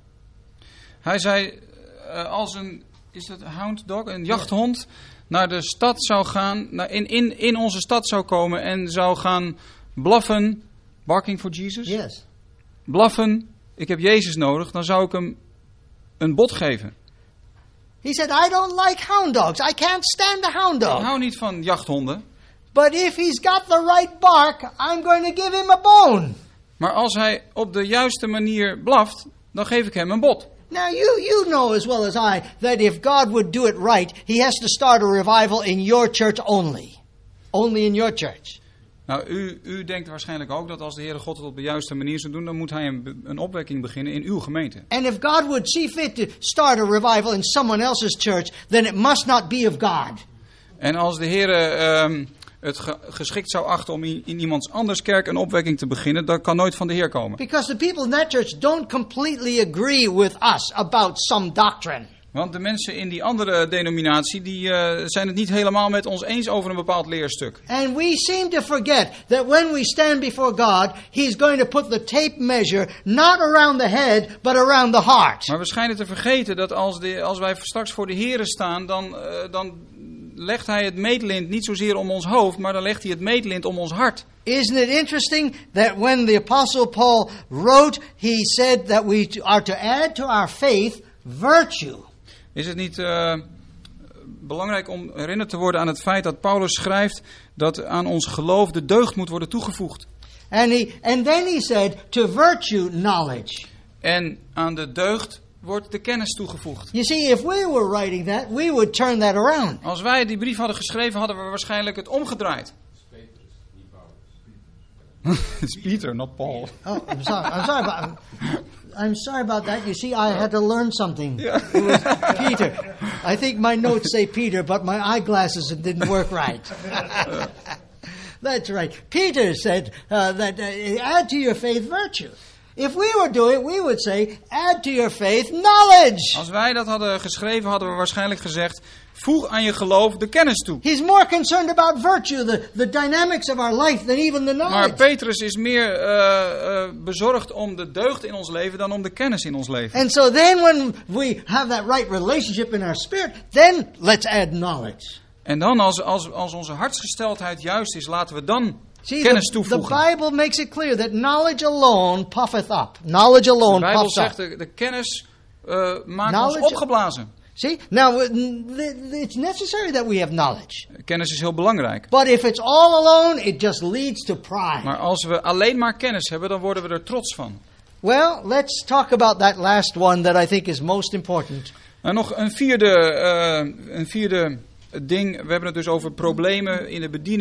Speaker 3: Hij zei, uh, als een, is dat een hound dog, een jachthond, naar de stad zou gaan, naar, in, in, in onze stad zou komen en zou gaan blaffen, barking for Jesus,
Speaker 2: Yes.
Speaker 3: blaffen, ik heb Jezus nodig, dan zou ik hem een bot geven.
Speaker 2: He said, I don't like hound dogs. I can't stand the hound
Speaker 3: Ik
Speaker 2: dog.
Speaker 3: hou niet van jachthonden,
Speaker 2: But if he's got the right bark, I'm going to give him a bone.
Speaker 3: maar als hij op de juiste manier blaft, dan geef ik hem een bot.
Speaker 2: Now, you, you know as well as I that if God would do it right, he has to start a revival in your church only. Only in your church.
Speaker 3: Nou, u, u denkt waarschijnlijk ook dat als de Heere God het op de juiste manier zou doen, dan moet hij een, een opwekking beginnen in uw gemeente.
Speaker 2: And if God would see fit to start a revival in someone else's church, then it must not be of God.
Speaker 3: En als de Heere um, het ge- geschikt zou achten om in, in iemands anders kerk een opwekking te beginnen, dat kan nooit van de Heer komen.
Speaker 2: Because the people in that church don't completely agree with us about some doctrine.
Speaker 3: Want de mensen in die andere denominatie, die uh, zijn het niet helemaal met ons eens over een bepaald leerstuk.
Speaker 2: And we seem to forget that when we stand before God, he's going to put the tape measure not around the head, but around the heart.
Speaker 3: Maar we schijnen te vergeten dat als, de, als wij straks voor de Heere staan, dan, uh, dan legt hij het meetlint niet zozeer om ons hoofd, maar dan legt hij het meetlint om ons hart.
Speaker 2: Isn't it interesting that when the Apostle Paul wrote, he said that we are to add to our faith virtue.
Speaker 3: Is het niet uh, belangrijk om herinnerd te worden aan het feit dat Paulus schrijft dat aan ons geloof de deugd moet worden toegevoegd?
Speaker 2: And he and then he said, to virtue knowledge.
Speaker 3: En aan de deugd wordt de kennis toegevoegd.
Speaker 2: You see, if we were writing that, we would turn that around.
Speaker 3: Als wij die brief hadden geschreven, hadden we waarschijnlijk het omgedraaid. Het is Pieter, not Paul.
Speaker 2: Oh, I'm sorry. I'm sorry about. I'm sorry about that. You see, I had to learn something.
Speaker 3: Yeah.
Speaker 2: It was Peter. I think my notes say Peter, but my eyeglasses didn't work right. That's right. Peter said uh, that uh, add to your faith virtue. If we were doing it, we would say, add to your faith knowledge.
Speaker 3: Als wij dat hadden geschreven, hadden we waarschijnlijk gezegd, voeg aan je geloof de kennis toe.
Speaker 2: He's more concerned about virtue, the, the dynamics of our life, than even the
Speaker 3: Maar
Speaker 2: knowledge.
Speaker 3: Petrus is meer uh, uh, bezorgd om de deugd in ons leven dan om de kennis in ons leven.
Speaker 2: And so then when we have that right relationship in our spirit, then let's add knowledge.
Speaker 3: En dan als, als, als onze hartsgesteldheid juist is, laten we dan
Speaker 2: See,
Speaker 3: kennis
Speaker 2: the, the
Speaker 3: toevoegen.
Speaker 2: Bible makes it clear that knowledge alone puffeth up. Knowledge alone
Speaker 3: De Bijbel
Speaker 2: puffs up.
Speaker 3: zegt, de, de kennis uh, maakt
Speaker 2: Knowledge-
Speaker 3: ons opgeblazen.
Speaker 2: See, now uh, th- it's necessary that we have knowledge.
Speaker 3: Kennis is heel belangrijk.
Speaker 2: But if it's all alone, it just leads to pride.
Speaker 3: Maar als we alleen maar kennis hebben, dan worden we er trots van.
Speaker 2: Well, let's talk about that last one that I think is most important.
Speaker 3: En nog een vierde, uh, een vierde ding. We hebben het dus over problemen in de bediening.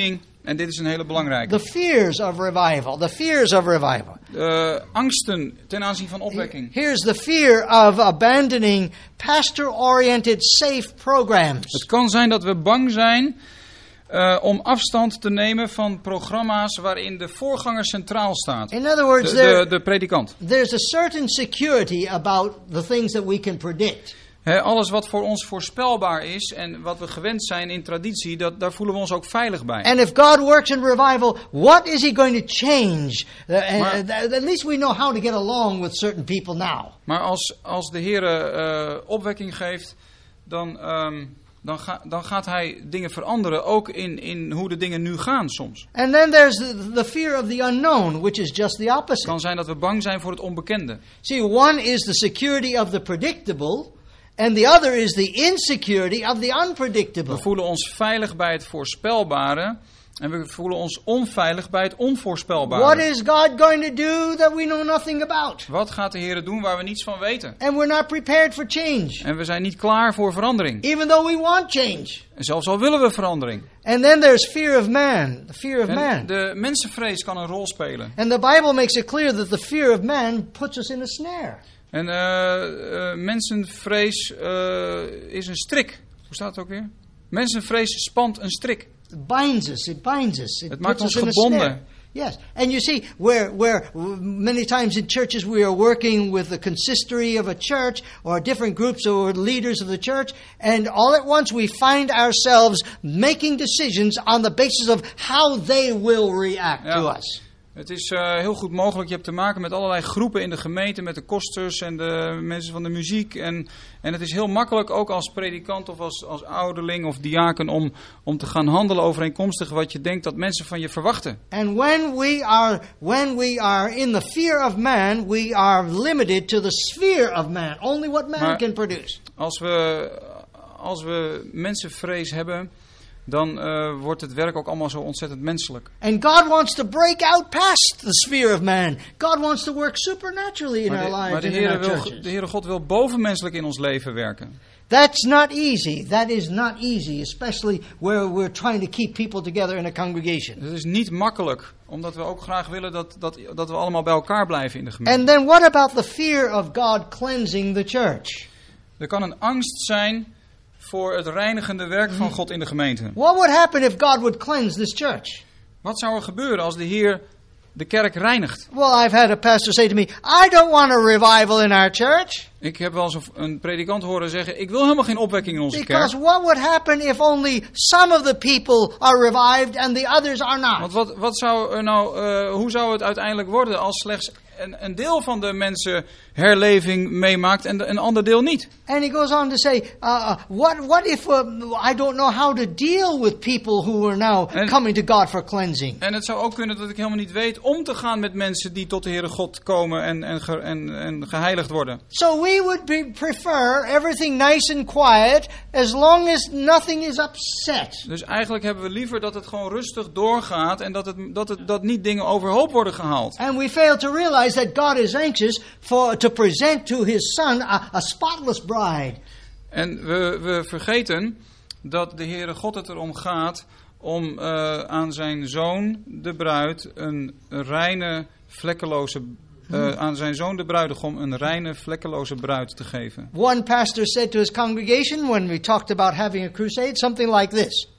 Speaker 3: En dit is een hele belangrijke.
Speaker 2: The fears of revival. The fears of revival.
Speaker 3: Uh, angsten ten aanzien van opwekking.
Speaker 2: Here's the fear of abandoning pastor-oriented safe programs.
Speaker 3: Het kan zijn dat we bang zijn uh, om afstand te nemen van programma's waarin de voorganger centraal staat.
Speaker 2: In other words,
Speaker 3: de,
Speaker 2: there,
Speaker 3: de, de predikant.
Speaker 2: there's a certain security about the things that we can predict.
Speaker 3: He, alles wat voor ons voorspelbaar is en wat we gewend zijn in traditie, dat, daar voelen we ons ook veilig bij.
Speaker 2: And if God works in revival, what is He going to change? Uh,
Speaker 3: Maar-
Speaker 2: uh, at least we know how to get along with certain people now.
Speaker 3: Maar als, als de Heer uh, opwekking geeft, dan, um, dan, ga, dan gaat Hij dingen veranderen, ook in, in hoe de dingen nu gaan soms.
Speaker 2: And then there's the, the fear of the unknown, which is just the
Speaker 3: Het
Speaker 2: opposite.
Speaker 3: kan zijn dat we bang zijn voor het onbekende.
Speaker 2: See, one is the security of the predictable, and the other is the insecurity of the
Speaker 3: We
Speaker 2: unpredictable.
Speaker 3: voelen ons veilig bij het voorspelbare en we voelen ons onveilig bij het onvoorspelbare.
Speaker 2: What is God going to do that we know nothing about?
Speaker 3: Wat gaat de Heer doen waar we niets van weten?
Speaker 2: And we're not prepared for change,
Speaker 3: En we zijn niet klaar voor verandering.
Speaker 2: even though we want change.
Speaker 3: En zelfs al willen we verandering.
Speaker 2: And then there's fear of man, the fear of
Speaker 3: En
Speaker 2: man.
Speaker 3: de mensenvrees kan een rol spelen.
Speaker 2: And the Bible makes it clear that the fear of man puts us in a snare.
Speaker 3: En uh, uh, mensenvrees uh, is een strik. Hoe staat het ook weer? Mensenvrees spant een strik.
Speaker 2: It binds us, it binds us. It
Speaker 3: Het maakt
Speaker 2: puts
Speaker 3: ons
Speaker 2: us in a snare.
Speaker 3: gebonden.
Speaker 2: Yes. And you see, where, where many times in churches we are working with the consistory of a church or different groups or leaders of the church, and all at once we find ourselves making decisions on the basis of how they will react
Speaker 3: Ja.
Speaker 2: to us.
Speaker 3: Het is uh, heel goed mogelijk. Je hebt te maken met allerlei groepen in de gemeente, met de kosters en de mensen van de muziek. En, en het is heel makkelijk, ook als predikant of als, als ouderling of diaken, om, om te gaan handelen overeenkomstig wat je denkt dat mensen van je verwachten.
Speaker 2: And when we are when we are in the fear of man, we are limited to the sphere of man. Only what man
Speaker 3: Maar-
Speaker 2: can produce.
Speaker 3: Als we, als we mensenvrees hebben, dan uh, wordt het werk ook allemaal zo ontzettend menselijk.
Speaker 2: And God wants to break out past the sphere of man. God wants to work supernaturally in
Speaker 3: Maar
Speaker 2: our
Speaker 3: de,
Speaker 2: lives
Speaker 3: maar de
Speaker 2: and in our
Speaker 3: Heere wil,
Speaker 2: churches.
Speaker 3: de Heere God wil bovenmenselijk in ons leven werken.
Speaker 2: That's not easy. That is not easy, especially where we're trying to keep people together in a congregation.
Speaker 3: Dat is niet makkelijk, omdat we ook graag willen dat, dat, dat we allemaal bij elkaar blijven in de gemeente.
Speaker 2: And then what about the fear of God cleansing the church?
Speaker 3: Er kan een angst zijn voor het reinigende werk van God in de gemeente.
Speaker 2: What would happen if God would cleanse this church?
Speaker 3: Wat zou er gebeuren als de Heer de kerk reinigt?
Speaker 2: Well, I've had a pastor say to me, I don't want a revival in our church.
Speaker 3: Ik heb wel eens een predikant horen zeggen, ik wil helemaal geen opwekking in onze
Speaker 2: Because
Speaker 3: kerk.
Speaker 2: what would happen if only some of the people are revived and the others are not?
Speaker 3: Want wat, wat zou er nou, uh, hoe zou het uiteindelijk worden als slechts een, een deel van de mensen herleving meemaakt en de, een ander deel niet?
Speaker 2: And he goes on to say, uh, uh, what, what if uh, I don't know how to deal with people who are now
Speaker 3: En-
Speaker 2: coming to God for cleansing?
Speaker 3: En het zou ook kunnen dat ik helemaal niet weet om te gaan met mensen die tot de Heere God komen en, en, ge, en, en geheiligd worden.
Speaker 2: So we would be, prefer everything nice and quiet as long as nothing is upset.
Speaker 3: Dus eigenlijk hebben we liever dat het gewoon rustig doorgaat en dat, het, dat, het, dat niet dingen overhoop worden gehaald.
Speaker 2: And we fail to realize that God is anxious for to present to his son a, a spotless bride.
Speaker 3: En we, we vergeten dat de Heere God het erom gaat om uh, aan zijn zoon, de bruid, een reine, vlekkeloze, uh, aan zijn zoon, de bruidegom, een reine, vlekkeloze bruid te geven.
Speaker 2: One pastor said to his congregation when we talked about having a crusade, something like this.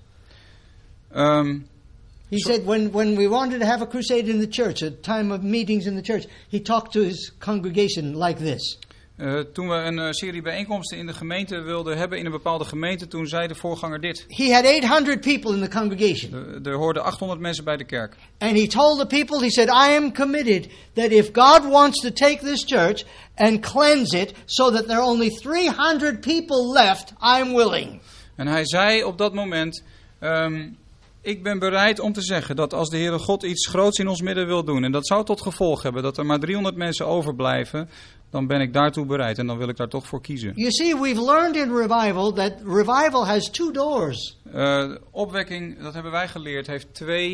Speaker 3: Um,
Speaker 2: He said when, when we wanted to have a crusade in the church, a time of meetings in the church, he talked to his congregation like this.
Speaker 3: uh, toen we een uh, serie bijeenkomsten in de gemeente wilden hebben, in een bepaalde gemeente, toen zei de voorganger dit.
Speaker 2: He had eight hundred people in the congregation.
Speaker 3: Er, er hoorden achthonderd mensen bij de kerk.
Speaker 2: And he told the people, he said, I am committed that if God wants to take this church and cleanse it so that there are only three hundred people left, I am willing.
Speaker 3: En hij zei op dat moment, um, ik ben bereid om te zeggen dat als de Heere God iets groots in ons midden wil doen, en dat zou tot gevolg hebben dat er maar driehonderd mensen overblijven, dan ben ik daartoe bereid en dan wil ik daar toch voor kiezen.
Speaker 2: You see, we've learned in revival that revival has two doors.
Speaker 3: Uh, opwekking, dat hebben wij geleerd, heeft twee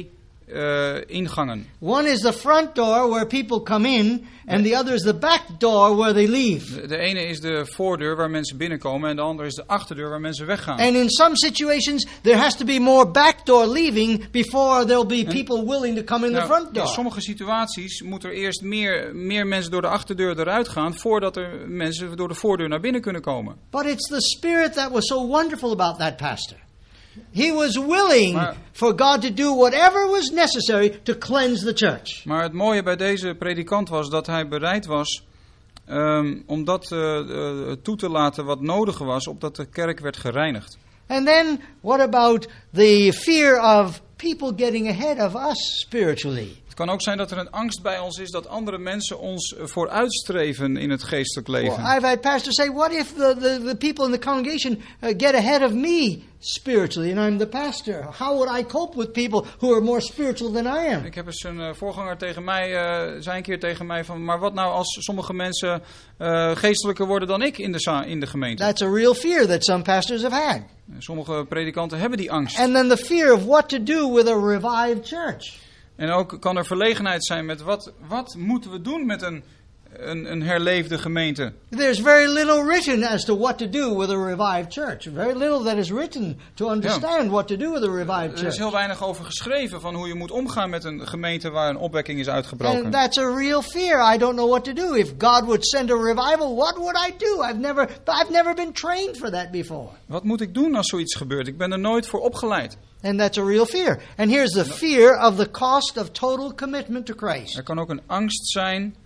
Speaker 3: uh, ingangen.
Speaker 2: One is the front door where people come in, and the other is the back door where they leave.
Speaker 3: De, de ene is de voordeur waar mensen binnenkomen en de andere is de achterdeur waar mensen weggaan.
Speaker 2: And in some situations, there has to be more back door leaving before there'll be people willing to come in
Speaker 3: Nou,
Speaker 2: the front door.
Speaker 3: in sommige situaties moeten er eerst meer, meer mensen door de achterdeur eruit gaan voordat er mensen door de voordeur naar binnen kunnen komen.
Speaker 2: But it's the spirit that was so wonderful about that pastor. He was willing
Speaker 3: Maar-
Speaker 2: for God to do whatever was necessary to cleanse the church.
Speaker 3: Maar het mooie bij deze predikant was dat hij bereid was um, om dat uh, uh, toe te laten wat nodig was, opdat de kerk werd gereinigd.
Speaker 2: And then what about the fear of people getting ahead of us spiritually?
Speaker 3: Het kan ook zijn dat er een angst bij ons is dat andere mensen ons vooruitstreven in het geestelijk
Speaker 2: Well,
Speaker 3: leven.
Speaker 2: I've had pastors say, what if the, the, the people in the congregation uh, get ahead of me spiritually and I'm the pastor? How would I cope with people who are more spiritual than I am?
Speaker 3: Ik heb eens een uh, voorganger tegen mij, uh, zei een keer tegen mij van, maar wat nou als sommige mensen uh, geestelijker worden dan ik in de, za- in de gemeente?
Speaker 2: That's a real fear that some pastors have had.
Speaker 3: Sommige predikanten hebben die angst.
Speaker 2: And then the fear of what to do with a revived church.
Speaker 3: En ook kan er verlegenheid zijn met wat, wat moeten we doen met een, een, een herleefde gemeente.
Speaker 2: There's very little written as to what to do with a revived church. Very little that is written to understand what to do with a revived
Speaker 3: Er is
Speaker 2: church.
Speaker 3: heel weinig over geschreven van hoe je moet omgaan met een gemeente waar een opwekking is uitgebroken.
Speaker 2: And that's a real fear. I don't know what to do. If God would send a revival, what would I do? I've never, I've never been trained for that before.
Speaker 3: Wat moet ik doen als zoiets gebeurt? Ik ben er nooit voor opgeleid.
Speaker 2: And that's a real fear. And here's the fear of the cost of total commitment to Christ.
Speaker 3: Er kan ook een angst zijn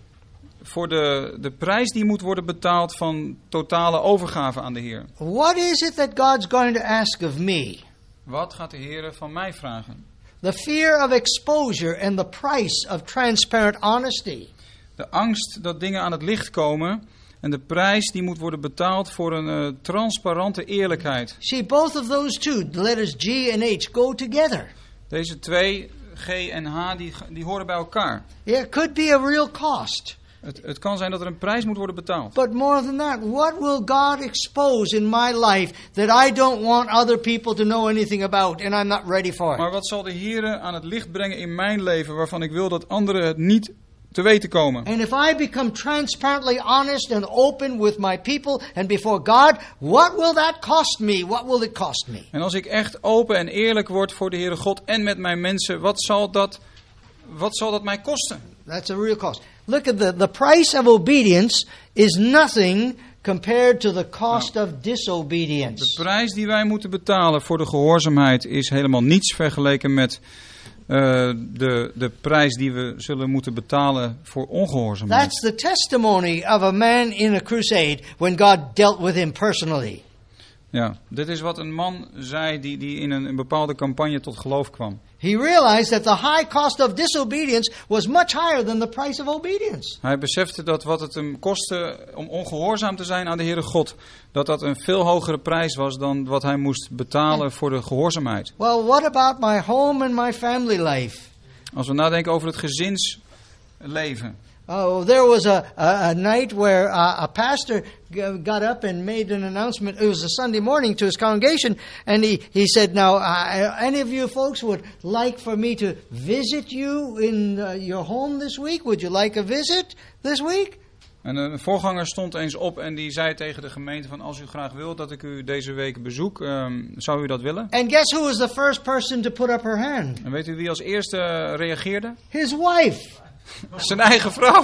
Speaker 3: voor de, de prijs die moet worden betaald van totale overgave aan de Heer.
Speaker 2: What is it that God's going to ask of me?
Speaker 3: Wat gaat de Heer van mij vragen?
Speaker 2: The fear of exposure and the price of transparent honesty.
Speaker 3: De angst dat dingen aan het licht komen en de prijs die moet worden betaald voor een uh, transparante eerlijkheid.
Speaker 2: See, both of those two, the letters G and H, go together.
Speaker 3: Deze twee, G en H, die, die horen bij elkaar.
Speaker 2: Yeah, it could be a real cost.
Speaker 3: Het, het kan zijn dat er een prijs moet worden betaald.
Speaker 2: But more than that, what will God expose in my life that I don't want other people to know anything about and I'm not ready for it?
Speaker 3: Maar wat zal de Heer aan het licht brengen in mijn leven waarvan ik wil dat anderen het niet te weten komen?
Speaker 2: And if I become transparently honest and open with my people and before God, what will that cost me? What will it cost me?
Speaker 3: En als ik echt open en eerlijk word voor de Heere God en met mijn mensen, wat zal dat, wat zal dat mij kosten?
Speaker 2: That's a real cost. Look at the, the price of obedience is nothing compared to the cost of disobedience.
Speaker 3: De prijs die wij moeten betalen voor de gehoorzaamheid is helemaal niets vergeleken met uh, de, de prijs die we zullen moeten betalen voor ongehoorzaamheid.
Speaker 2: That's the testimony of a man in a crusade when God dealt with him personally.
Speaker 3: Ja, dit is wat een man zei die, die in een, een bepaalde campagne tot geloof kwam.
Speaker 2: He realized that the high cost of disobedience was much higher than the price of obedience.
Speaker 3: Hij besefte dat wat het hem kostte om ongehoorzaam te zijn aan de Heere God, dat dat een veel hogere prijs was dan wat hij moest betalen voor de gehoorzaamheid.
Speaker 2: Well, what about my home and my family life?
Speaker 3: Als we nadenken over het gezinsleven.
Speaker 2: Oh, there was a, a, a night where uh, a pastor g- got up and made an announcement. It was a Sunday morning to his congregation, and he, he said, now, uh, any of you folks would like for me to visit you in uh, your home this week? Would you like a visit this week?
Speaker 3: En een voorganger stond eens op en die zei tegen de gemeente van als u graag wilt dat ik u deze week bezoek, um, zou u dat willen?
Speaker 2: And guess who was the first person to put up her hand?
Speaker 3: En weet u wie als eerste reageerde?
Speaker 2: His wife.
Speaker 3: Zijn eigen vrouw.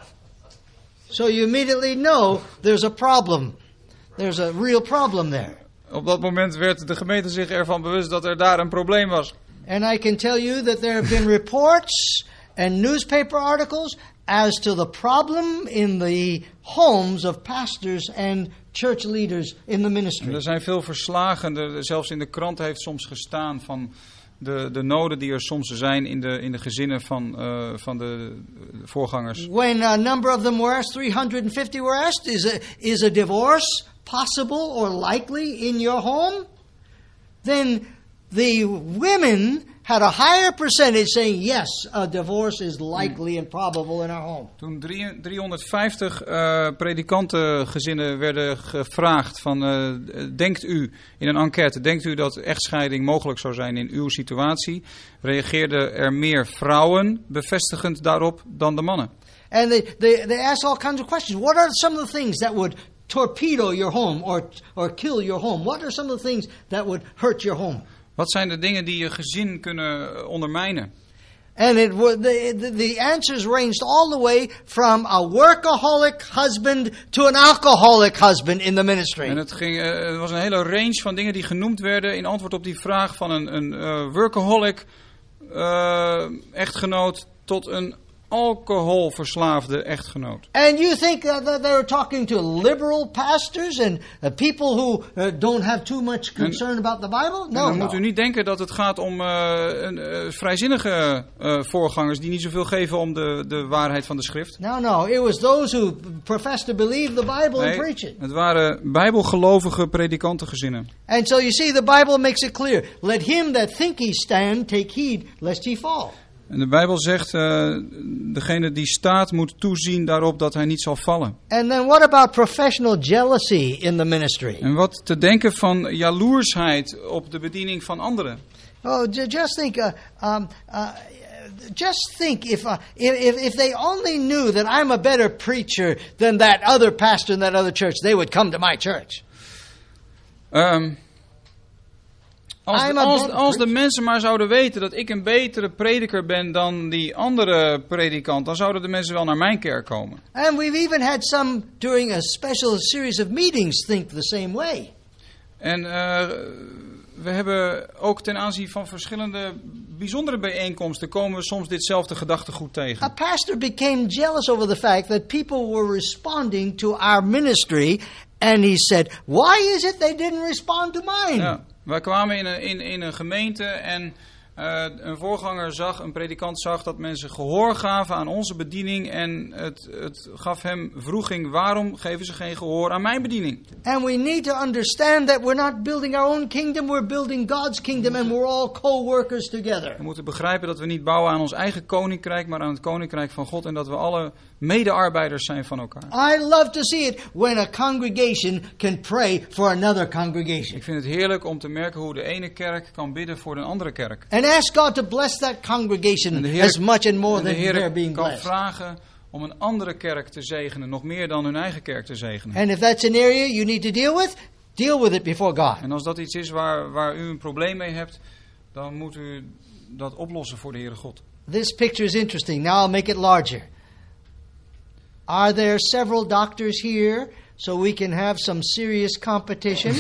Speaker 2: So you immediately know there's a problem. There's a real problem there.
Speaker 3: Op dat moment werd de gemeente zich ervan bewust dat er daar een probleem was.
Speaker 2: And I can tell you that there have been reports and newspaper articles as to the problem in the homes of pastors and church leaders in the ministry.
Speaker 3: Er zijn veel verslagen, er, zelfs in de krant heeft soms gestaan van de, de noden die er soms zijn in de, in de gezinnen van, uh, van de voorgangers.
Speaker 2: When a number of them were asked, three hundred fifty were asked, is a, is a divorce possible or likely in your home? Then the women had a higher percentage saying yes, a divorce is likely and probable in our home.
Speaker 3: Toen driehonderdvijftig uh, predikantengezinnen werden gevraagd van, uh, denkt u in een enquête, denkt u dat echtscheiding mogelijk zou zijn in uw situatie? Reageerden er meer vrouwen bevestigend daarop dan de mannen.
Speaker 2: And they, they, they asked all kinds of questions. What are some of the things that would torpedo your home or, or kill your home? What are some of the things that would hurt your home?
Speaker 3: Wat zijn de dingen die je gezin kunnen ondermijnen?
Speaker 2: And it was, the, the, the answers ranged all the way from a workaholic husband to an alcoholic husband in the ministry.
Speaker 3: En het, ging, uh, het was een hele range van dingen die genoemd werden in antwoord op die vraag van een, een uh, workaholic uh, echtgenoot tot een alcoholverslaafde echtgenoot.
Speaker 2: And you think that, that they were talking to liberal pastors and uh, people who uh, don't have too much concern en, about the Bible? No,
Speaker 3: en dan
Speaker 2: no.
Speaker 3: moet u niet denken dat het gaat om uh, een, uh, vrijzinnige uh, voorgangers die niet zoveel geven om de, de waarheid van de schrift.
Speaker 2: No, no, it was those who professed to believe the Bible
Speaker 3: nee,
Speaker 2: and preach it.
Speaker 3: Het waren bijbelgelovige predikantengezinnen.
Speaker 2: And so you see, the Bible makes it clear. Let him that think he stand take heed lest he fall.
Speaker 3: En de Bijbel zegt, uh, degene die staat moet toezien daarop dat hij niet zal vallen.
Speaker 2: And then what about professional jealousy in the ministry?
Speaker 3: En wat te denken van jaloersheid op de bediening van anderen.
Speaker 2: Oh, just think, uh, um, uh, just think if, uh, if if they only knew that I'm a better preacher than that other pastor in that other church, they would come to my church.
Speaker 3: Um, Als de, als, als de mensen maar zouden weten dat ik een betere prediker ben dan die andere predikant, dan zouden de mensen wel naar mijn kerk komen.
Speaker 2: And we've even had some during a special series of meetings think the same way.
Speaker 3: En uh, we hebben ook ten aanzien van verschillende bijzondere bijeenkomsten komen we soms ditzelfde gedachtegoed tegen.
Speaker 2: A pastor became jealous over the fact that people were responding to our ministry and he said, "Why is it they didn't respond to mine?"
Speaker 3: Ja. Wij kwamen in een, in, in een gemeente en uh, een voorganger zag, een predikant zag dat mensen gehoor gaven aan onze bediening en het, het gaf hem vroeging, waarom geven ze geen gehoor aan mijn bediening?
Speaker 2: And we need to understand that we're not building our own kingdom, we're building God's kingdom and we're all co-workers together.
Speaker 3: We moeten begrijpen dat we niet bouwen aan ons eigen koninkrijk, maar aan het koninkrijk van God en dat we alle mede-arbeiders zijn van elkaar.
Speaker 2: I love to see it when a congregation can pray for another congregation.
Speaker 3: Ik vind het heerlijk om te merken hoe de ene kerk kan bidden voor een andere kerk.
Speaker 2: And ask God to bless that congregation as much and more than they're being
Speaker 3: kan
Speaker 2: blessed.
Speaker 3: vragen om een andere kerk te zegenen, nog meer dan hun eigen kerk te zegenen.
Speaker 2: And if that's an area you need to deal with, deal with it before God.
Speaker 3: En als dat iets is waar, waar u een probleem mee hebt, dan moet u dat oplossen voor de Heere God.
Speaker 2: This picture is interesting. Now I'll make it larger. Are there several doctors here so we can have some serious competition?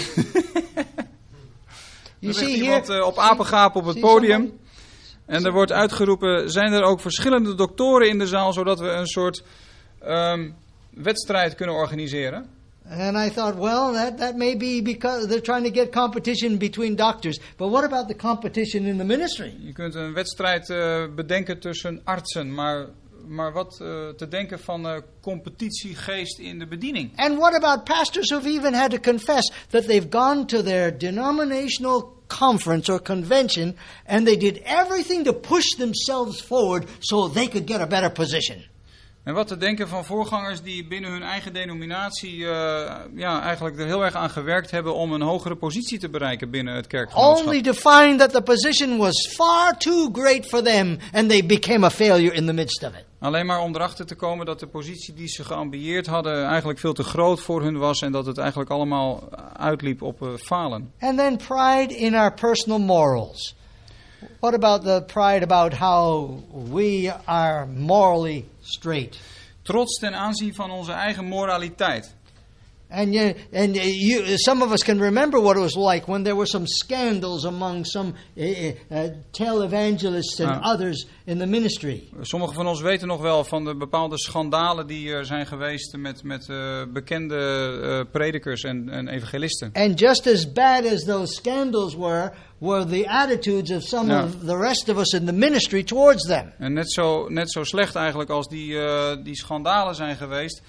Speaker 3: Er ligt iemand uh, op apengaap op het podium. En er wordt uitgeroepen, zijn er ook verschillende doktoren in de zaal, zodat we een soort um, wedstrijd kunnen organiseren?
Speaker 2: And I thought, well, that, that may be because they're trying to get competition between doctors. But what about the competition in the ministry?
Speaker 3: Je kunt een wedstrijd uh, bedenken tussen artsen, maar... Maar wat uh, te denken van uh, competitiegeest in de bediening.
Speaker 2: And what about pastors who've even had to confess that they've gone to their denominational conference or convention and they did everything to push themselves forward so they could get a better position.
Speaker 3: En wat te denken van voorgangers die binnen hun eigen denominatie uh, ja, eigenlijk er heel erg aan gewerkt hebben om een hogere positie te bereiken binnen het kerkgenootschap.
Speaker 2: Only to find that the position was far too great for them and they became a failure in the midst of it.
Speaker 3: Alleen maar om erachter te komen dat de positie die ze geambieerd hadden eigenlijk veel te groot voor hun was en dat het eigenlijk allemaal uitliep op uh, falen.
Speaker 2: And then pride in our personal morals. What about the pride about how we are morally straight?
Speaker 3: Trots ten aanzien van onze eigen moraliteit.
Speaker 2: And you, and you, some of us can remember what it was like when there were some scandals among some uh, uh, televangelists and
Speaker 3: nou,
Speaker 2: others in the ministry.
Speaker 3: Sommigen van ons weten nog wel van de bepaalde schandalen die er zijn geweest met, met uh, bekende uh, predikers en, en evangelisten.
Speaker 2: And just as bad as those scandals were, were the attitudes of some
Speaker 3: ja.
Speaker 2: of the rest of us in the ministry towards them.
Speaker 3: En net zo, net zo slecht eigenlijk als die, uh, die schandalen zijn geweest,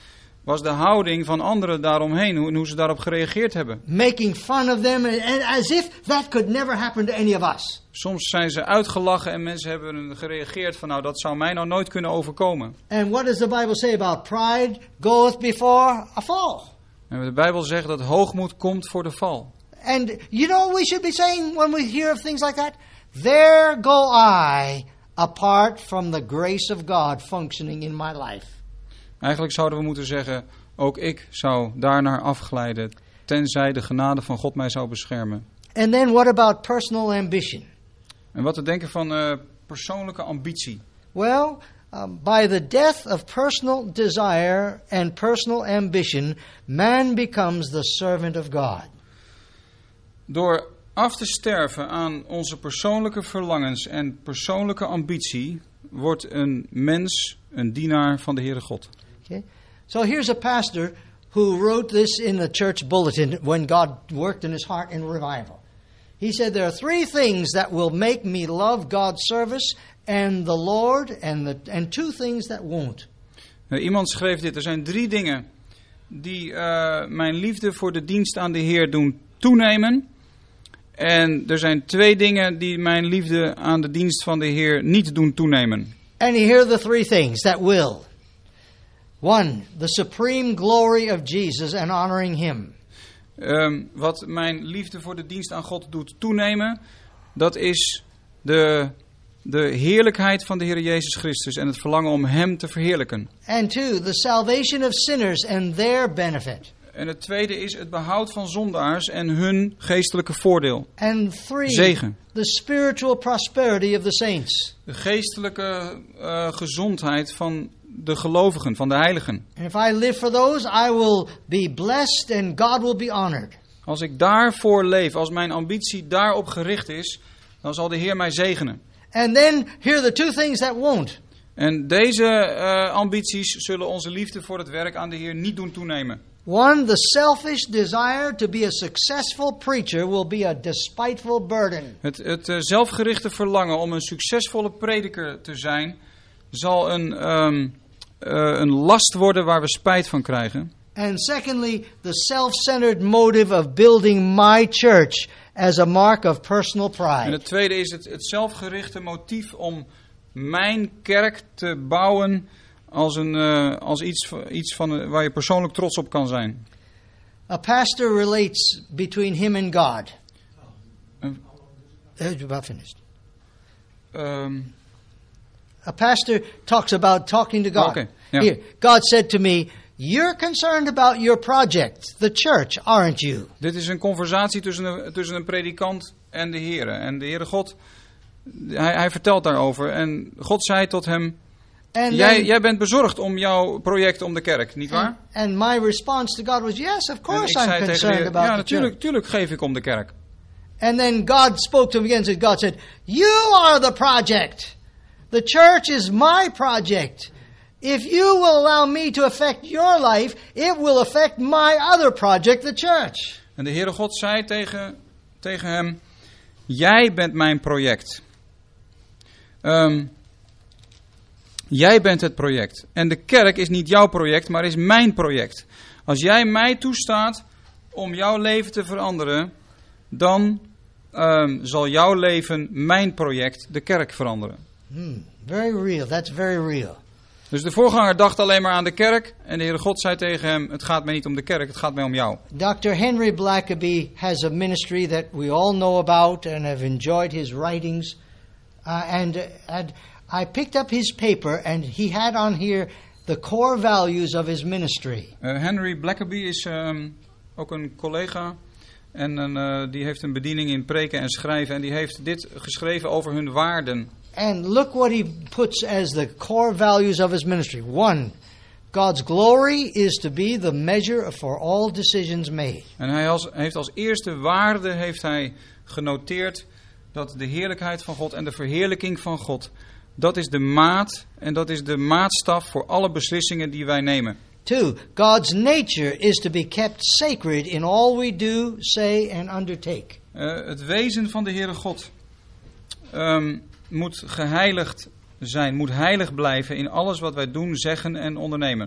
Speaker 3: was de houding van anderen daaromheen, hoe, hoe ze daarop gereageerd hebben.
Speaker 2: Making fun of them, and as if that could never happen to any of us.
Speaker 3: Soms zijn ze uitgelachen en mensen hebben gereageerd van, nou, dat zou mij nou nooit kunnen overkomen.
Speaker 2: And what does the Bible say about pride? Goeth before a fall.
Speaker 3: En de Bijbel zegt dat hoogmoed komt voor de val.
Speaker 2: And you know what we should be saying when we hear of things like that? There go I, apart from the grace of God functioning in my life.
Speaker 3: Eigenlijk zouden we moeten zeggen, ook ik zou daarnaar afglijden, tenzij de genade van God mij zou beschermen.
Speaker 2: And then what about personal ambition?
Speaker 3: En wat te denken van uh, persoonlijke ambitie?
Speaker 2: Well, um, by the death of personal desire and personal ambition, man becomes the servant of God.
Speaker 3: Door af te sterven aan onze persoonlijke verlangens en persoonlijke ambitie, wordt een mens een dienaar van de Heere God.
Speaker 2: Okay. So here's a pastor who wrote this in the church bulletin when God worked in his heart in revival. He said there are three things that will make me love God's service and the Lord, and the and two things that won't.
Speaker 3: Uh, iemand schreef dit: er zijn drie dingen die uh, mijn liefde voor de dienst aan de Heer doen toenemen. En er zijn twee dingen die mijn liefde aan de dienst van de Heer niet doen toenemen.
Speaker 2: And here are the three things that will. One, the supreme glory of Jesus and honoring him.
Speaker 3: Um, wat mijn liefde voor de dienst aan God doet toenemen, dat is de, de heerlijkheid van de Heer Jezus Christus en het verlangen om hem te verheerlijken.
Speaker 2: And two, the salvation of sinners and their benefit.
Speaker 3: En het tweede is het behoud van zondaars en hun geestelijke voordeel.
Speaker 2: And three,
Speaker 3: Zegen.
Speaker 2: the spiritual prosperity of the saints.
Speaker 3: De geestelijke uh, gezondheid van de gelovigen, van de heiligen.
Speaker 2: And if I live for those, I will be blessed and God will be honored.
Speaker 3: Als ik daarvoor leef, als mijn ambitie daarop gericht is, dan zal de Heer mij zegenen.
Speaker 2: And then here are the two things that won't.
Speaker 3: En deze uh, ambities zullen onze liefde voor het werk aan de Heer niet doen toenemen.
Speaker 2: One, the selfish desire to be a successful preacher will be a despiteful burden.
Speaker 3: Het, het uh, zelfgerichte verlangen om een succesvolle prediker te zijn, zal een, um, uh, een last worden waar we spijt van krijgen.
Speaker 2: And secondly, the self-centered motive of building my church as a mark of personal
Speaker 3: En
Speaker 2: pride.
Speaker 3: het tweede is het, het zelfgerichte motief om mijn kerk te bouwen als, een, uh, als iets, iets van, uh, waar je persoonlijk trots op kan zijn.
Speaker 2: A pastor relates between him and God.
Speaker 3: Uh,
Speaker 2: Uh, about finished.
Speaker 3: um,
Speaker 2: A pastor talks about talking to God.
Speaker 3: Okay, yeah.
Speaker 2: Here, God said to me, "You're concerned about your project, the church, aren't you?"
Speaker 3: Dit is een conversatie tussen een, tussen een predikant en de Heere. En de Heere God, hij, hij vertelt daarover. En God zei tot hem,
Speaker 2: And
Speaker 3: jij,
Speaker 2: then-
Speaker 3: jij bent bezorgd om jouw project om de kerk, nietwaar?
Speaker 2: and, and my response to God was, "Yes, of
Speaker 3: En
Speaker 2: course
Speaker 3: ik
Speaker 2: I'm
Speaker 3: zei tegen de
Speaker 2: concerned
Speaker 3: Heer,
Speaker 2: about
Speaker 3: ja
Speaker 2: the
Speaker 3: natuurlijk,
Speaker 2: church."
Speaker 3: natuurlijk geef ik om de kerk.
Speaker 2: And then God spoke to him again. And God said, "You are the project. The church is my project. If you will allow me to affect your life, it will affect my other project, the church."
Speaker 3: En de Heere God zei tegen, tegen hem, jij bent mijn project. Um, jij bent het project. En de kerk is niet jouw project, maar is mijn project. Als jij mij toestaat om jouw leven te veranderen, dan um, zal jouw leven mijn project, de kerk, veranderen.
Speaker 2: Hmm, very real. That's very real.
Speaker 3: Dus de voorganger dacht alleen maar aan de kerk. En de Heere God zei tegen hem, het gaat mij niet om de kerk, het gaat mij om jou.
Speaker 2: Doctor Henry Blackaby has a ministry that we all know about and have enjoyed his writings. Uh, and, uh, and I picked up his paper and he had on here the core values of his ministry.
Speaker 3: Uh, Henry Blackaby is um, ook een collega. En een, uh, die heeft een bediening in preken en schrijven. En die heeft dit geschreven over hun waarden.
Speaker 2: And look what he puts as the core values of his ministry. One, God's glory is to be the measure for all decisions made.
Speaker 3: En hij als, heeft als eerste waarde heeft hij genoteerd dat de heerlijkheid van God en de verheerlijking van God, dat is de maat en dat is de maatstaf voor alle beslissingen die wij nemen.
Speaker 2: Two, God's nature is to be kept sacred in all we do, say and undertake.
Speaker 3: Uh, het wezen van de Heere God um, moet geheiligd zijn, moet heilig blijven in alles wat wij doen, zeggen en ondernemen.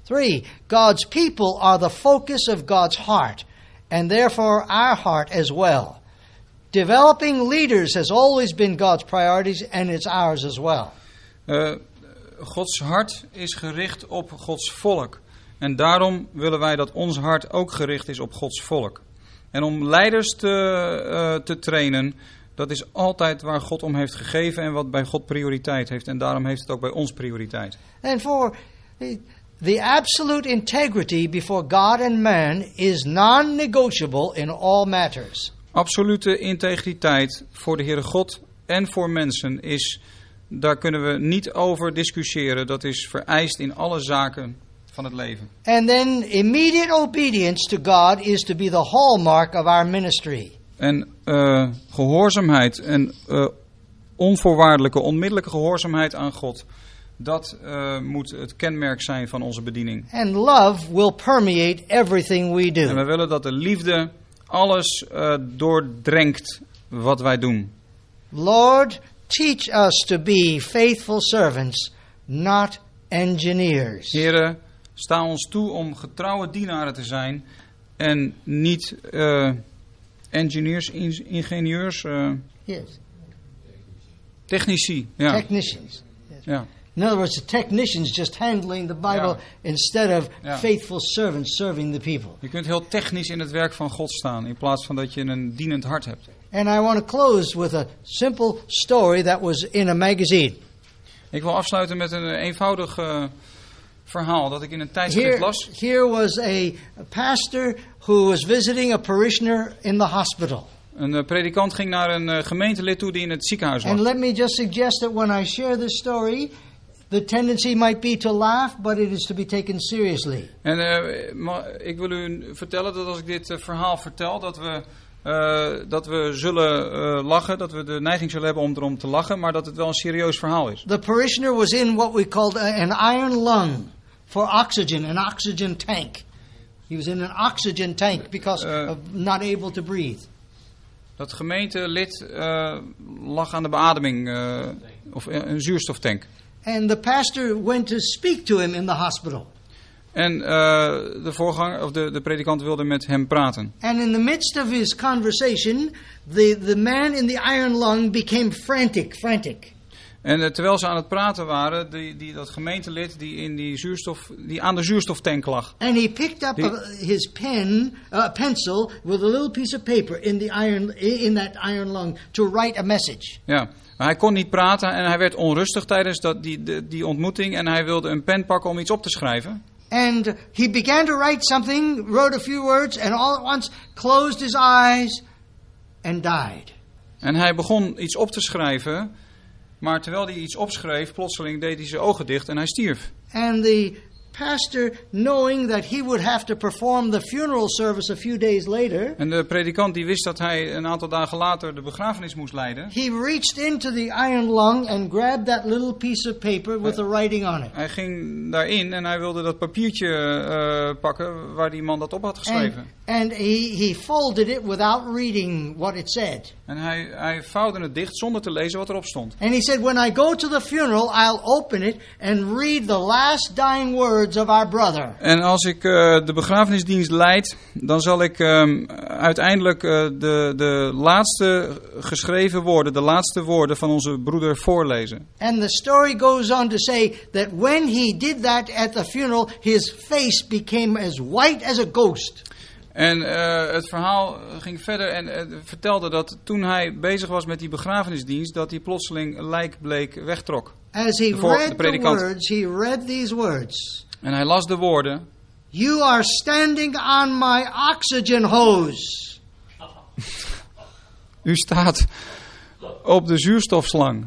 Speaker 2: Three, God's people are the focus of God's heart, and therefore our heart as well. Developing leaders has always been God's priorities, and it's ours as well.
Speaker 3: Uh, Gods hart is gericht op Gods volk. En daarom willen wij dat ons hart ook gericht is op Gods volk. En om leiders te, uh, te trainen, dat is altijd waar God om heeft gegeven en wat bij God prioriteit heeft. En daarom heeft het ook bij ons prioriteit.
Speaker 2: And for the, the absolute integrity before God and man is non-negotiable in all matters.
Speaker 3: Absolute integriteit voor de Heere God en voor mensen is, daar kunnen we niet over discussiëren. Dat is vereist in alle zaken van het leven.
Speaker 2: And then immediate obedience to God is to be the hallmark of our ministry.
Speaker 3: En uh, gehoorzaamheid en uh, onvoorwaardelijke, onmiddellijke gehoorzaamheid aan God, dat uh, moet het kenmerk zijn van onze bediening.
Speaker 2: And love will permeate everything we do.
Speaker 3: En we willen dat de liefde alles uh, doordrenkt wat wij doen.
Speaker 2: Lord, teach us to be faithful servants, not engineers.
Speaker 3: Here, sta ons toe om getrouwe dienaren te zijn en niet uh, engineers, in, ingenieurs, uh,
Speaker 2: Yes.
Speaker 3: technici. Ja.
Speaker 2: Technicians. Yes.
Speaker 3: Ja.
Speaker 2: In other words, the technicians just handling the Bible
Speaker 3: Ja.
Speaker 2: instead of
Speaker 3: Ja.
Speaker 2: faithful servants serving the people.
Speaker 3: Je kunt heel technisch in het werk van God staan in plaats van dat je een dienend hart hebt.
Speaker 2: And I want to close with a simple story that was in a magazine.
Speaker 3: Ik wil afsluiten met een eenvoudig uh, verhaal dat ik in een tijdschrift
Speaker 2: Here,
Speaker 3: las.
Speaker 2: here was a pastor who was visiting a parishioner in the hospital.
Speaker 3: Een uh, predikant ging naar een uh, gemeentelid toe die in het ziekenhuis
Speaker 2: And
Speaker 3: lag.
Speaker 2: let me just suggest that when I share this story, the tendency might be to laugh, but it is to be taken seriously.
Speaker 3: En uh, maar ik wil u vertellen dat als ik dit uh, verhaal vertel, dat we, uh, dat we zullen uh, lachen, dat we de neiging zullen hebben om erom te lachen, maar dat het wel een serieus verhaal is.
Speaker 2: The parishioner was in what we called a- an iron lung for oxygen, an oxygen tank. He was in an oxygen tank because
Speaker 3: Uh,
Speaker 2: of not able to breathe.
Speaker 3: Dat gemeentelid uh, lag aan de beademing, uh, of uh, een zuurstoftank.
Speaker 2: And the pastor went to speak to him in the hospital.
Speaker 3: En uh, de voorganger, of de, de predikant wilde met hem praten.
Speaker 2: And in the midst of his conversation, the, the man in the iron lung became frantic, frantic.
Speaker 3: En uh, terwijl ze aan het praten waren, die, die, dat gemeentelid die, in die, zuurstof, die aan de zuurstoftank lag.
Speaker 2: And he picked up
Speaker 3: Die-
Speaker 2: a, his pen, a pencil, with a little piece of paper in the iron, in that iron lung to write a message.
Speaker 3: Ja, maar hij kon niet praten en hij werd onrustig tijdens dat, die, die, die ontmoeting. En hij wilde een pen pakken om iets op te schrijven.
Speaker 2: And he began to write something, wrote a few words, and all at once closed his eyes and died.
Speaker 3: En hij begon iets op te schrijven. Maar terwijl hij iets opschreef, plotseling deed hij zijn ogen dicht en hij stierf.
Speaker 2: And the pastor, knowing that he would have to perform the funeral service a few days later,
Speaker 3: En de predikant die wist dat hij een aantal dagen later de begrafenis moest leiden.
Speaker 2: he reached into the iron lung and grabbed that little piece of paper with the writing on it.
Speaker 3: Hij ging daarin en hij wilde dat papiertje uh, pakken waar die man dat op had
Speaker 2: And,
Speaker 3: geschreven.
Speaker 2: and he, he folded it without reading what it said.
Speaker 3: En hij, hij vouwde het dicht zonder te lezen wat erop stond.
Speaker 2: And he said, when I go to the funeral, I'll open it and read the last dying words of our brother.
Speaker 3: En als ik uh, de begrafenisdienst leid, dan zal ik um, uiteindelijk uh, de, de laatste geschreven woorden, de laatste woorden van onze broeder voorlezen.
Speaker 2: And the story goes on to say that when he did that at the funeral, his face became as white as a ghost.
Speaker 3: En uh, het verhaal ging verder en uh, vertelde dat toen hij bezig was met die begrafenisdienst, dat hij plotseling lijkbleek wegtrok.
Speaker 2: As he
Speaker 3: De voor- de
Speaker 2: read the
Speaker 3: predikant.
Speaker 2: words, he read these words.
Speaker 3: En hij las de woorden.
Speaker 2: You are standing on my oxygen hose.
Speaker 3: U staat op de zuurstofslang.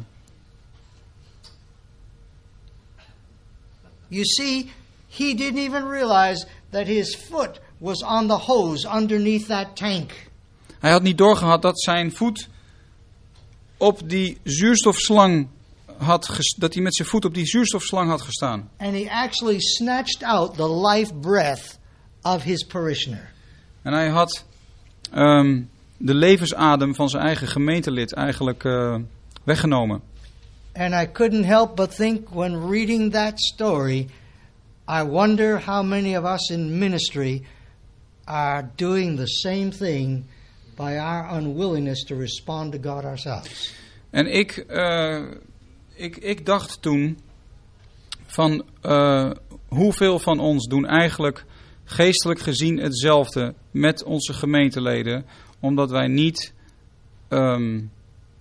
Speaker 2: You see, he didn't even realize that his foot was on the hose underneath that tank.
Speaker 3: Hij had niet doorgehad dat zijn voet op die zuurstofslang had ges- dat hij met zijn voet op die zuurstofslang had gestaan.
Speaker 2: And he actually snatched out the life breath of his parishioner.
Speaker 3: En hij had um, de levensadem van zijn eigen gemeentelid eigenlijk uh, weggenomen.
Speaker 2: And I couldn't help but think when reading that story I wonder how many of us in ministry are doing the same thing by our unwillingness to respond to God ourselves.
Speaker 3: En ik, uh, ik, ik dacht toen van uh, hoeveel van ons doen eigenlijk geestelijk gezien hetzelfde met onze gemeenteleden, omdat wij niet um,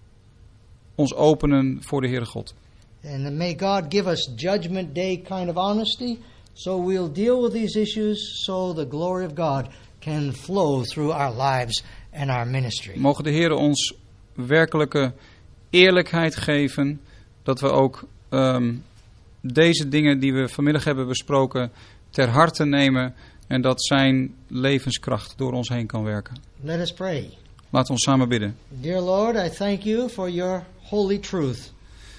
Speaker 3: ons openen voor de Heere God.
Speaker 2: And may God give us judgment day kind of honesty, so we'll deal with these issues so the glory of God can flow through our lives and our ministry.
Speaker 3: Mogen de Heere ons werkelijke eerlijkheid geven, dat we ook um, deze dingen die we vanmiddag hebben besproken ter harte nemen en dat zijn levenskracht door ons heen kan werken.
Speaker 2: Let us pray.
Speaker 3: Laten we ons samen bidden.
Speaker 2: Dear Lord, I thank you for your holy truth.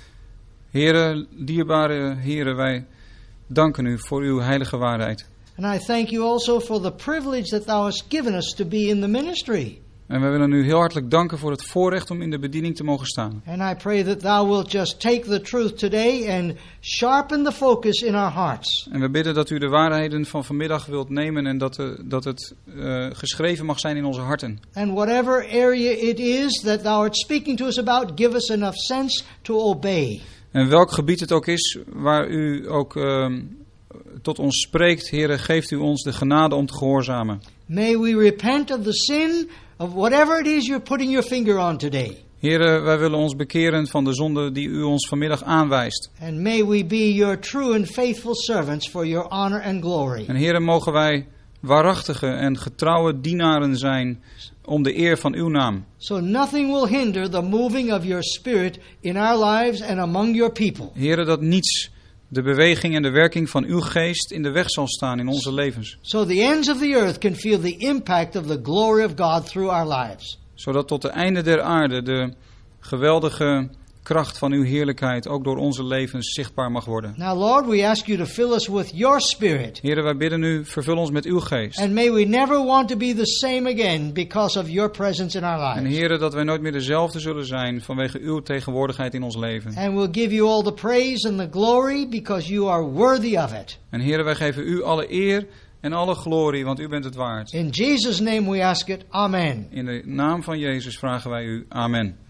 Speaker 3: Here, dierbare Here, wij danken u voor uw heilige waarheid.
Speaker 2: And I thank you also for the privilege that thou hast given us to be in the ministry.
Speaker 3: En we willen u heel hartelijk danken voor het voorrecht om in de bediening te mogen staan.
Speaker 2: And I pray that thou wilt just take the truth today and sharpen the focus in our hearts.
Speaker 3: En we bidden dat u de waarheden van vanmiddag wilt nemen en dat, de, dat het uh, geschreven mag zijn in onze harten.
Speaker 2: And whatever area it is that thou art speaking to us about, give us enough sense to obey.
Speaker 3: En welk gebied het ook is waar u ook uh, tot ons spreekt, Heere, geeft u ons de genade om te gehoorzamen.
Speaker 2: May we repent of the sin of whatever it is you're putting your finger on today.
Speaker 3: Heere, wij willen ons bekeren van de zonde die u ons vanmiddag aanwijst.
Speaker 2: And may we be your true and faithful servants for your honor and glory.
Speaker 3: En Heere, mogen wij waarachtige en getrouwe dienaren zijn om de eer van uw naam.
Speaker 2: So nothing will hinder the moving of your spirit in our lives and among your people.
Speaker 3: Heere, dat niets de beweging en de werking van uw geest in de weg zal staan in onze levens.
Speaker 2: So the ends of the earth can feel the impact of the glory of God through our lives.
Speaker 3: Zodat tot de einde der aarde de geweldige kracht van uw heerlijkheid ook door onze levens zichtbaar mag worden.
Speaker 2: Now Lord, we ask you to fill us with your spirit.
Speaker 3: Heere, wij bidden u, vervul ons met uw geest.
Speaker 2: And may we never want to be the same again because of your presence in our lives.
Speaker 3: En Heere, dat wij nooit meer dezelfde zullen zijn vanwege uw tegenwoordigheid in ons leven.
Speaker 2: And we'll give you all the praise and the glory because you are worthy of it.
Speaker 3: En Heere, wij geven u alle eer en alle glorie, want u bent het waard.
Speaker 2: In Jesus' name we ask it. Amen.
Speaker 3: In de naam van Jezus vragen wij u. Amen.